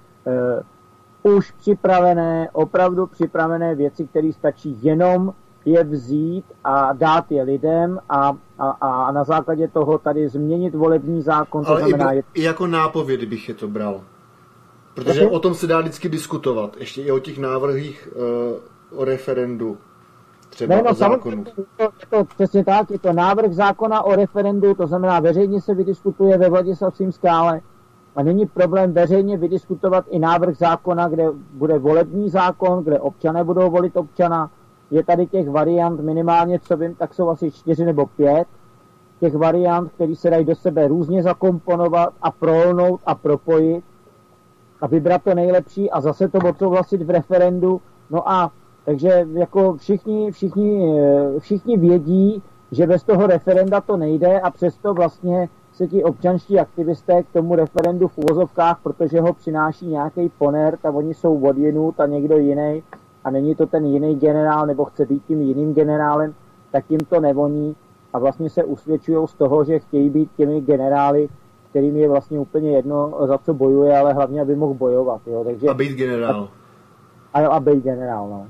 už připravené, opravdu připravené věci, které stačí jenom je vzít a dát je lidem a, a, a na základě toho tady změnit volební zákon. Ale to znamená, i, je... i jako nápověd bych je to bral. Protože Taky? o tom se dá vždycky diskutovat. Ještě i o těch návrhích uh, o referendu. Třeba no, no, o zákonu. To, je to přesně tak, je to návrh zákona o referendu, to znamená veřejně se vydiskutuje ve Vladislavském Skále a není problém veřejně vydiskutovat i návrh zákona, kde bude volební zákon, kde občané budou volit občana. Je tady těch variant minimálně, co vím, tak jsou asi čtyři nebo pět. Těch variant, které se dají do sebe různě zakomponovat a prolnout a propojit a vybrat to nejlepší a zase to odsouhlasit v referendu. No a takže jako všichni, všichni, všichni vědí, že bez toho referenda to nejde a přesto vlastně se ti občanští aktivisté k tomu referendu v uvozovkách, protože ho přináší nějaký poner, a oni jsou odjinut a někdo jiný a není to ten jiný generál nebo chce být tím jiným generálem, tak jim to nevoní a vlastně se usvědčují z toho, že chtějí být těmi generály, kterým je vlastně úplně jedno, za co bojuje, ale hlavně, aby mohl bojovat. Jo. Takže, a být generál. A, a být generál, no.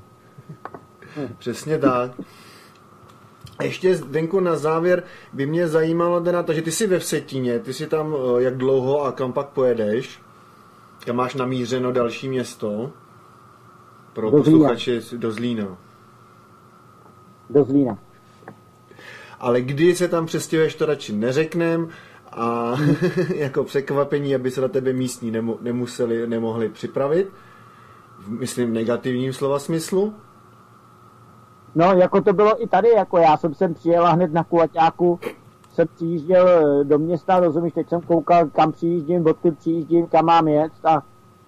Přesně tak. Ještě Zdenku na závěr by mě zajímalo, Dena, takže ty jsi ve Vsetíně, ty jsi tam jak dlouho a kam pak pojedeš? Kam máš namířeno další město? Pro do posluchače do Zlína. Do Zlína. Ale kdy se tam přestěhuješ, to radši neřeknem a jako překvapení, aby se na tebe místní nemu, nemuseli, nemohli připravit. Myslím v negativním slova smyslu. No, jako to bylo i tady, jako já jsem sem přijela hned na kulaťáku, jsem přijížděl do města, rozumíš, teď jsem koukal, kam přijíždím, odkud přijíždím, kam mám jet a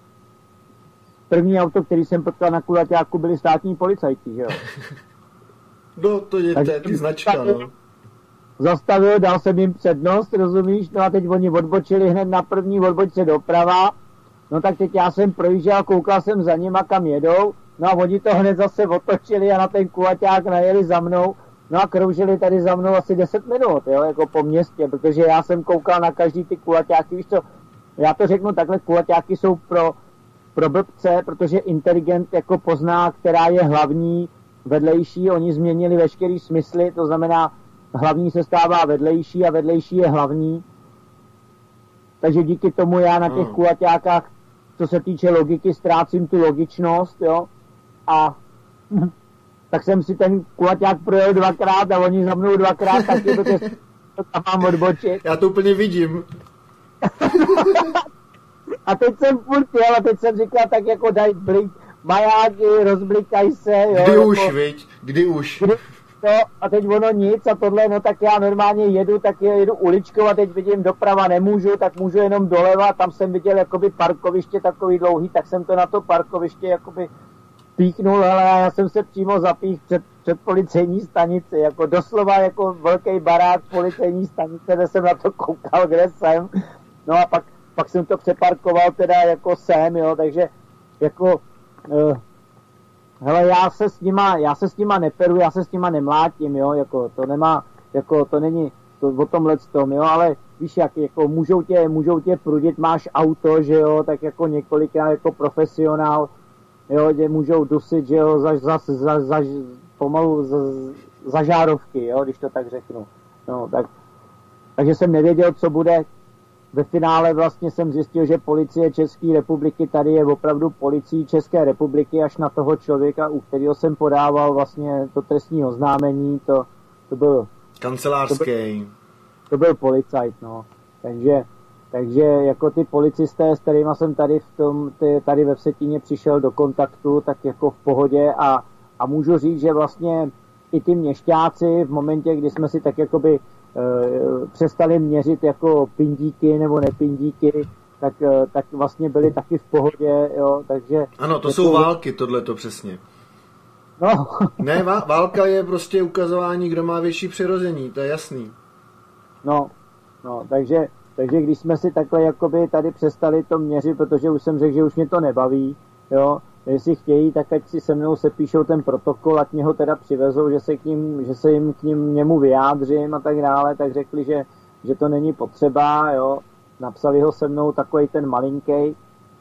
první auto, který jsem potkal na kulaťáku, byli státní policajti, že jo. No, to je taky značka, no. Zastavil, dal jsem jim přednost, rozumíš? No a teď oni odbočili hned na první odbočce doprava. No tak teď já jsem projížděl, koukal jsem za nima, kam jedou. No a oni to hned zase otočili a na ten kulaťák najeli za mnou. No a kroužili tady za mnou asi deset minut, jo, jako po městě, protože já jsem koukal na každý ty kulaťáky, víš co, já to řeknu takhle, kulaťáky jsou pro, pro blbce, protože inteligent jako pozná, která je hlavní, vedlejší, oni změnili veškerý smysly, to znamená, hlavní se stává vedlejší a vedlejší je hlavní. Takže díky tomu já na těch kulaťákách, co se týče logiky, ztrácím tu logičnost, jo, a tak jsem si ten kulaťák projel dvakrát a oni za mnou dvakrát taky, protože to tam mám odbočit. Já to úplně vidím. A teď jsem furt jel a teď jsem říkal tak jako daj blik, majáky, rozblikaj se, jo. Kdy jako, už, viď? Kdy už? Kdy, no, a teď ono nic a tohle, no tak já normálně jedu, tak jedu uličkou a teď vidím doprava nemůžu, tak můžu jenom doleva, tam jsem viděl jakoby parkoviště takový dlouhý, tak jsem to na to parkoviště jakoby píchnul, ale já jsem se přímo zapích před, před policejní stanici, jako doslova jako velký barák policejní stanice, kde jsem na to koukal, kde jsem, no a pak, pak jsem to přeparkoval teda jako sem, jo, takže jako uh, hele, já se s nima, já se s nima neperu, já se s nima nemlátím, jo, jako to nemá, jako to není to, o tomhle tom, jo, ale víš jak, jako můžou tě, můžou tě prudit, máš auto, že jo, tak jako několikrát jako profesionál, jo, tě můžou dusit, že jo, za, za, za, za, pomalu za, za žárovky, jo, když to tak řeknu, no, tak, takže jsem nevěděl, co bude. Ve finále vlastně jsem zjistil, že policie České republiky tady je opravdu policií České republiky až na toho člověka, u kterého jsem podával vlastně to trestní oznámení, to, to byl... Kancelářský. To byl, to byl policajt, no. Takže, takže jako ty policisté, s kterýma jsem tady, v tom, ty, tady ve Vsetíně přišel do kontaktu, tak jako v pohodě a, a můžu říct, že vlastně i ty měšťáci v momentě, kdy jsme si tak jakoby přestali měřit jako pindíky nebo nepindíky, tak, tak vlastně byli taky v pohodě, jo, takže... Ano, to jako... jsou války, tohle to přesně. No. Ne, válka je prostě ukazování, kdo má větší přirození, to je jasný. No, no, takže, takže když jsme si takhle jakoby tady přestali to měřit, protože už jsem řekl, že už mě to nebaví, jo, jestli chtějí, tak ať si se mnou sepíšou ten protokol, ať mě ho teda přivezou, že se, k ním, že se jim k ním němu vyjádřím a tak dále, tak řekli, že, že to není potřeba, jo. Napsali ho se mnou takovej ten malinkej,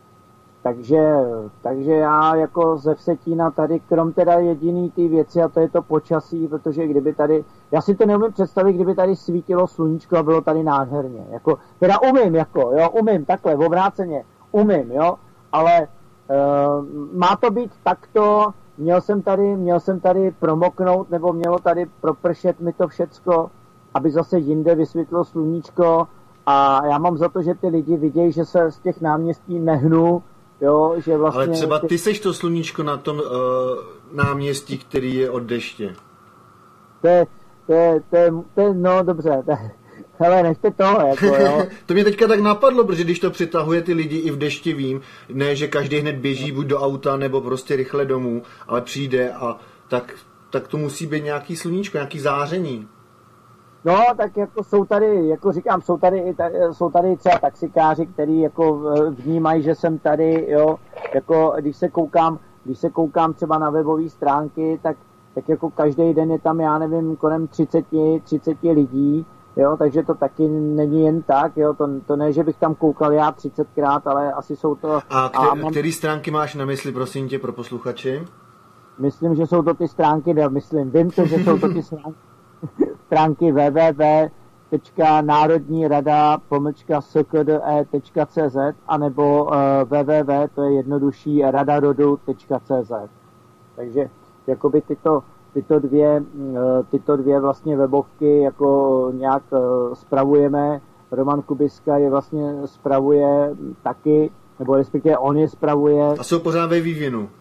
takže, takže já jako ze Vsetína tady, krom teda jediný ty věci, a to je to počasí, protože kdyby tady, já si to neumím představit, kdyby tady svítilo sluníčko a bylo tady nádherně, jako, teda umím, jako, jo, umím, takhle, v obráceně, umím, jo, ale Uh, má to být takto, měl jsem tady, měl jsem tady promoknout, nebo mělo tady propršet mi to všecko, aby zase jinde vysvětlo sluníčko a já mám za to, že ty lidi vidějí, že se z těch náměstí nehnu, jo, že vlastně... Ale třeba ty seš to sluníčko na tom uh, náměstí, který je od deště. To je, to je, to je, to je no dobře, to je, hele, nechte toho, jako jo. To mě teďka tak napadlo, protože když to přitahuje ty lidi i v dešti, vím, ne, že každý hned běží buď do auta, nebo prostě rychle domů, ale přijde a tak, tak to musí být nějaký sluníčko, nějaký záření. No, tak jako jsou tady, jako říkám, jsou tady, jsou tady třeba taxikáři, který jako vnímají, že jsem tady, jo, jako když se koukám, když se koukám třeba na webové stránky, tak, tak jako každý den je tam, já nevím, kolem třicet, třicet lidí, jo, takže to taky není jen tak, jo, to, to ne, že bych tam koukal já třicetkrát, ale asi jsou to... A, který, a mám... který stránky máš na mysli, prosím tě, pro posluchači? Myslím, že jsou to ty stránky, ne, myslím, vím to, že jsou to ty stránky, stránky w w w tečka národní rada pomlčka s k d e tečka c z anebo uh, w w w, to je jednodušší, radarodu tečka c z. Takže jakoby tyto Tyto dvě, tyto dvě vlastně webovky jako nějak spravujeme. Roman Kubiska je vlastně spravuje taky, nebo respektive on je spravuje. A jsou pořád ve vývinu.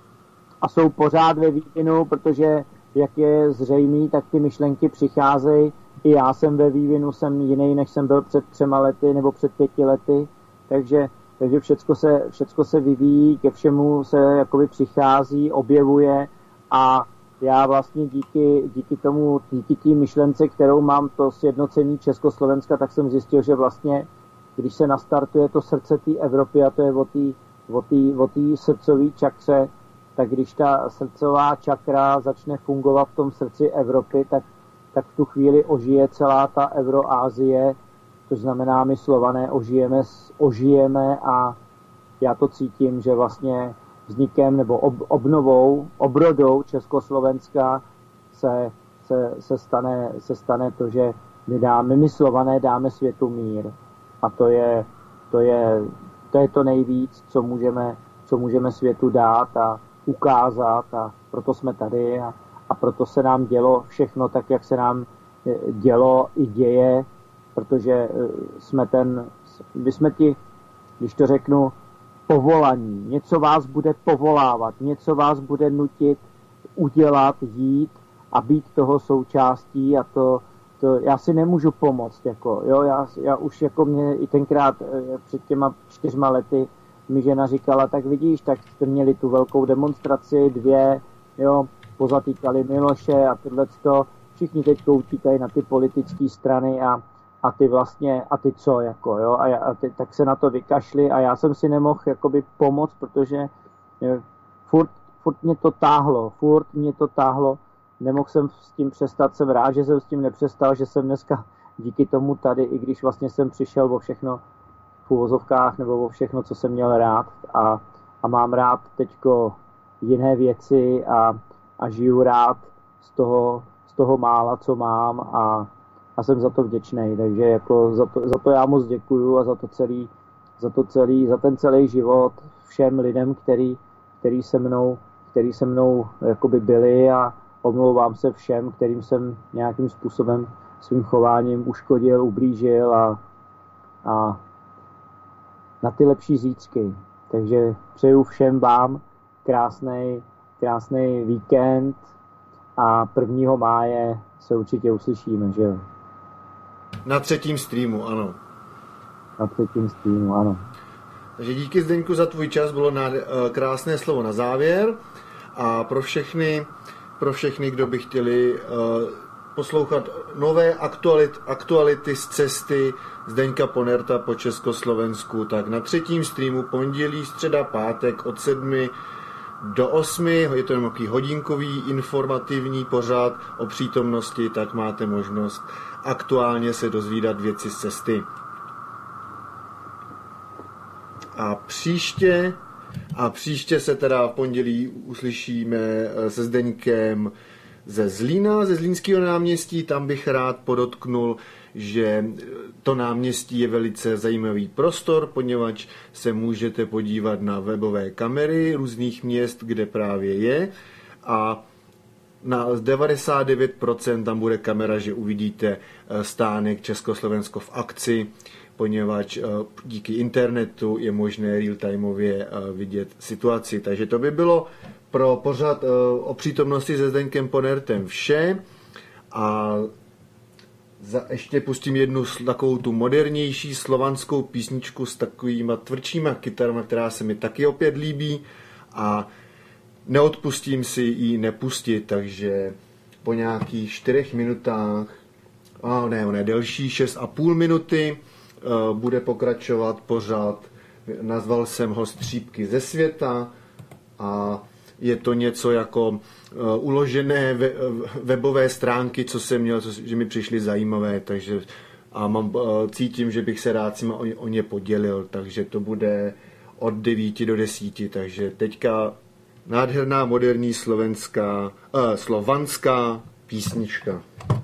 A jsou pořád ve vývinu, protože jak je zřejmý, tak ty myšlenky přicházejí. I já jsem ve vývinu, jsem jiný, než jsem byl před třema lety nebo před pěti lety. Takže, takže všecko se, všecko se vyvíjí, ke všemu se jakoby přichází, objevuje a já vlastně díky, díky tomu, díky té myšlence, kterou mám, to sjednocení Československa, tak jsem zjistil, že vlastně, když se nastartuje to srdce té Evropy, a to je o té o té, o té srdcové čakře, tak když ta srdcová čakra začne fungovat v tom srdci Evropy, tak, tak v tu chvíli ožije celá ta Euroázie, což znamená, my Slované ožijeme, ožijeme a já to cítím, že vlastně vznikem nebo ob, obnovou, obrodou Československa se, se, se, stane, se stane to, že my, dáme, my Slované dáme světu mír. A to je to, je, to, je to nejvíc, co můžeme, co můžeme světu dát a ukázat, a proto jsme tady a, a proto se nám dělo všechno tak, jak se nám dělo i děje, protože jsme ten, my jsme ti, když to řeknu, povolaní. Něco vás bude povolávat, něco vás bude nutit udělat, jít a být toho součástí, a to, to já si nemůžu pomoct. Jako, jo, já, já už jako mě i tenkrát před těma čtyřma lety mi žena říkala, tak vidíš, tak jste měli tu velkou demonstraci, dvě, jo, pozatýkali Miloše a tohleto, všichni teď utíkají na ty politické strany a a ty vlastně, a ty co, jako, jo, a, já, a ty, tak se na to vykašli a já jsem si nemohl, jakoby, pomoct, protože je, furt, furt mě to táhlo, furt mě to táhlo, nemohl jsem s tím přestat, jsem rád, že jsem s tím nepřestal, že jsem dneska díky tomu tady, i když vlastně jsem přišel o všechno v uvozovkách, nebo o všechno, co jsem měl rád a, a mám rád teďko jiné věci a, a žiju rád z toho, z toho mála, co mám a a jsem za to vděčný, takže jako za to, za to já moc děkuju a za to celý, za to celý, za ten celý život všem lidem, který, který se mnou, který se mnou jakoby byli, a omlouvám se všem, kterým jsem nějakým způsobem svým chováním uškodil, ublížil a, a na ty lepší zítřky. Takže přeju všem vám krásnej, krásnej víkend a prvního máje se určitě uslyšíme, že jo? Na třetím streamu, ano. Na třetím streamu, ano. Takže díky, Zdeňku, za tvůj čas, bylo na, krásné slovo na závěr. A pro všechny, pro všechny, kdo by chtěli uh, poslouchat nové aktualit, aktuality z cesty Zdeňka Ponerta po Československu, tak na třetím streamu pondělí, středa, pátek od sedmi do osmi, je to nějaký hodinkový informativní pořad o přítomnosti, tak máte možnost aktuálně se dozvídat věci z cesty. A příště, a příště se teda v pondělí uslyšíme se Zdeňkem ze Zlína, ze Zlínského náměstí. Tam bych rád podotknul, že to náměstí je velice zajímavý prostor, poněvadž se můžete podívat na webové kamery různých měst, kde právě je, a na devadesát devět procent tam bude kamera, že uvidíte stánek Československo v akci, poněvadž díky internetu je možné real-timeově vidět situaci. Takže to by bylo pro pořad o přítomnosti se Zdeňkem Ponertem vše. A za, ještě pustím jednu takovou tu modernější slovanskou písničku s takovýma tvrdšíma kytarama, která se mi taky opět líbí, a neodpustím si ji nepustit, takže po nějakých čtyřech minutách, a ne, ne, delší, šest a půl minuty, uh, bude pokračovat pořad. Nazval jsem ho Střípky ze světa a je to něco jako uh, uložené we, webové stránky, co jsem měl, co, že mi přišly zajímavé, takže a mám, uh, cítím, že bych se rád s nimi o, o ně podělil, takže to bude od devíti do desíti, takže teďka nádherná moderní slovenská, uh, slovanská písnička.